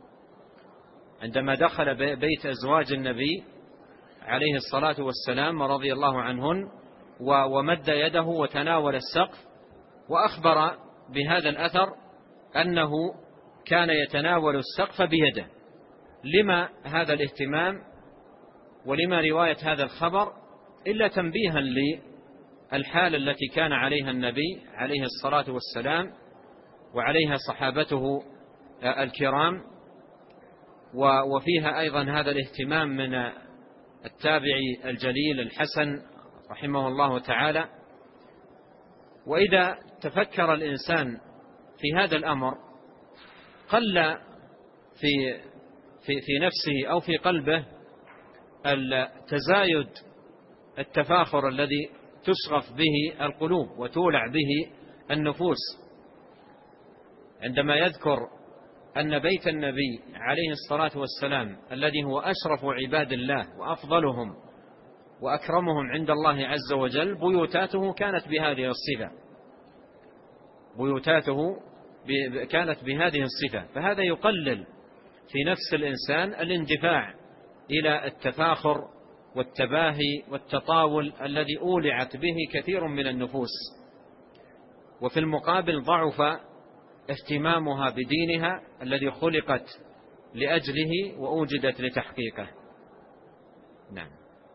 S2: عندما دخل بيت أزواج النبي عليه الصلاة والسلام ورضي الله عنهن ومد يده وتناول السقف وأخبر بهذا الأثر أنه كان يتناول السقف بيده. لما هذا الاهتمام ولما رواية هذا الخبر؟ إلا تنبيها للحال التي كان عليها النبي عليه الصلاة والسلام وعليها صحابته الكرام، وفيها أيضا هذا الاهتمام من التابعي الجليل الحسن رحمه الله تعالى. وإذا تفكر الإنسان في هذا الأمر قل في في في نفسه أو في قلبه التزايد التفاخر الذي تشغف به القلوب وتولع به النفوس عندما يذكر أن بيت النبي عليه الصلاة والسلام الذي هو أشرف عباد الله وأفضلهم وأكرمهم عند الله عز وجل بيوتاته كانت بهذه الصفة، بيوتاته كانت بهذه الصفة. فهذا يقلل في نفس الإنسان الاندفاع إلى التفاخر والتباهي والتطاول الذي أولعت به كثير من النفوس، وفي المقابل ضعف اهتمامها بدينها الذي خلقت لأجله وأوجدت لتحقيقه. نعم.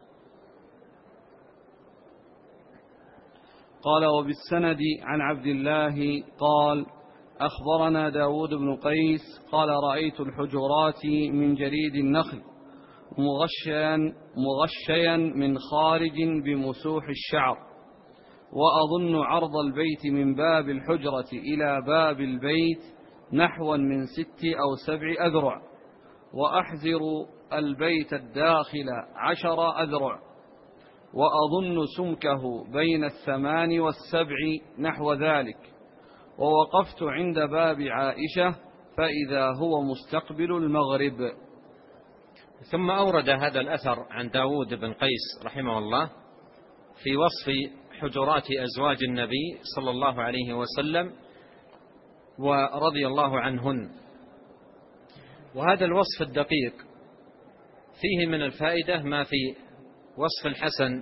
S1: قال: وبالسند عن عبد الله قال: أخبرنا داود بن قيس قال: رأيت الحجرات من جريد النخل مغشيا, مغشيا من خارج بمسوح الشعر، وأظن عرض البيت من باب الحجرة إلى باب البيت نحوا من ست أو سبع أذرع، وأحزر البيت الداخل عشر أذرع، وأظن سمكه بين الثمان والسبع نحو ذلك. ووقفت عند باب عائشة فإذا هو مستقبل المغرب.
S2: ثم أورد هذا الأثر عن داود بن قيس رحمه الله في وصف حجرات أزواج النبي صلى الله عليه وسلم ورضي الله عنهن. وهذا الوصف الدقيق فيه من الفائدة ما في وصف الحسن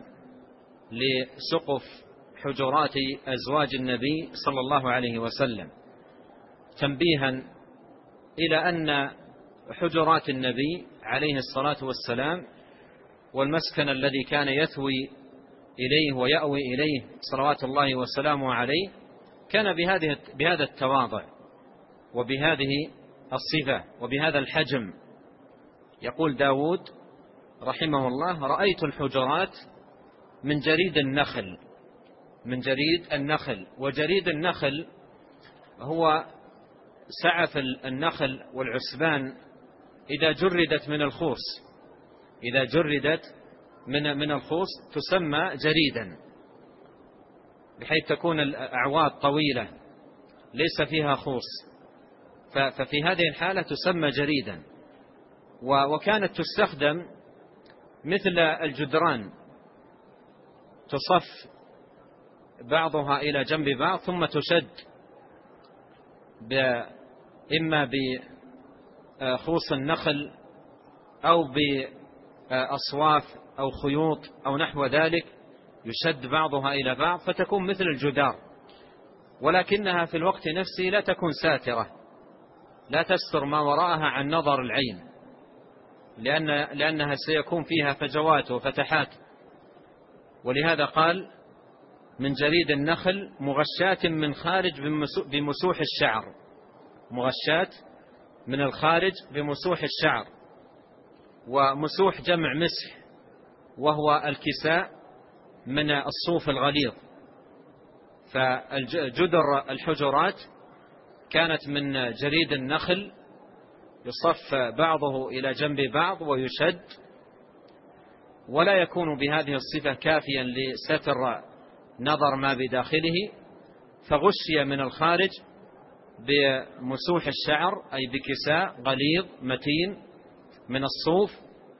S2: لسقف حجرات أزواج النبي صلى الله عليه وسلم، تنبيها إلى أن حجرات النبي عليه الصلاة والسلام والمسكن الذي كان يثوي إليه ويأوي إليه صلوات الله وسلامه عليه كان بهذه بهذا التواضع وبهذه الصفة وبهذا الحجم. يقول داود رحمه الله: رأيت الحجرات من جريد النخل، من جريد النخل. وجريد النخل هو سعف النخل والعسبان إذا جردت من الخوص، إذا جردت من من الخوص تسمى جريدا، بحيث تكون الأعواد طويلة ليس فيها خوص، ففي هذه الحالة تسمى جريدا. وكانت تستخدم مثل الجدران، تصف بعضها إلى جنب بعض ثم تشد إما بخوص النخل أو بأصواف أو خيوط أو نحو ذلك، يشد بعضها إلى بعض فتكون مثل الجدار، ولكنها في الوقت نفسه لا تكون ساترة، لا تستر ما وراءها عن نظر العين، لأن لأنها سيكون فيها فجوات وفتحات. ولهذا قال: من جريد النخل مغشات من خارج بمسوح الشعر، مغشات من الخارج بمسوح الشعر. ومسوح جمع مسح، وهو الكساء من الصوف الغليظ. فالجدر الحجرات كانت من جريد النخل يصف بعضه إلى جنب بعض ويشد، ولا يكون بهذه الصفة كافيا لستر نظر ما بداخله، فغشي من الخارج بمسوح الشعر أي بكساء غليظ متين من الصوف،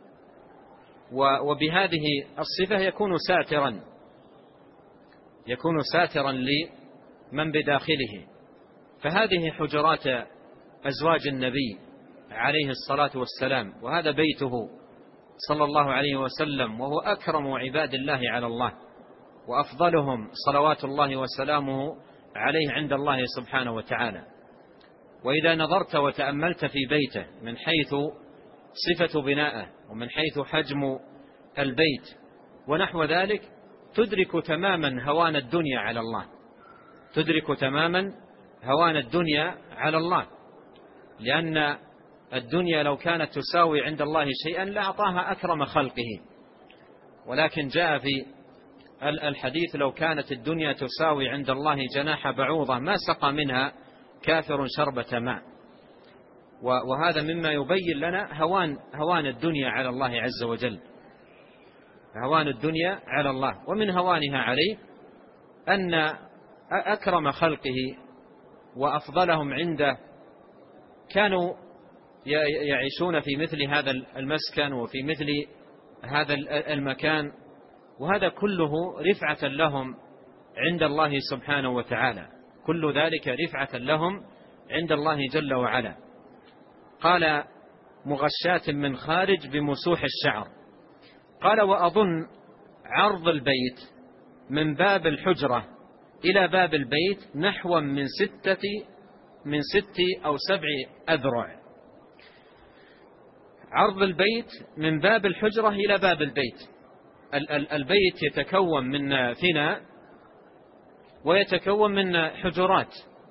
S2: وبهذه الصفة يكون ساترا يكون ساترا لمن بداخله. فهذه حجرات أزواج النبي عليه الصلاة والسلام، وهذا بيته صلى الله عليه وسلم، وهو أكرم عباد الله على الله وأفضلهم صلوات الله وسلامه عليه عند الله سبحانه وتعالى. وإذا نظرت وتأملت في بيته من حيث صفة بنائه ومن حيث حجم البيت ونحو ذلك تدرك تماما هوان الدنيا على الله، تدرك تماما هوان الدنيا على الله، لأن الدنيا لو كانت تساوي عند الله شيئا لأعطاها أكرم خلقه، ولكن جاء في الحديث لو كانت الدنيا تساوي عند الله جناح بعوضة ما سقى منها كافر شربة ماء. وهذا مما يبين لنا هوان هوان الدنيا على الله عز وجل، هوان الدنيا على الله. ومن هوانها عليه أن أكرم خلقه وأفضلهم عنده كانوا يعيشون في مثل هذا المسكن وفي مثل هذا المكان، وهذا كله رفعة لهم عند الله سبحانه وتعالى، كل ذلك رفعة لهم عند الله جل وعلا. قال مغشاة من خارج بمسوح الشعر. قال وأظن عرض البيت من باب الحجرة إلى باب البيت نحو من ستة من ست أو سبع أذرع. عرض البيت من باب الحجرة إلى باب البيت، البيت يتكون من فناء ويتكون من حجرات،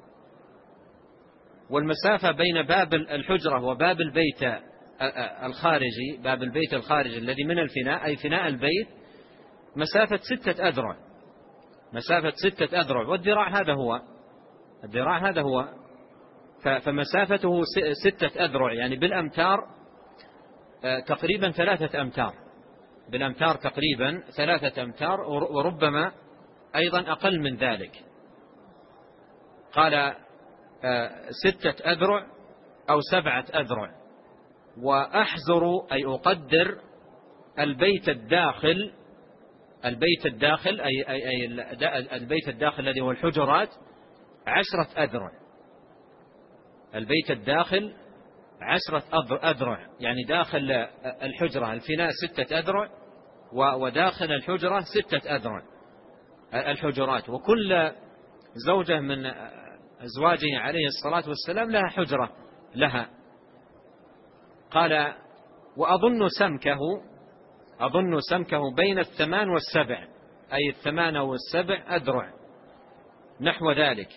S2: والمسافة بين باب الحجرة وباب البيت الخارجي، باب البيت الخارجي الذي من الفناء أي فناء البيت، مسافة ستة أذرع، مسافة ستة أذرع، والذراع هذا هو الذراع هذا هو فمسافته ستة أذرع، يعني بالأمتار تقريبا ثلاثة أمتار، بالأمتار تقريبا ثلاثة أمتار، وربما أيضا أقل من ذلك. قال ستة أذرع أو سبعة أذرع. وأحزر أي أقدر البيت الداخل، البيت الداخل أي, أي, أي البيت الداخل الذي هو الحجرات عشرة أذرع، البيت الداخل عشرة أذرع، يعني داخل الحجرة الفناء ستة أذرع وداخل الحجرة ستة أذرع الحجرات، وكل زوجة من أزواجه عليه الصلاة والسلام لها حجرة لها. قال وأظن سمكه أظن سمكه بين الثمان والسبع، أي الثمان والسبع أذرع نحو ذلك.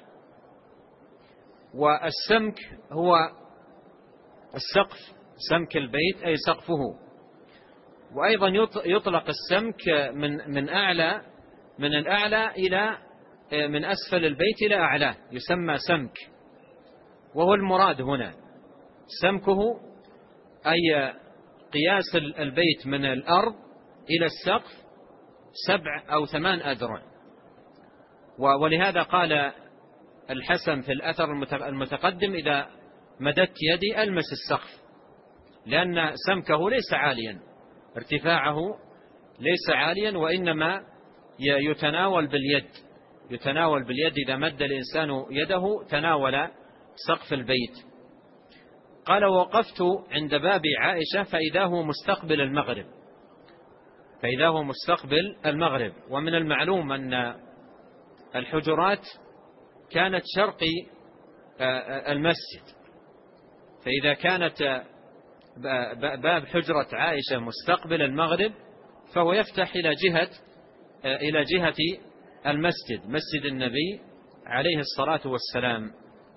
S2: والسمك هو السقف، سمك البيت أي سقفه. وأيضا يطلق السمك من من أعلى من الأعلى إلى من أسفل البيت إلى أعلاه يسمى سمك، وهو المراد هنا سمكه أي قياس البيت من الأرض إلى السقف سبع أو ثمان أذرع. ولهذا قال الحسن في الأثر المتقدم إذا مددت يدي ألمس السقف، لأن سمكه ليس عاليا، ارتفاعه ليس عاليا، وإنما يتناول باليد، يتناول باليد إذا مد الإنسان يده تناول سقف البيت. قال وقفت عند باب عائشة فإذا هو مستقبل المغرب، فإذا هو مستقبل المغرب. ومن المعلوم أن الحجرات كانت شرقي المسجد، فإذا كانت باب حجرة عائشة مستقبل المغرب فهو يفتح إلى جهة إلى جهة المسجد، مسجد النبي عليه الصلاة والسلام.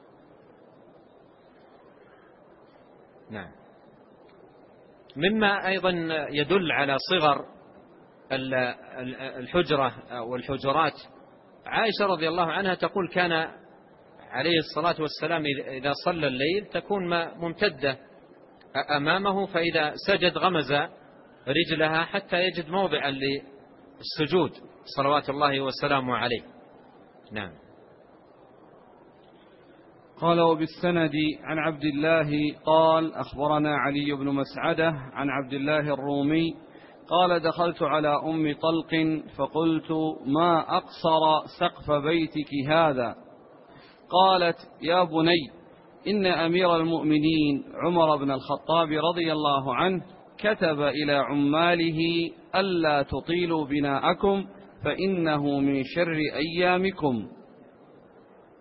S2: نعم. مما أيضا يدل على صغر الحجرة والحجرات، عائشة رضي الله عنها تقول كان عليه الصلاة والسلام إذا صلى الليل تكون ممتدة أمامه، فإذا سجد غمز رجلها حتى يجد موضعا للسجود صلوات الله وسلامه عليه. نعم.
S1: قال وبالسند عن عبد الله قال أخبرنا علي بن مسعدة عن عبد الله الرومي قال دخلت على أم طلق فقلت ما أقصر سقف بيتك هذا؟ قالت يا بني إن أمير المؤمنين عمر بن الخطاب رضي الله عنه كتب إلى عماله ألا تطيلوا بناءكم فإنه من شر أيامكم.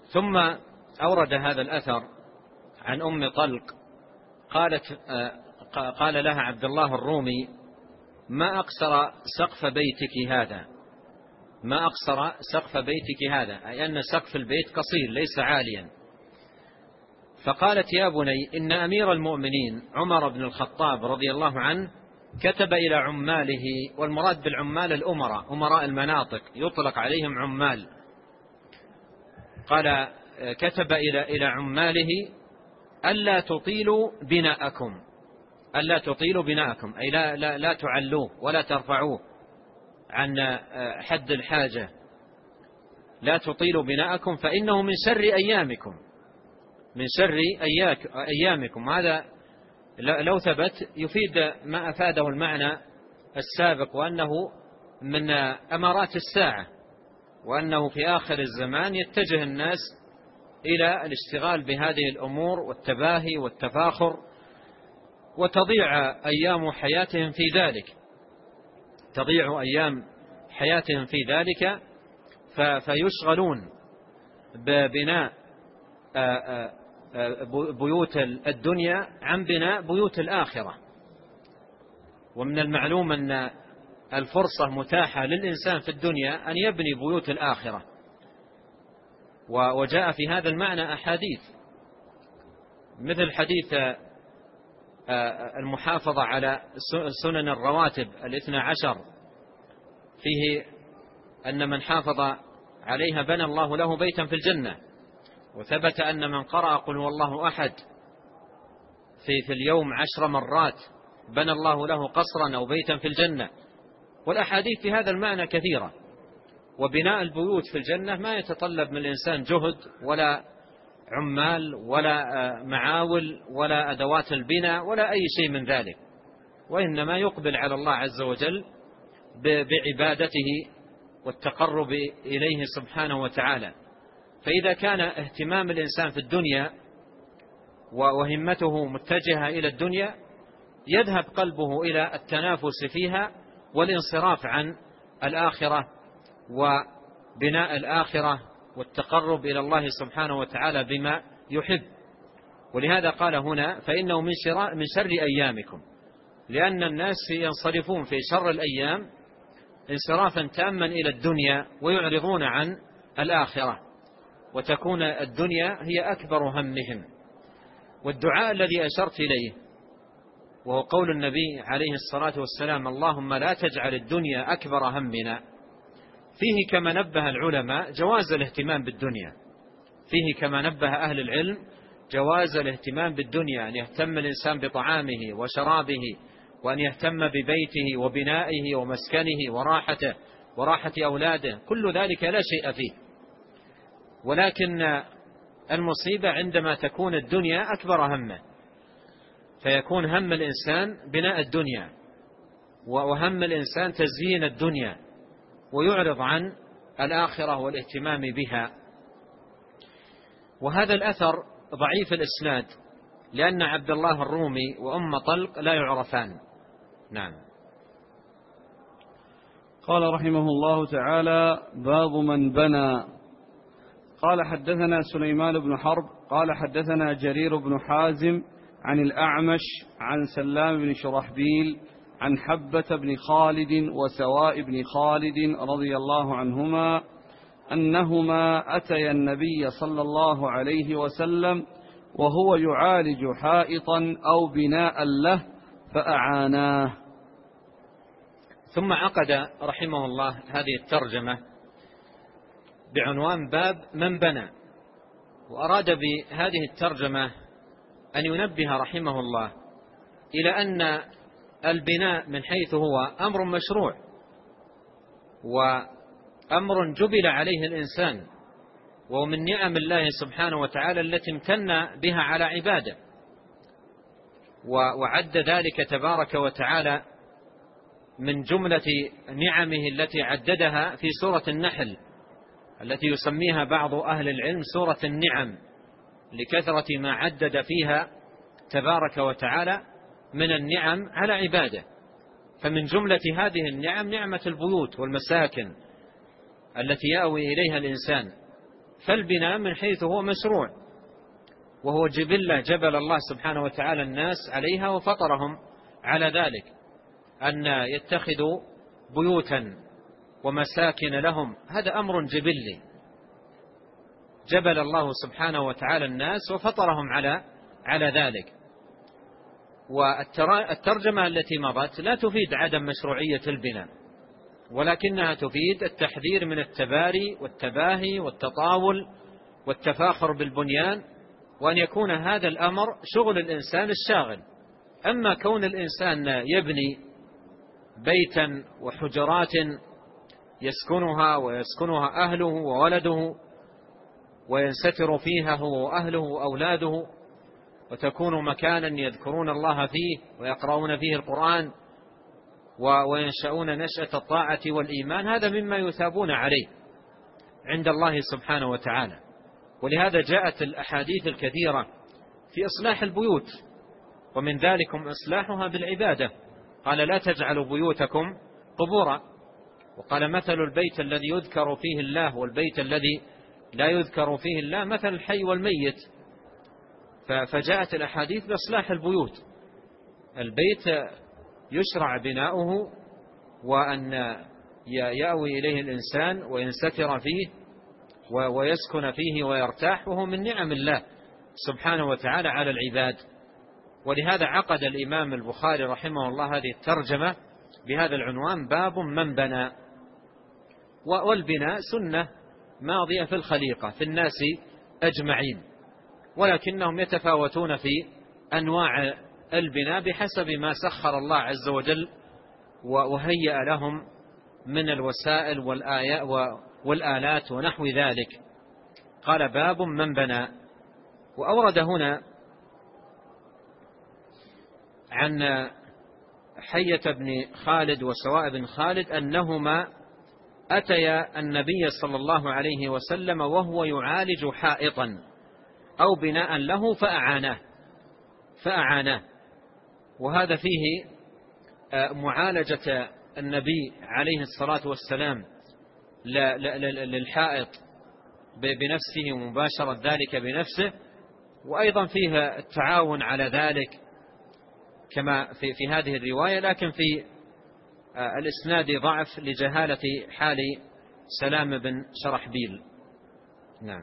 S2: ثم أورد هذا الأثر عن أم طلق قالت قال لها عبد الله الرومي: ما أقصر سقف بيتك هذا، ما أقصر سقف بيتك هذا، أي أن سقف البيت قصير ليس عاليا. فقالت: يا بني، إن أمير المؤمنين عمر بن الخطاب رضي الله عنه كتب إلى عماله، والمراد بالعمال الأمراء، أمراء المناطق يطلق عليهم عمال. قال: كتب إلى إلى عماله ألا تطيلوا بناءكم، ألا تطيلوا بناءكم، أي لا, لا, لا تعلوه ولا ترفعوه عن حد الحاجة، لا تطيلوا بناءكم فإنه من شر أيامكم، من شر أيامكم. هذا لو ثبت يفيد ما أفاده المعنى السابق، وأنه من أمارات الساعة، وأنه في آخر الزمان يتجه الناس إلى الاشتغال بهذه الأمور والتباهي والتفاخر، وتضيع أيام حياتهم في ذلك، تضيع أيام حياتهم في ذلك، فيشغلون ببناء بيوت الدنيا عن بناء بيوت الآخرة. ومن المعلوم أن الفرصة متاحة للإنسان في الدنيا أن يبني بيوت الآخرة، وجاء في هذا المعنى أحاديث، مثل حديث المحافظة على سنن الرواتب الاثنى عشر، فيه أن من حافظ عليها بنى الله له بيتا في الجنة. وثبت أن من قرأ قل هو الله أحد في في اليوم عشر مرات بنى الله له قصرا أو بيتا في الجنة. والأحاديث في هذا المعنى كثيرة. وبناء البيوت في الجنة ما يتطلب من الإنسان جهد ولا عمال ولا معاول ولا أدوات البناء ولا أي شيء من ذلك، وإنما يقبل على الله عز وجل بعبادته والتقرب إليه سبحانه وتعالى. فإذا كان اهتمام الإنسان في الدنيا وهمته متجهة إلى الدنيا، يذهب قلبه إلى التنافس فيها والانصراف عن الآخرة وبناء الآخرة والتقرب إلى الله سبحانه وتعالى بما يحب. ولهذا قال هنا: فإنه من شر, من شر أيامكم، لأن الناس ينصرفون في شر الأيام انصرافا تاما إلى الدنيا ويعرضون عن الآخرة، وتكون الدنيا هي أكبر همهم. والدعاء الذي أشرت إليه وهو قول النبي عليه الصلاة والسلام: اللهم لا تجعل الدنيا أكبر همنا، فيه كما نبه العلماء جواز الاهتمام بالدنيا، فيه كما نبه أهل العلم جواز الاهتمام بالدنيا، أن يهتم الإنسان بطعامه وشرابه، وأن يهتم ببيته وبنائه ومسكنه وراحته وراحة أولاده، كل ذلك لا شيء فيه. ولكن المصيبة عندما تكون الدنيا أكبر همه، فيكون هم الإنسان بناء الدنيا، وهم الإنسان تزيين الدنيا، ويعرض عن الآخرة والاهتمام بها. وهذا الأثر ضعيف الإسناد، لأن عبد الله الرومي وأم طلق لا يعرفان. نعم.
S1: قال رحمه الله تعالى: باب من بنى. قال: حدثنا سليمان بن حرب قال حدثنا جرير بن حازم عن الأعمش عن سلام بن شرحبيل عن حبة بن خالد وسواء بن خالد رضي الله عنهما أنهما أتيا النبي صلى الله عليه وسلم وهو يعالج حائطا أو بناء له فأعاناه.
S2: ثم عقد رحمه الله هذه الترجمة بعنوان باب من بنى، وأراد بهذه الترجمة أن ينبه رحمه الله إلى أن البناء من حيث هو أمر مشروع وأمر جبل عليه الإنسان، ومن نعم الله سبحانه وتعالى التي امتن بها على عباده. وعد ذلك تبارك وتعالى من جملة نعمه التي عددها في سورة النحل التي يسميها بعض أهل العلم سورة النعم، لكثرة ما عدد فيها تبارك وتعالى من النعم على عباده. فمن جملة هذه النعم نعمة البيوت والمساكن التي يأوي إليها الإنسان، فالبناء من حيث هو مشروع، وهو جبلة جبل الله سبحانه وتعالى الناس عليها وفطرهم على ذلك، أن يتخذوا بيوتا ومساكن لهم، هذا أمر جبلي جبل الله سبحانه وتعالى الناس وفطرهم على على ذلك. والترجمة التي مضت لا تفيد عدم مشروعية البناء، ولكنها تفيد التحذير من التباري والتباهي والتطاول والتفاخر بالبنيان، وأن يكون هذا الأمر شغل الإنسان الشاغل. أما كون الإنسان يبني بيتا وحجرات يسكنها ويسكنها أهله وولده وينستر فيها هو وأهله وأولاده، وتكون مكانا يذكرون الله فيه ويقرؤون فيه القرآن وينشأون نشأة الطاعة والإيمان، هذا مما يثابون عليه عند الله سبحانه وتعالى. ولهذا جاءت الأحاديث الكثيرة في إصلاح البيوت، ومن ذلكم إصلاحها بالعبادة. قال: لا تجعلوا بيوتكم قبورا. وقال: مثل البيت الذي يذكر فيه الله والبيت الذي لا يذكر فيه الله مثل الحي والميت. فجاءت الأحاديث بإصلاح البيوت. البيت يشرع بناؤه وأن يأوي إليه الإنسان وينستر فيه ويسكن فيه ويرتاح، وهو من نعم الله سبحانه وتعالى على العباد. ولهذا عقد الإمام البخاري رحمه الله هذه الترجمة بهذا العنوان: باب من بنى. والبناء سنة ماضية في الخليقة في الناس أجمعين، ولكنهم يتفاوتون في أنواع البناء بحسب ما سخر الله عز وجل وهيأ لهم من الوسائل والآلات ونحو ذلك. قال: باب من بنى. وأورد هنا عن حية بن خالد وسواء بن خالد أنهما أتيا النبي صلى الله عليه وسلم وهو يعالج حائطا أو بناء له فأعاناه فأعاناه وهذا فيه معالجة النبي عليه الصلاة والسلام للحائط بنفسه ومباشرة ذلك بنفسه، وأيضا فيها التعاون على ذلك كما في, في هذه الرواية، لكن في الإسناد ضعف لجهالة حال سلام بن شرحبيل. نعم.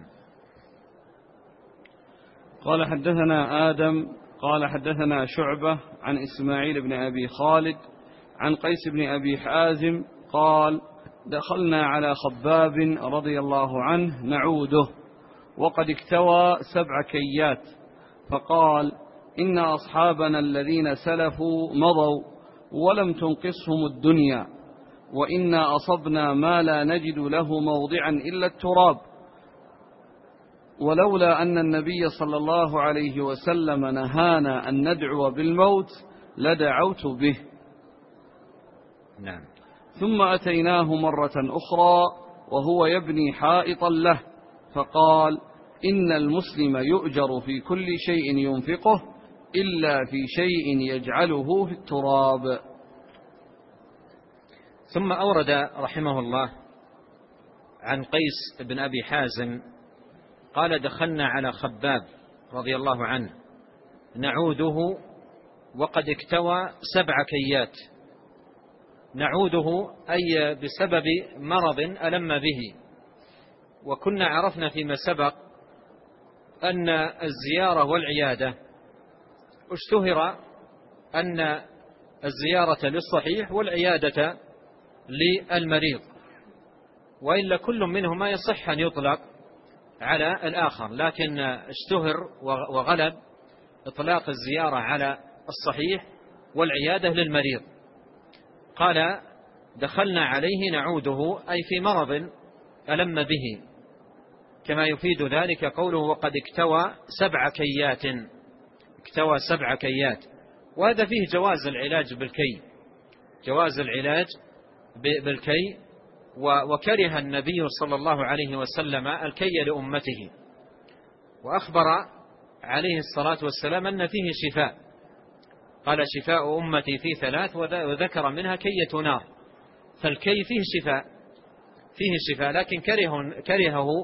S1: قال: حدثنا آدم قال حدثنا شعبة عن إسماعيل بن أبي خالد عن قيس بن أبي حازم قال: دخلنا على خباب رضي الله عنه نعوده وقد اكتوى سبع كيات، فقال: إن أصحابنا الذين سلفوا مضوا ولم تنقصهم الدنيا، وإنا أصبنا ما لا نجد له موضعا إلا التراب، ولولا أن النبي صلى الله عليه وسلم نهانا أن ندعو بالموت لدعوت به.
S2: نعم.
S1: ثم أتيناه مرة أخرى وهو يبني حائطا له، فقال: إن المسلم يؤجر في كل شيء ينفقه إلا في شيء يجعله في التراب.
S2: ثم أورد رحمه الله عن قيس بن أبي حازم قال: دخلنا على خباب رضي الله عنه نعوده وقد اكتوى سبع كيات. نعوده أي بسبب مرض ألم به، وكنا عرفنا فيما سبق أن الزيارة والعيادة اشتهر أن الزيارة للصحيح والعيادة للمريض، وإلا كل منهما يصح أن يطلق على الآخر، لكن اشتهر وغلب إطلاق الزيارة على الصحيح والعيادة للمريض. قال: دخلنا عليه نعوده أي في مرض ألم به، كما يفيد ذلك قوله: وقد اكتوى سبع كيات. اكتوى سبع كيات، وهذا فيه جواز العلاج بالكي، جواز العلاج بالكي. وكره النبي صلى الله عليه وسلم الكي لأمته، وأخبر عليه الصلاة والسلام أن فيه شفاء، قال: شفاء أمتي في ثلاث، وذكر منها كية نار. فالكي فيه شفاء فيه شفاء لكن كره كرهه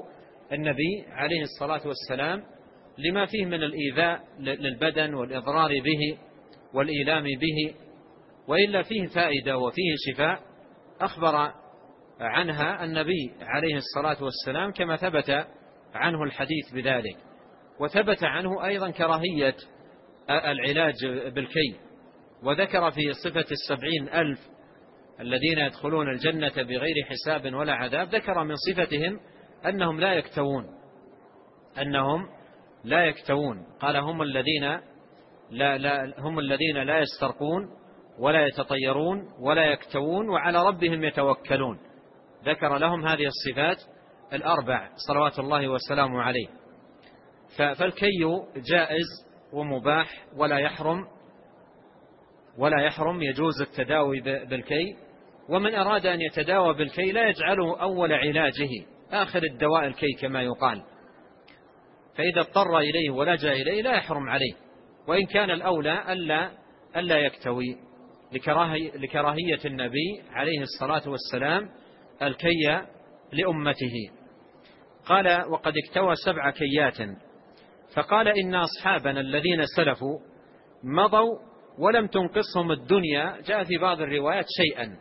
S2: النبي عليه الصلاة والسلام لما فيه من الإيذاء للبدن والإضرار به والإيلام به، وإلا فيه فائدة وفيه شفاء أخبر عنها النبي عليه الصلاة والسلام كما ثبت عنه الحديث بذلك. وثبت عنه أيضا كراهية العلاج بالكي، وذكر في صفة السبعين ألف الذين يدخلون الجنة بغير حساب ولا عذاب، ذكر من صفتهم أنهم لا يكتوون أنهم لا يكتوون قال هم الذين لا, لا هم الذين لا يسترقون ولا يتطيرون ولا يكتوون وعلى ربهم يتوكلون. ذكر لهم هذه الصفات الأربع صلوات الله وسلامه عليه. فالكي جائز ومباح ولا يحرم ولا يحرم يجوز التداوي بالكي، ومن أراد أن يتداوى بالكي لا يجعله أول علاجه آخر الدواء الكي كما يقال، فإذا اضطر إليه ولجأ إليه لا يحرم عليه، وإن كان الأولى ألا, ألا يكتوي لكراهية النبي عليه الصلاة والسلام الكي لأمته. قال وقد اكتوى سبع كيات، فقال إن أصحابنا الذين سلفوا مضوا ولم تنقصهم الدنيا، جاء في بعض الروايات شيئا.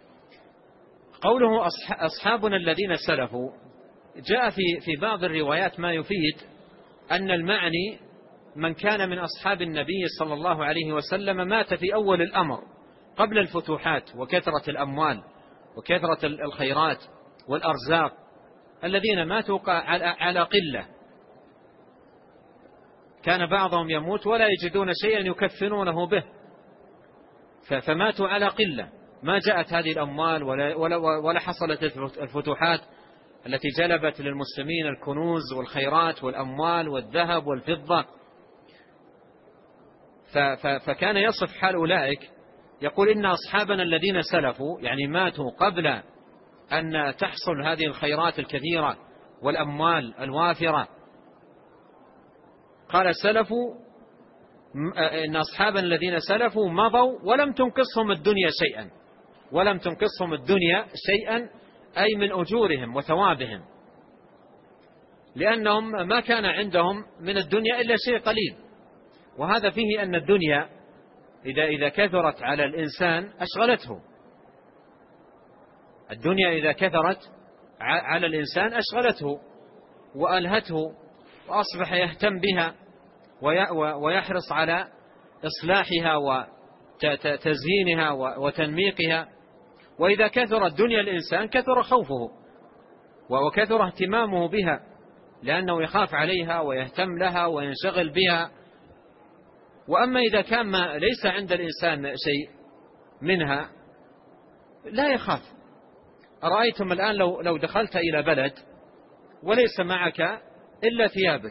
S2: قوله أصحابنا الذين سلفوا جاء في في بعض الروايات ما يفيد أن المعني من كان من أصحاب النبي صلى الله عليه وسلم مات في أول الأمر قبل الفتوحات وكثرة الأموال وكثرة الخيرات والأرزاق، الذين ماتوا على قلة، كان بعضهم يموت ولا يجدون شيئا يكفنونه به، فماتوا على قلة، ما جاءت هذه الأموال ولا, ولا, ولا حصلت الفتوحات التي جلبت للمسلمين الكنوز والخيرات والأموال والذهب والفضة. فكان يصف حال أولئك يقول إن أصحابنا الذين سلفوا يعني ماتوا قبل أن تحصل هذه الخيرات الكثيرة والأموال الوافرة. قال سلفوا إن أصحابنا الذين سلفوا مضوا ولم تنقصهم الدنيا شيئا، ولم تنقصهم الدنيا شيئا أي من أجورهم وثوابهم، لأنهم ما كان عندهم من الدنيا إلا شيء قليل. وهذا فيه أن الدنيا إذا إذا كثرت على الإنسان أشغلته، الدنيا إذا كثرت على الإنسان أشغلته وألهته، وأصبح يهتم بها ويحرص على إصلاحها وتزيينها وتنميقها. وإذا كثر الدنيا الإنسان كثر خوفه وكثر اهتمامه بها، لأنه يخاف عليها ويهتم لها وينشغل بها. وأما إذا كان ما ليس عند الإنسان شيء منها لا يخاف. أرأيتم الآن لو لو دخلت إلى بلد وليس معك إلا ثيابك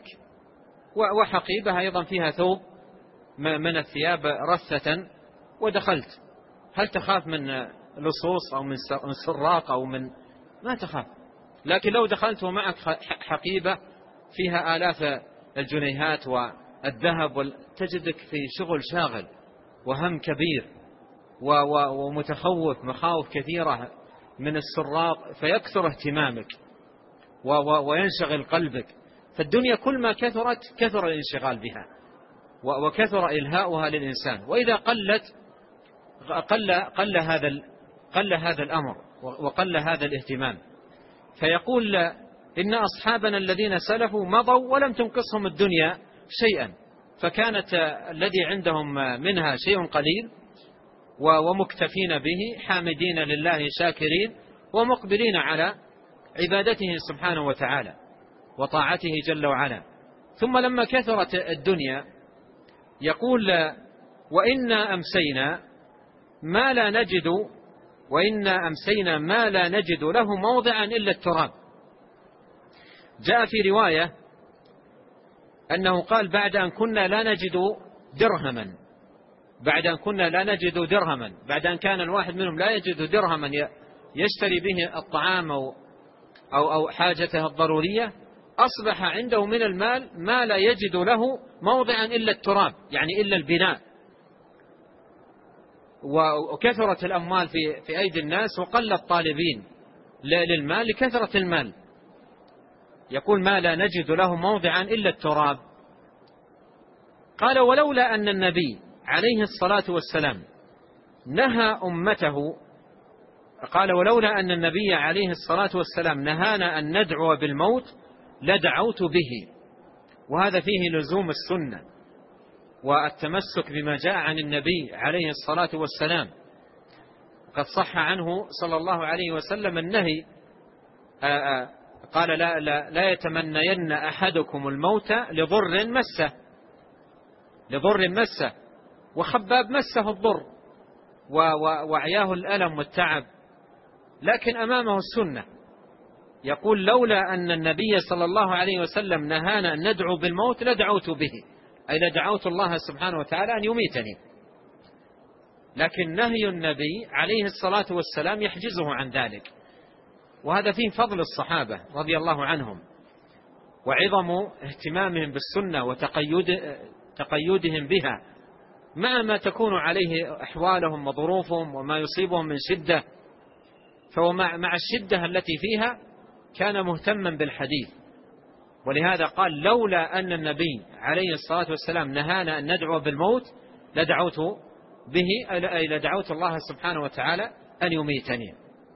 S2: وحقيبة أيضا فيها ثوب من الثياب رثة ودخلت، هل تخاف من لصوص أو من سراق أو من؟ ما تخاف. لكن لو دخلت ومعك حقيبة فيها آلاف الجنيهات والذهب تجدك في شغل شاغل وهم كبير ومتخوف مخاوف كثيرة من السراق، فيكثر اهتمامك وينشغل قلبك. فالدنيا كل ما كثرت كثر الانشغال بها وكثر إلهاؤها للإنسان، وإذا قلت قل, قل, هذا قل هذا الأمر وقل هذا الاهتمام. فيقول إن أصحابنا الذين سلفوا مضوا ولم تنقصهم الدنيا شيئا، فكانت الذي عندهم منها شيء قليل ومكتفين به حامدين لله شاكرين ومقبلين على عبادته سبحانه وتعالى وطاعته جل وعلا. ثم لما كثرت الدنيا يقول وإنا أمسينا ما لا نجد وإنا أمسينا ما لا نجد له موضعا إلا التراب. جاء في رواية أنه قال بعد أن كنا لا نجد درهما بعد أن كنا لا نجد درهما بعد أن كان الواحد منهم لا يجد درهما يشتري به الطعام أو, أو, أو حاجته الضرورية، أصبح عنده من المال ما لا يجد له موضعا إلا التراب، يعني إلا البناء. وكثرت الأموال في, في أيدي الناس وقل الطالبين للمال لكثرة المال. يقول ما لا نجد له موضعا إلا التراب. قال ولولا أن النبي عليه الصلاة والسلام نهى أمته قال ولولا أن النبي عليه الصلاة والسلام نهانا أن ندعو بالموت لدعوت به. وهذا فيه لزوم السنة والتمسك بما جاء عن النبي عليه الصلاة والسلام. قد صح عنه صلى الله عليه وسلم النهي، قال لا, لا, لا يتمنين أحدكم الموت لضر مسه لضر مسه وخباب مسه الضر وعياه الألم والتعب، لكن أمامه السنة. يقول لولا أن النبي صلى الله عليه وسلم نهانا أن ندعو بالموت لدعوت به، أي لدعوت الله سبحانه وتعالى أن يميتني. لكن نهي النبي عليه الصلاة والسلام يحجزه عن ذلك. وهذا فيه فضل الصحابة رضي الله عنهم وعظم اهتمامهم بالسنة وتقيد تقيدهم بها مع ما تكون عليه أحوالهم وظروفهم وما يصيبهم من شدة. فهو مع الشدة التي فيها كان مهتما بالحديث. ولهذا قال لولا أن النبي عليه الصلاة والسلام نهانا أن ندعو بالموت لدعوت به، أي لدعوت الله سبحانه وتعالى أن يميتني.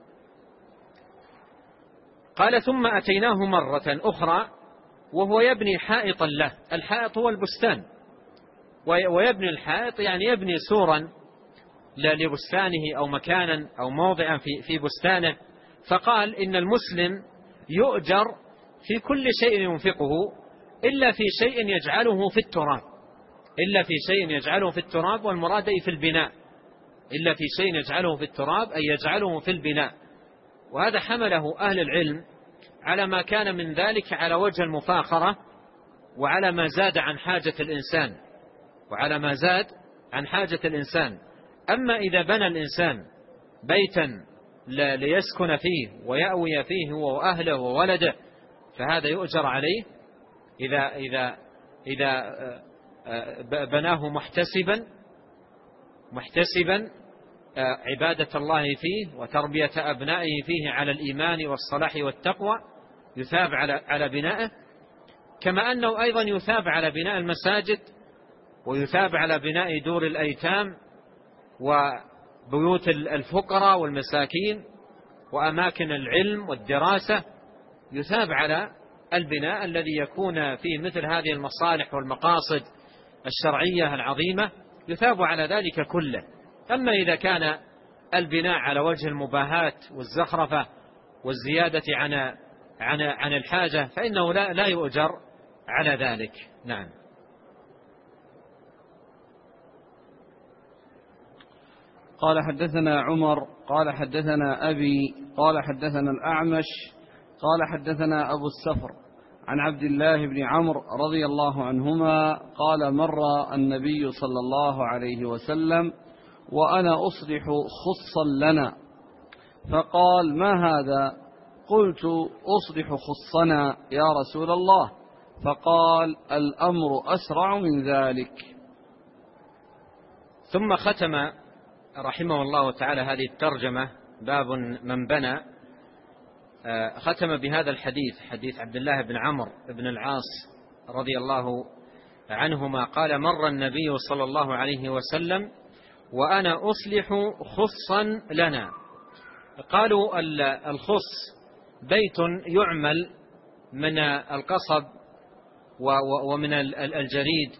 S2: قال ثم أتيناه مرة أخرى وهو يبني حائطا له. الحائط هو البستان، ويبني الحائط يعني يبني سورا لبستانه أو مكانا أو موضعا في في بستانه. فقال إن المسلم يؤجر في كل شيء ينفقه إلا في شيء يجعله في التراب إلا في شيء يجعله في التراب والمراد في البناء إلا في شيء يجعله في التراب أي يجعله في البناء. وهذا حمله أهل العلم على ما كان من ذلك على وجه المفاخرة وعلى ما زاد عن حاجة الإنسان وعلى ما زاد عن حاجة الإنسان. أما إذا بنى الإنسان بيتا ليسكن فيه ويأوي فيه هو وأهله وولده فهذا يؤجر عليه إذا إذا إذا بناه محتسبا محتسبا عبادة الله فيه وتربية أبنائه فيه على الإيمان والصلاح والتقوى يثاب على على بنائه، كما أنه أيضا يثاب على بناء المساجد ويثاب على بناء دور الأيتام وبيوت الفقراء والمساكين وأماكن العلم والدراسة. يثاب على البناء الذي يكون فيه مثل هذه المصالح والمقاصد الشرعية العظيمة، يثاب على ذلك كله. أما إذا كان البناء على وجه المباهاة والزخرفة والزيادة عن عن عن الحاجة فإنه لا لا يؤجر على ذلك. نعم.
S1: قال حدثنا عمر قال حدثنا أبي قال حدثنا الأعمش قال حدثنا أبو السفر عن عبد الله بن عمرو رضي الله عنهما قال مر النبي صلى الله عليه وسلم وأنا أصلح خصا لنا فقال ما هذا؟ قلت أصلح خصنا يا رسول الله. فقال الأمر أسرع من ذلك.
S2: ثم ختم رحمه الله تعالى هذه الترجمة باب من بنى، ختم بهذا الحديث حديث عبد الله بن عمرو بن العاص رضي الله عنهما قال مر النبي صلى الله عليه وسلم وأنا أصلح خصا لنا. قالوا الخص بيت يعمل من القصب ومن الجريد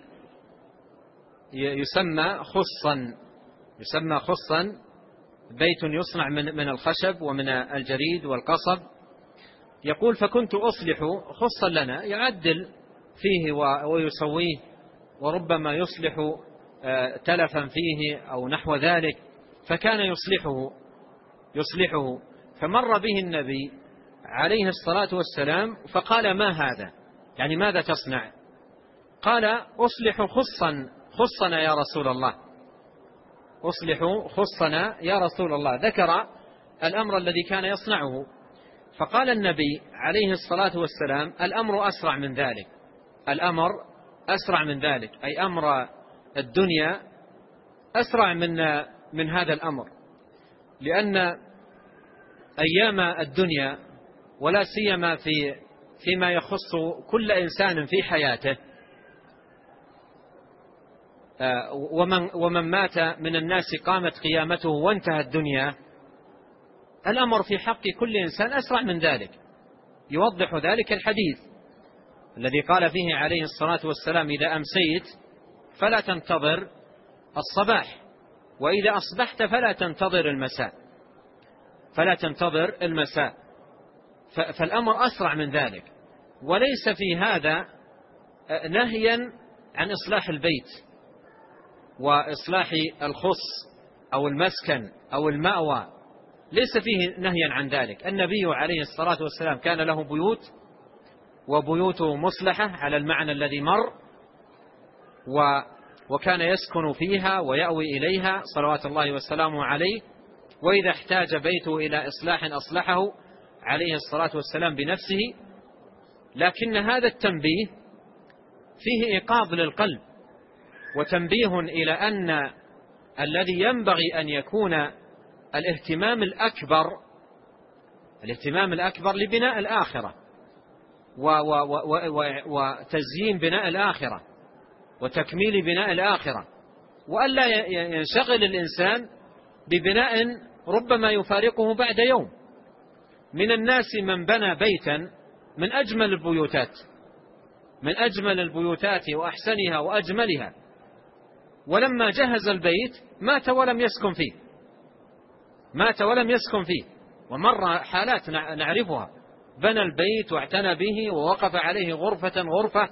S2: يسمى خصا يسمى خصا بيت يصنع من من الخشب ومن الجريد والقصب. يقول فكنت أصلح خصا لنا يعدل فيه ويسويه وربما يصلح تلفا فيه أو نحو ذلك، فكان يصلحه يصلحه فمر به النبي عليه الصلاة والسلام فقال ما هذا؟ يعني ماذا تصنع؟ قال أصلح خصا خصنا يا رسول الله أصلح خصنا يا رسول الله. ذكر الأمر الذي كان يصنعه. فقال النبي عليه الصلاة والسلام الأمر أسرع من ذلك الأمر أسرع من ذلك أي أمر الدنيا أسرع من من هذا الأمر، لأن أيام الدنيا ولا سيما في فيما يخص كل إنسان في حياته، ومن, ومن مات من الناس قامت قيامته وانتهى الدنيا، الأمر في حق كل إنسان أسرع من ذلك. يوضح ذلك الحديث الذي قال فيه عليه الصلاة والسلام: إذا أمسيت فلا تنتظر الصباح، وإذا أصبحت فلا تنتظر المساء فلا تنتظر المساء فالأمر أسرع من ذلك. وليس في هذا نهيا عن إصلاح البيت وإصلاح الخص أو المسكن أو المأوى، ليس فيه نهيا عن ذلك. النبي عليه الصلاة والسلام كان له بيوت، وبيوته مصلحة على المعنى الذي مر، وكان يسكن فيها ويأوي إليها صلوات الله وسلامه عليه، وإذا احتاج بيته إلى إصلاح أصلحه عليه الصلاة والسلام بنفسه. لكن هذا التنبيه فيه إيقاظ للقلب وتنبيه إلى أن الذي ينبغي أن يكون الاهتمام الأكبر الاهتمام الأكبر لبناء الآخرة وتزيين بناء الآخرة وتكميل بناء الآخرة، وألا ينشغل الإنسان ببناء ربما يفارقه بعد يوم. من الناس من بنى بيتا من أجمل البيوتات من أجمل البيوتات وأحسنها وأجملها، ولما جهز البيت مات ولم يسكن فيه مات ولم يسكن فيه ومر حالات نعرفها، بنى البيت واعتنى به ووقف عليه غرفة غرفة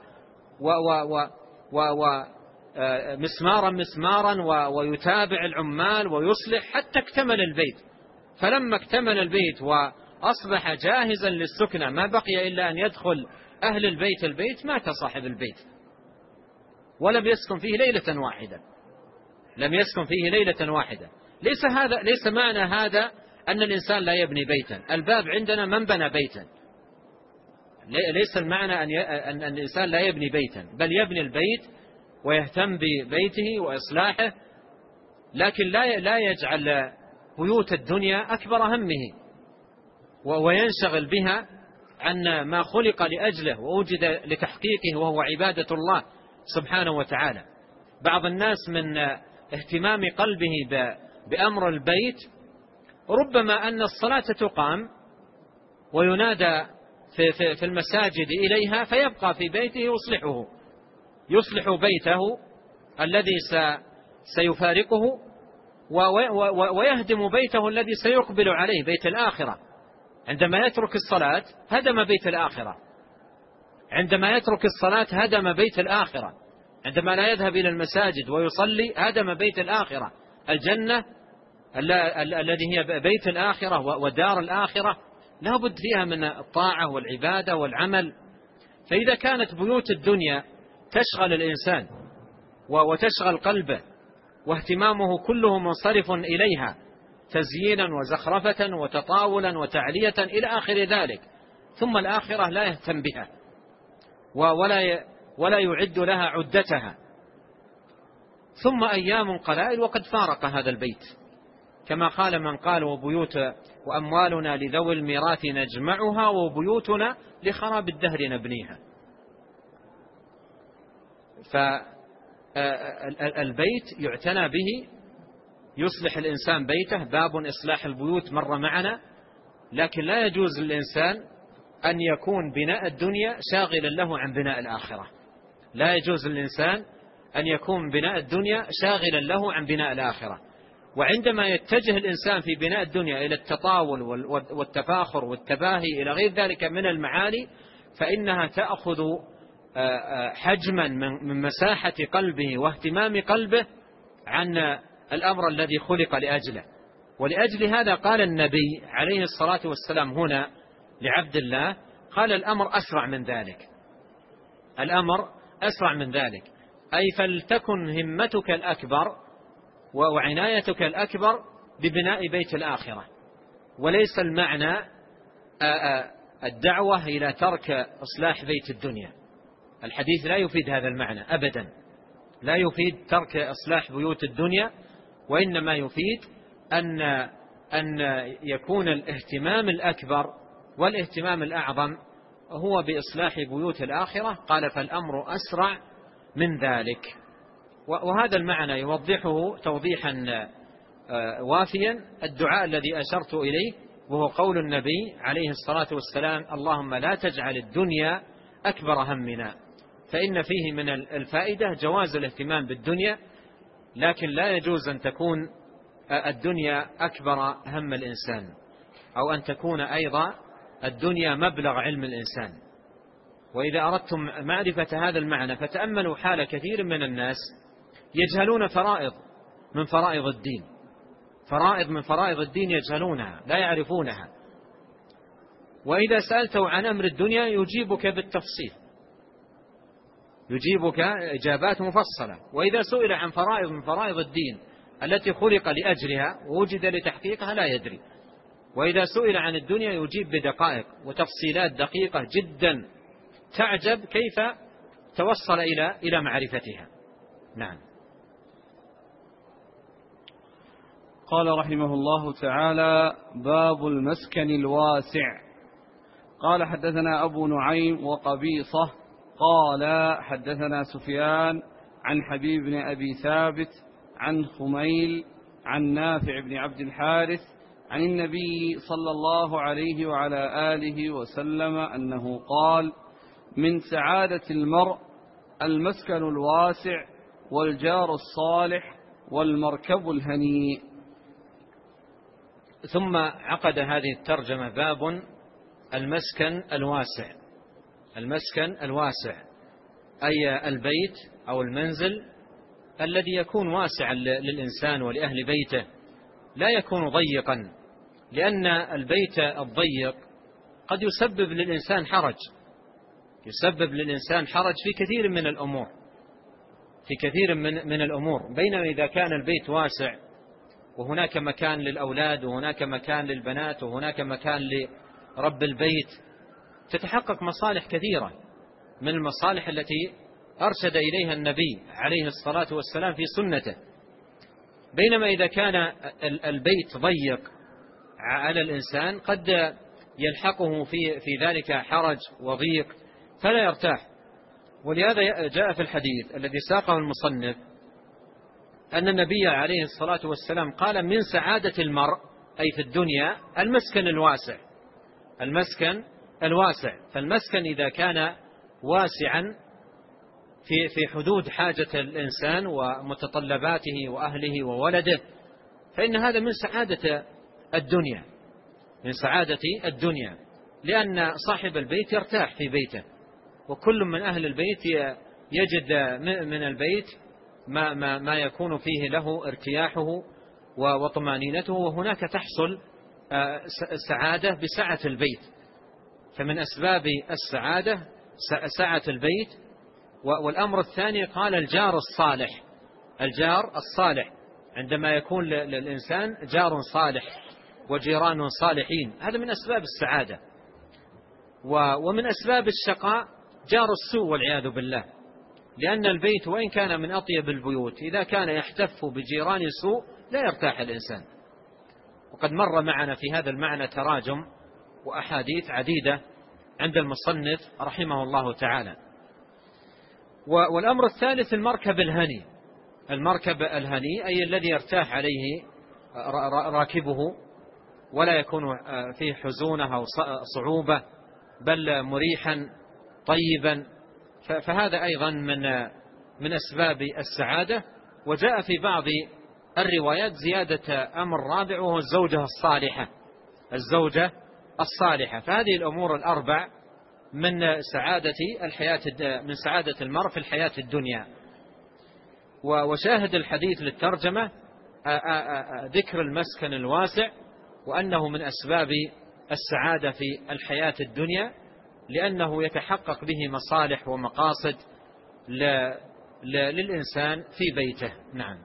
S2: ومسمارا مسمارا ويتابع العمال ويصلح حتى اكتمل البيت. فلما اكتمل البيت وأصبح جاهزا للسكنة ما بقي إلا أن يدخل أهل البيت البيت مات صاحب البيت ولم يسكن فيه ليلة واحدة لم يسكن فيه ليلة واحدة. ليس هذا ليس معنى هذا أن الإنسان لا يبني بيتا. الباب عندنا من بنى بيتا، ليس المعنى أن, أن الإنسان لا يبني بيتا، بل يبني البيت ويهتم ببيته وإصلاحه، لكن لا لا يجعل بيوت الدنيا أكبر همه وينشغل بها عن ما خلق لأجله ووجد لتحقيقه، وهو عبادة الله سبحانه وتعالى. بعض الناس من اهتمام قلبه بأمر البيت ربما أن الصلاة تقام وينادى في, في, في المساجد إليها فيبقى في بيته يصلحه يصلح بيته الذي سيفارقه ويهدم بيته الذي سيقبل عليه، بيت الآخرة. عندما يترك الصلاة هدم بيت الآخرة عندما يترك الصلاة هدم بيت الآخرة عندما لا يذهب إلى المساجد ويصلي هدم بيت الآخرة. الجنة الذي هي بيت الآخرة ودار الآخرة لا بد فيها من الطاعة والعبادة والعمل. فإذا كانت بيوت الدنيا تشغل الإنسان وتشغل قلبه واهتمامه كله منصرف إليها تزيينا وزخرفة وتطاولا وتعلية إلى آخر ذلك، ثم الآخرة لا يهتم بها ولا ولا يعد لها عدتها، ثم أيام قلائل وقد فارق هذا البيت، كما قال من قال: وبيوت وأموالنا لذوي الميراث نجمعها وبيوتنا لخراب الدهر نبنيها. فالبيت يعتنى به، يصلح الإنسان بيته، باب إصلاح البيوت مر معنا، لكن لا يجوز للإنسان أن يكون بناء الدنيا شاغلا له عن بناء الآخرة. لا يجوز للإنسان أن يكون بناء الدنيا شاغلا له عن بناء الآخرة. وعندما يتجه الإنسان في بناء الدنيا إلى التطاول والتفاخر والتباهي إلى غير ذلك من المعالي، فإنها تأخذ حجما من مساحة قلبه واهتمام قلبه عن الأمر الذي خلق لأجله. ولأجل هذا قال النبي عليه الصلاة والسلام هنا لعبد الله، قال: الأمر أسرع من ذلك الأمر أسرع من ذلك أي فلتكن همتك الأكبر وعنايتك الأكبر ببناء بيت الآخرة، وليس المعنى الدعوة إلى ترك إصلاح بيت الدنيا. الحديث لا يفيد هذا المعنى أبدا، لا يفيد ترك إصلاح بيوت الدنيا، وإنما يفيد أن أن يكون الاهتمام الأكبر والاهتمام الأعظم هو بإصلاح بيوت الآخرة، قال فالأمر أسرع من ذلك. وهذا المعنى يوضحه توضيحا وافيا الدعاء الذي أشرت إليه، وهو قول النبي عليه الصلاة والسلام: اللهم لا تجعل الدنيا أكبر همنا. فإن فيه من الفائدة جواز الاهتمام بالدنيا، لكن لا يجوز أن تكون الدنيا أكبر هم الإنسان، أو أن تكون أيضا الدنيا مبلغ علم الإنسان. وإذا أردتم معرفة هذا المعنى فتأملوا حال كثير من الناس يجهلون فرائض من فرائض الدين، فرائض من فرائض الدين يجهلونها لا يعرفونها، وإذا سألته عن أمر الدنيا يجيبك بالتفصيل، يجيبك إجابات مفصلة. وإذا سئل عن فرائض من فرائض الدين التي خلق لأجلها ووجد لتحقيقها لا يدري. وإذا سئل عن الدنيا يجيب بدقائق وتفصيلات دقيقة جدا، تعجب كيف توصل إلى إلى معرفتها. نعم.
S1: قال رحمه الله تعالى: باب المسكن الواسع. قال حدثنا أبو نعيم وقبيصة قال حدثنا سفيان عن حبيب بن أبي ثابت عن خميل عن نافع بن عبد الحارث عن النبي صلى الله عليه وعلى آله وسلم أنه قال: من سعادة المرء المسكن الواسع والجار الصالح والمركب الهنيء.
S2: ثم عقد هذه الترجمة: باب المسكن الواسع. المسكن الواسع أي البيت أو المنزل الذي يكون واسعا للإنسان ولأهل بيته، لا يكون ضيقا، لأن البيت الضيق قد يسبب للإنسان حرج، يسبب للإنسان حرج في كثير من الأمور، في كثير من من الأمور. بينما إذا كان البيت واسع وهناك مكان للأولاد وهناك مكان للبنات وهناك مكان لرب البيت، تتحقق مصالح كثيرة من المصالح التي أرشد إليها النبي عليه الصلاة والسلام في سنته. بينما إذا كان البيت ضيق على الإنسان قد يلحقه في في ذلك حرج وضيق فلا يرتاح. ولهذا جاء في الحديث الذي ساقه المصنف أن النبي عليه الصلاة والسلام قال: من سعادة المرء أي في الدنيا المسكن الواسع. المسكن الواسع، فالمسكن إذا كان واسعا في في حدود حاجة الإنسان ومتطلباته وأهله وولده، فإن هذا من سعادة الدنيا، من سعادة الدنيا، لأن صاحب البيت يرتاح في بيته، وكل من أهل البيت يجد من البيت ما, ما, ما يكون فيه له ارتياحه وطمانينته، وهناك تحصل سعادة بسعة البيت. فمن أسباب السعادة سعة البيت. والأمر الثاني قال: الجار الصالح. الجار الصالح عندما يكون للإنسان جار صالح وجيران صالحين، هذا من أسباب السعادة. ومن أسباب الشقاء جار السوء والعياذ بالله، لأن البيت وإن كان من أطيب البيوت إذا كان يحتف بجيران سوء لا يرتاح الإنسان. وقد مر معنا في هذا المعنى تراجم وأحاديث عديدة عند المصنف رحمه الله تعالى. والأمر الثالث المركب الهني. المركب الهني أي الذي يرتاح عليه راكبه ولا يكون فيه حزونة أو صعوبة، بل مريحا طيبا، فهذا أيضا من من أسباب السعادة. وجاء في بعض الروايات زيادة أمر رابع وهو الزوجة الصالحة. الزوجة الصالحة، فهذه الأمور الأربع من سعادة الحياة، من سعادة المرء في الحياة الدنيا. وشاهد الحديث للترجمة ذكر المسكن الواسع، وأنه من أسباب السعادة في الحياة الدنيا، لأنه يتحقق به مصالح ومقاصد للإنسان في بيته. نعم.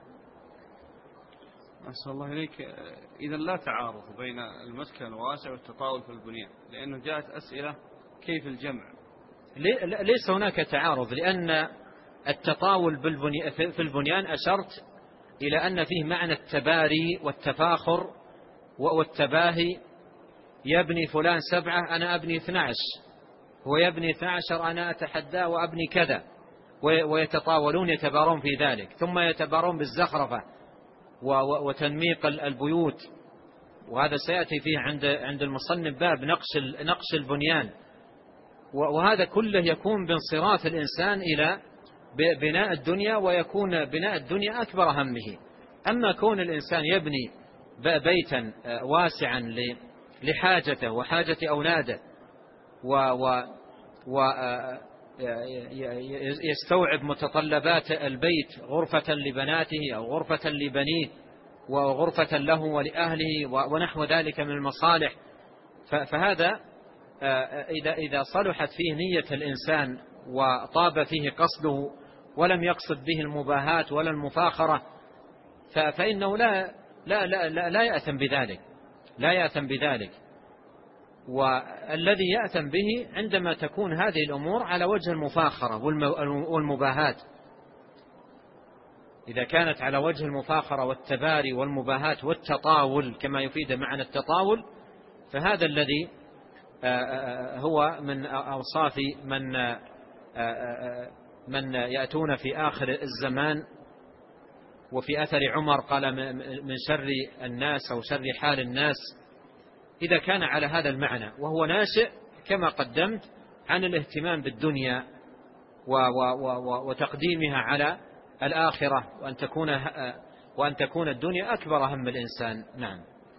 S1: أسأل الله إليك. إذا لا تعارض بين المسكن الواسع والتطاول في البنيان، لأنه جاءت أسئلة كيف الجمع؟
S2: ليس هناك تعارض، لأن التطاول في البنيان أشرت إلى أن فيه معنى التباري والتفاخر والتباهي. يبني فلان سبعة أنا أبني اثنى عشر، هو يبني اثنا عشر أنا أتحداه وأبني كذا، ويتطاولون يتبارون في ذلك، ثم يتبارون بالزخرفة وتنميق البيوت. وهذا سيأتي فيه عند عند المصنف باب نقش نقش البنيان. وهذا كله يكون بانصراف الإنسان إلى بناء الدنيا، ويكون بناء الدنيا أكبر همه. أما كون الإنسان يبني بيتا واسعا لحاجته وحاجة أولاده ويستوعب متطلبات البيت، غرفة لبناته أو غرفة لبنيه وغرفة له ولأهله ونحو ذلك من المصالح، فهذا إذا إذا صلحت فيه نية الإنسان وطاب فيه قصده ولم يقصد به المباهاة ولا المفاخرة، فإنه لا لا لا لا, لا يأثم بذلك لا يأثم بذلك. والذي يأثم به عندما تكون هذه الأمور على وجه المفاخرة والمباهاة. إذا كانت على وجه المفاخرة والتباري والمباهاة والتطاول كما يفيد معنى التطاول، فهذا الذي هو من أوصاف من من يأتون في آخر الزمان. وفي أثر عمر قال من شر الناس أو شر حال الناس إذا كان على هذا المعنى، وهو ناشئ كما قدمت عن الاهتمام بالدنيا وتقديمها على الآخرة، وأن تكون وأن تكون الدنيا أكبر هم الإنسان. نعم.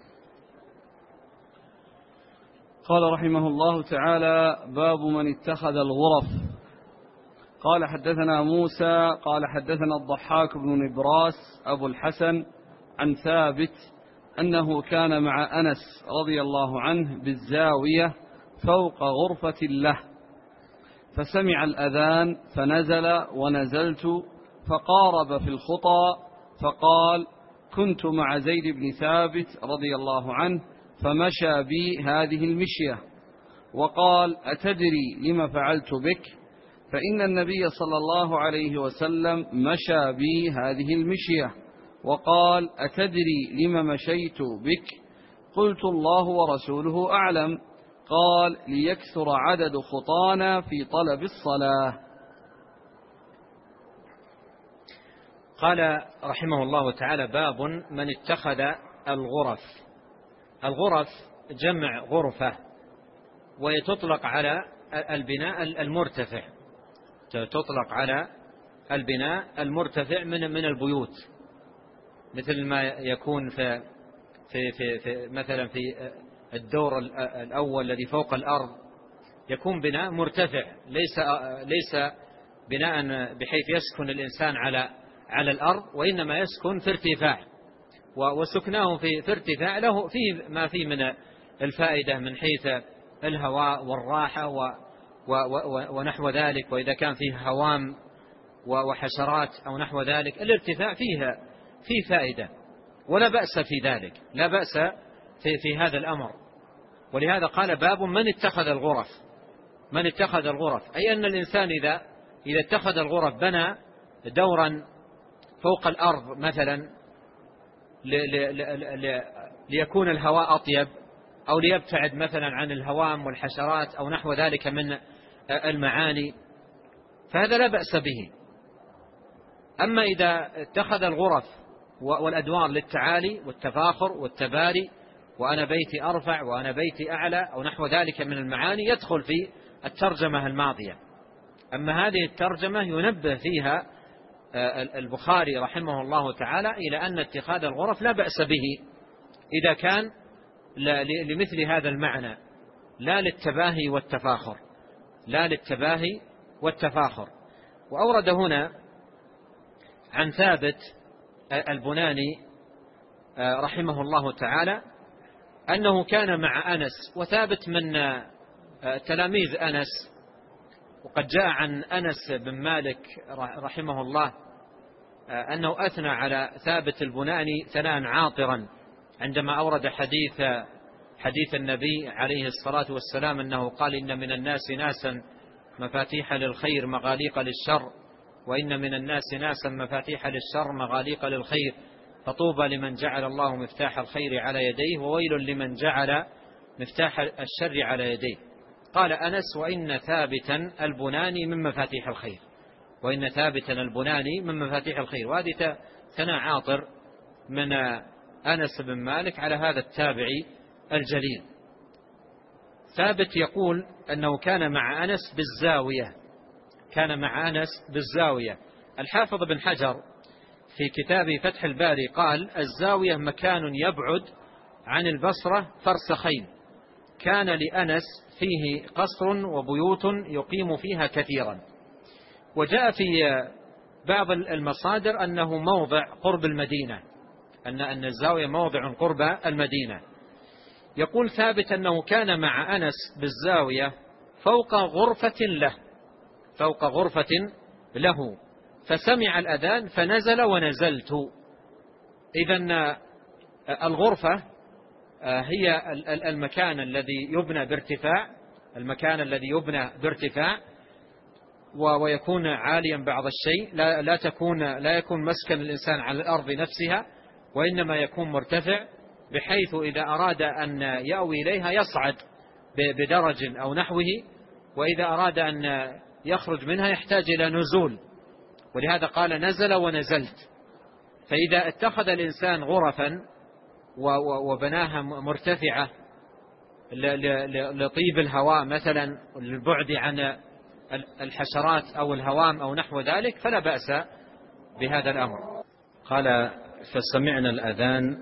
S1: قال رحمه الله تعالى: باب من اتخذ الغرف. قال حدثنا موسى قال حدثنا الضحاك بن نبراس أبو الحسن عن ثابت أنه كان مع أنس رضي الله عنه بالزاوية فوق غرفة له، فسمع الأذان فنزل ونزلت فقارب في الخطى، فقال: كنت مع زيد بن ثابت رضي الله عنه فمشى بي هذه المشية، وقال: أتدري لما فعلت بك؟ فإن النبي صلى الله عليه وسلم مشى بي هذه المشية، وقال: أتدري لما مشيت بك؟ قلت: الله ورسوله أعلم. قال: ليكثر عدد خطانا في طلب الصلاة.
S2: قال رحمه الله تعالى: باب من اتخذ الغرف. الغرف جمع غرفة، ويتطلق على البناء المرتفع تطلق على البناء المرتفع من من البيوت، مثل ما يكون في في في, في مثلا في الدور الأول الذي فوق الأرض يكون بناء مرتفع، ليس ليس بناء بحيث يسكن الإنسان على على الأرض، وإنما يسكن في ارتفاع، وسكناه في في ارتفاع له فيه ما فيه من الفائدة من حيث الهواء والراحة ونحو ذلك. وإذا كان فيه هوام وحشرات أو نحو ذلك، الارتفاع فيها فيه فائدة، ولا بأس في ذلك، لا بأس في, في هذا الأمر. ولهذا قال: باب من اتخذ الغرف. من اتخذ الغرف أي أن الإنسان إذا إذا اتخذ الغرف بنى دورا فوق الأرض مثلا ليكون الهواء أطيب، أو ليبتعد مثلا عن الهوام والحشرات أو نحو ذلك من المعاني، فهذا لا بأس به. أما إذا اتخذ الغرف والأدوار للتعالي والتفاخر والتباري، وأنا بيتي أرفع وأنا بيتي أعلى أو نحو ذلك من المعاني، يدخل في الترجمة الماضية. أما هذه الترجمة ينبه فيها البخاري رحمه الله تعالى إلى أن اتخاذ الغرف لا بأس به إذا كان لمثل هذا المعنى، لا للتباهي والتفاخر لا للتباهي والتفاخر. وأورد هنا عن ثابت البناني رحمه الله تعالى أنه كان مع أنس، وثابت من تلاميذ أنس. وقد جاء عن أنس بن مالك رحمه الله أنه أثنى على ثابت البناني ثناء عاطرا عندما أورد حديث حديث النبي عليه الصلاة والسلام أنه قال: إن من الناس ناسا مفاتيح للخير مغاليق للشر، وإن من الناس ناسا مفاتيح للشر مغاليق للخير، فطوبى لمن جعل الله مفتاح الخير على يديه، وويل لمن جعل مفتاح الشر على يديه. قال أنس: وإن ثابتا البناني من مفاتيح الخير، وإن ثابتا البناني من مفاتيح الخير. وهذه ثناء عاطر من أنس بن مالك على هذا التابعي الجليل. ثابت يقول أنه كان مع أنس بالزاوية، كان مع أنس بالزاوية. الحافظ بن حجر في كتاب فتح الباري قال: الزاوية مكان يبعد عن البصرة فرسخين، كان لأنس فيه قصر وبيوت يقيم فيها كثيرا. وجاء في بعض المصادر أنه موضع قرب المدينة، أن أن الزاوية موضع قرب المدينة. يقول ثابت أنه كان مع أنس بالزاوية فوق غرفة له، فوق غرفة له، فسمع الأذان فنزل ونزلت. إذن الغرفة هي المكان الذي يبنى بارتفاع، المكان الذي يبنى بارتفاع ويكون عاليا بعض الشيء، لا لا تكون لا يكون مسكن الإنسان على الأرض نفسها، وإنما يكون مرتفع، بحيث إذا أراد أن يأوي إليها يصعد بدرج أو نحوه، وإذا أراد أن يخرج منها يحتاج إلى نزول. ولهذا قال: نزل ونزلت. فإذا اتخذ الإنسان غرفا وبناها مرتفعة لطيب الهواء مثلا، للبعد عن الحشرات أو الهوام أو نحو ذلك، فلا بأس بهذا الأمر. قال: فسمعنا الأذان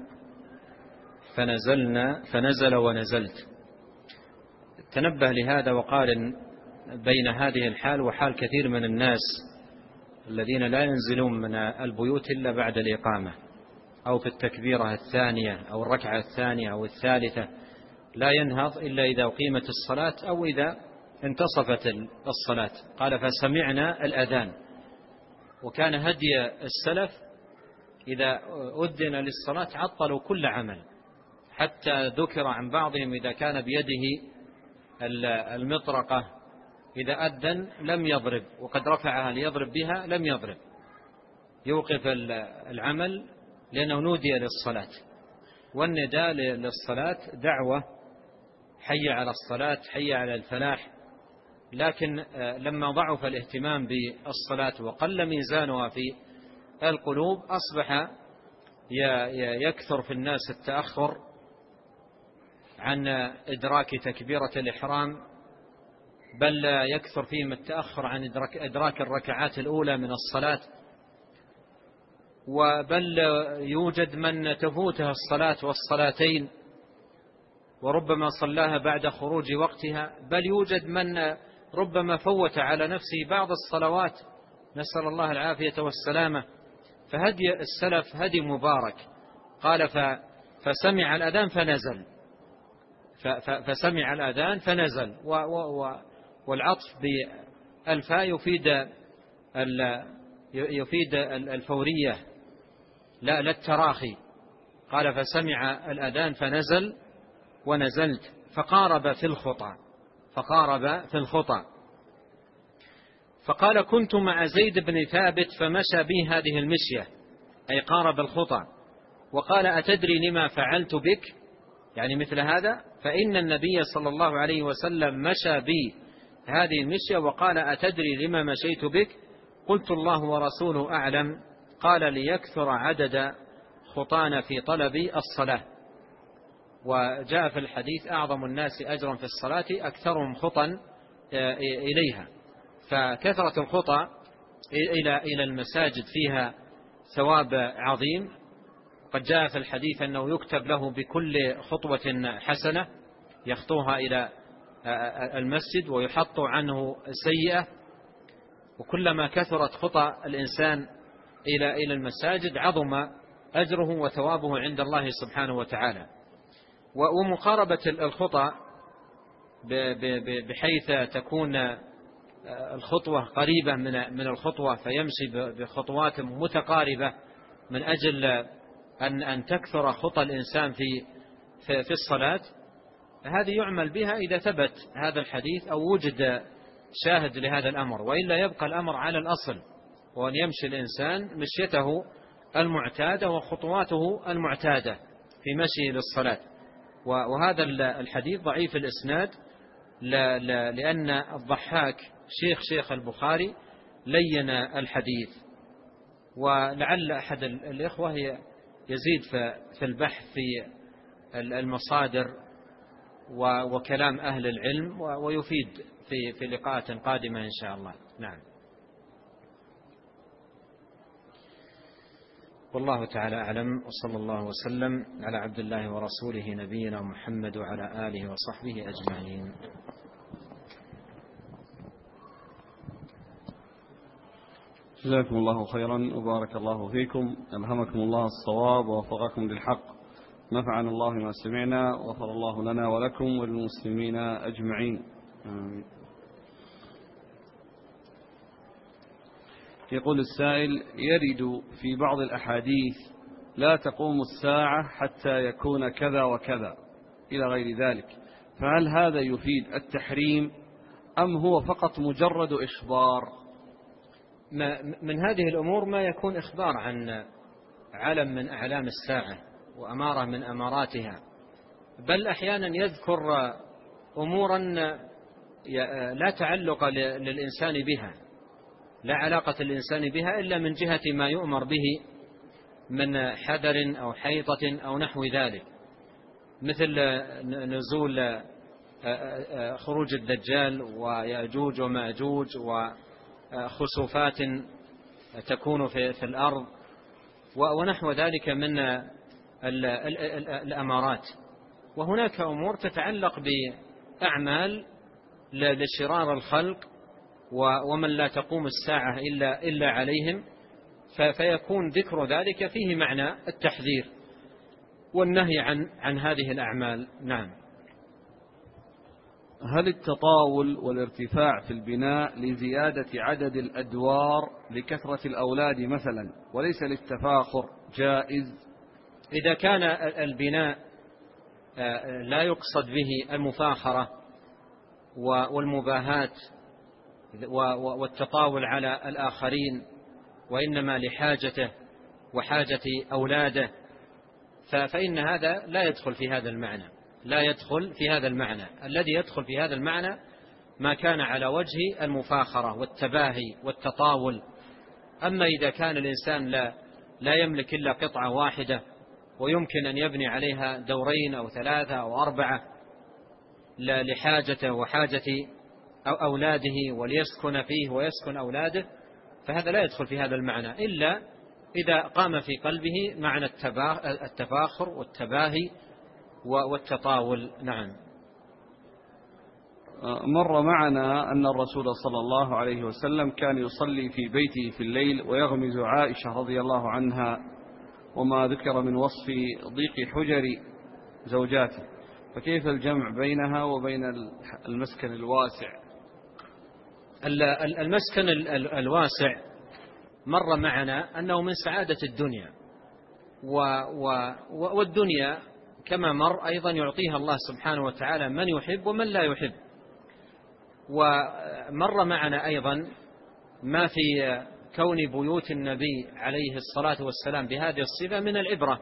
S2: فنزلنا فنزل ونزلت. تنبه لهذا وقارن بين هذه الحال وحال كثير من الناس الذين لا ينزلون من البيوت إلا بعد الإقامة، أو في التكبيرة الثانية أو الركعة الثانية أو الثالثة، لا ينهض إلا إذا أقيمت الصلاة أو إذا انتصفت الصلاة. قال: فسمعنا الأذان. وكان هدي السلف إذا أذن للصلاة عطلوا كل عمل، حتى ذكر عن بعضهم إذا كان بيده المطرقة إذا أذن لم يضرب، وقد رفعها ليضرب بها لم يضرب، يوقف العمل لأنه نودي للصلاة. والنداء للصلاة دعوة: حي على الصلاة، حي على الفلاح. لكن لما ضعف الاهتمام بالصلاة وقل ميزانها في القلوب، أصبح يكثر في الناس التأخر عن إدراك تكبيرة الإحرام، بل يكثر فيهم التأخر عن إدراك الركعات الأولى من الصلاة، وبل يوجد من تفوتها الصلاة والصلاتين وربما صلاها بعد خروج وقتها، بل يوجد من ربما فوت على نفسه بعض الصلوات، نسأل الله العافية والسلامة. فهدي السلف هدي مبارك. قال: فسمع الأذان فنزل، فسمع الأذان فنزل. والعطف بالفاء يفيد يفيد الفورية لا التراخي. قال: فسمع الأذان فنزل ونزلت، فقارب في الخطى، فقارب في الخطى. فقال: كنت مع زيد بن ثابت فمشى بي هذه المشية، أي قارب الخطى. وقال: أتدري لما فعلت بك؟ يعني مثل هذا. فإن النبي صلى الله عليه وسلم مشى بي هذه المشية وقال: أتدري لما مشيت بك؟ قلت: الله ورسوله أعلم. قال: ليكثر عدد خطانا في طلب الصلاة. وجاء في الحديث: أعظم الناس أجرا في الصلاة أكثرهم خطا إليها. فكثرة الخطى إلى المساجد فيها ثواب عظيم. قد جاء في الحديث أنه يكتب له بكل خطوة حسنة يخطوها إلى المسجد ويحط عنه سيئة. وكلما كثرت خطى الإنسان إلى إلى المساجد عظم أجره وثوابه عند الله سبحانه وتعالى. ومقاربة الخطى بحيث تكون الخطوة قريبة من الخطوة فيمشي بخطوات متقاربة من أجل أن أن تكثر خطى الإنسان في في الصلاة. هذه يعمل بها إذا ثبت هذا الحديث أو وجد شاهد لهذا الأمر، وإلا يبقى الأمر على الأصل، وأن يمشي الإنسان مشيته المعتادة وخطواته المعتادة في مشي للصلاة. وهذا الحديث ضعيف الإسناد، لأن الضحاك شيخ شيخ البخاري لين الحديث، ولعل أحد الإخوة يزيد في البحث في المصادر وكلام أهل العلم ويفيد في في لقاءات قادمة إن شاء الله. نعم، والله تعالى أعلم، وصلى الله وسلم على عبد الله ورسوله نبينا محمد وعلى آله وصحبه أجمعين.
S1: جزاكم الله خيرا وبارك الله فيكم، ألهمكم الله الصواب ووفقكم للحق، نفعنا الله ما سمعنا، وغفر الله لنا ولكم وللمسلمين أجمعين، آمين. يقول السائل: يرد في بعض الأحاديث لا تقوم الساعة حتى يكون كذا وكذا إلى غير ذلك، فهل هذا يفيد التحريم أم هو فقط مجرد إخبار؟
S2: من هذه الأمور ما يكون إخبار عن علم من أعلام الساعة وأمارة من أماراتها، بل أحيانا يذكر أمورا لا تعلق للإنسان بها، لا علاقة الإنسان بها إلا من جهة ما يؤمر به من حذر أو حيطة أو نحو ذلك، مثل نزول خروج الدجال ويأجوج ومأجوج وخسوفات تكون في الأرض ونحو ذلك من الأمارات. وهناك أمور تتعلق بأعمال لشرار الخلق ومن لا تقوم الساعة إلا, إلا عليهم، فيكون ذكر ذلك فيه معنى التحذير والنهي عن, عن هذه الأعمال. نعم.
S1: هل التطاول والارتفاع في البناء لزيادة عدد الأدوار لكثرة الأولاد مثلا وليس للتفاخر جائز؟
S2: إذا كان البناء لا يقصد به المفاخرة والمباهات والتطاول على الآخرين، وإنما لحاجته وحاجة أولاده، فإن هذا لا يدخل في هذا المعنى، لا يدخل في هذا المعنى. الذي يدخل في هذا المعنى ما كان على وجه المفاخرة والتباهي والتطاول. أما إذا كان الإنسان لا, لا يملك إلا قطعة واحدة ويمكن أن يبني عليها دورين أو ثلاثة أو أربعة لحاجته وحاجة أولاده وليسكن فيه ويسكن أولاده، فهذا لا يدخل في هذا المعنى إلا إذا قام في قلبه معنى التفاخر والتباهي والتطاول. نعم.
S1: مر معنا أن الرسول صلى الله عليه وسلم كان يصلي في بيته في الليل ويغمز عائشة رضي الله عنها، وما ذكر من وصف ضيق حجر زوجاته، فكيف الجمع بينها وبين المسكن الواسع؟
S2: المسكن الواسع مر معنا أنه من سعادة الدنيا، والدنيا كما مر أيضا يعطيها الله سبحانه وتعالى من يحب ومن لا يحب. ومر معنا أيضا ما في كون بيوت النبي عليه الصلاة والسلام بهذه الصفة من العبرة،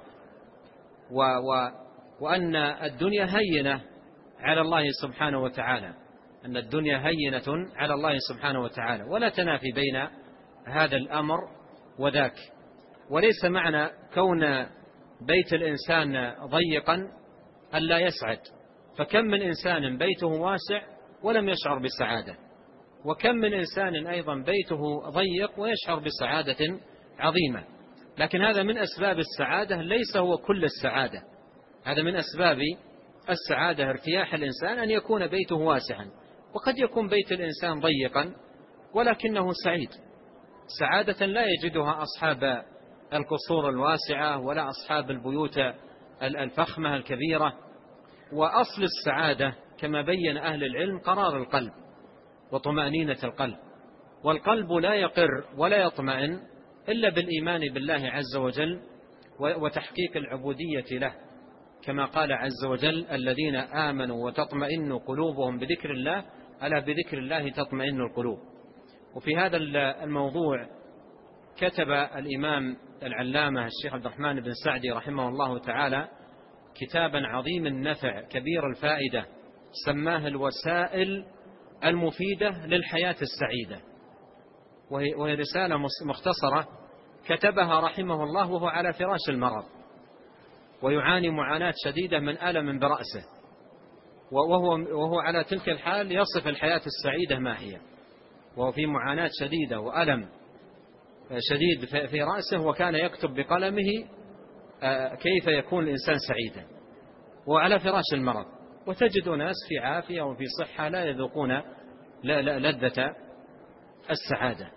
S2: وأن الدنيا هينة على الله سبحانه وتعالى، أن الدنيا هينة على الله سبحانه وتعالى، ولا تنافي بين هذا الأمر وذاك. وليس معنى كون بيت الإنسان ضيقا ألا يسعد، فكم من إنسان بيته واسع ولم يشعر بالسعادة، وكم من إنسان أيضا بيته ضيق ويشعر بسعادة عظيمة. لكن هذا من أسباب السعادة، ليس هو كل السعادة. هذا من أسباب السعادة ارتياح الإنسان أن يكون بيته واسعا، وقد يكون بيت الإنسان ضيقا ولكنه سعيد، سعادة لا يجدها أصحاب القصور الواسعة ولا أصحاب البيوت الفخمة الكبيرة. وأصل السعادة كما بين أهل العلم قرار القلب وطمأنينة القلب، والقلب لا يقر ولا يطمئن إلا بالإيمان بالله عز وجل وتحقيق العبودية له، كما قال عز وجل: الذين آمنوا وتطمئن قلوبهم بذكر الله، ألا بذكر الله تطمئن القلوب. وفي هذا الموضوع كتب الإمام العلامة الشيخ عبد الرحمن بن سعدي رحمه الله تعالى كتابا عظيم النفع كبير الفائدة سماه الوسائل المفيدة للحياة السعيدة، وهي رسالة مختصرة كتبها رحمه الله وهو على فراش المرض، ويعاني معاناة شديدة من ألم برأسه، وهو, وهو على تلك الحال يصف الحياة السعيدة ما هي، وهو في معاناة شديدة وألم شديد في رأسه، وكان يكتب بقلمه كيف يكون الإنسان سعيدا وعلى فراش المرض. وتجد ناس في عافية وفي صحة لا يذوقون لذة السعادة.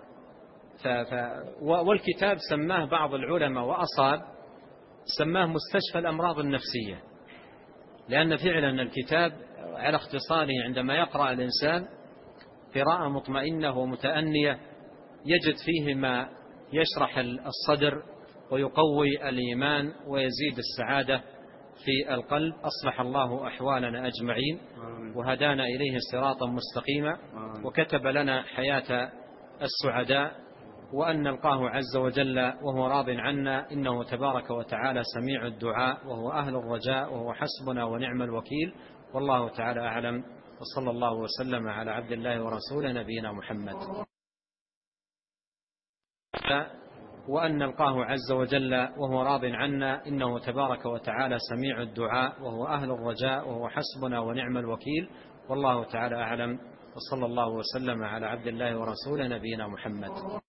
S2: والكتاب سماه بعض العلماء وأصاب سماه مستشفى الأمراض النفسية، لأن فعلا الكتاب على اختصاره عندما يقرأ الإنسان قراءة مطمئنة ومتأنية يجد فيه ما يشرح الصدر ويقوي الإيمان ويزيد السعادة في القلب. أصلح الله أحوالنا أجمعين وهدانا إليه صراطا مستقيما، وكتب لنا حياة السعداء، وأن نلقاه عز وجل وهو راض عنا، إنه تبارك وتعالى سميع الدعاء وهو أهل الرجاء وهو حسبنا ونعم الوكيل. والله تعالى أعلم، وصلى الله وسلم على عبد الله ورسوله نبينا محمد. وأن نلقاه عز وجل وهو راض عنا، إنه تبارك وتعالى سميع الدعاء وهو أهل الرجاء وهو حسبنا ونعم الوكيل. والله تعالى أعلم، وصلى الله وسلم على عبد الله ورسوله نبينا محمد.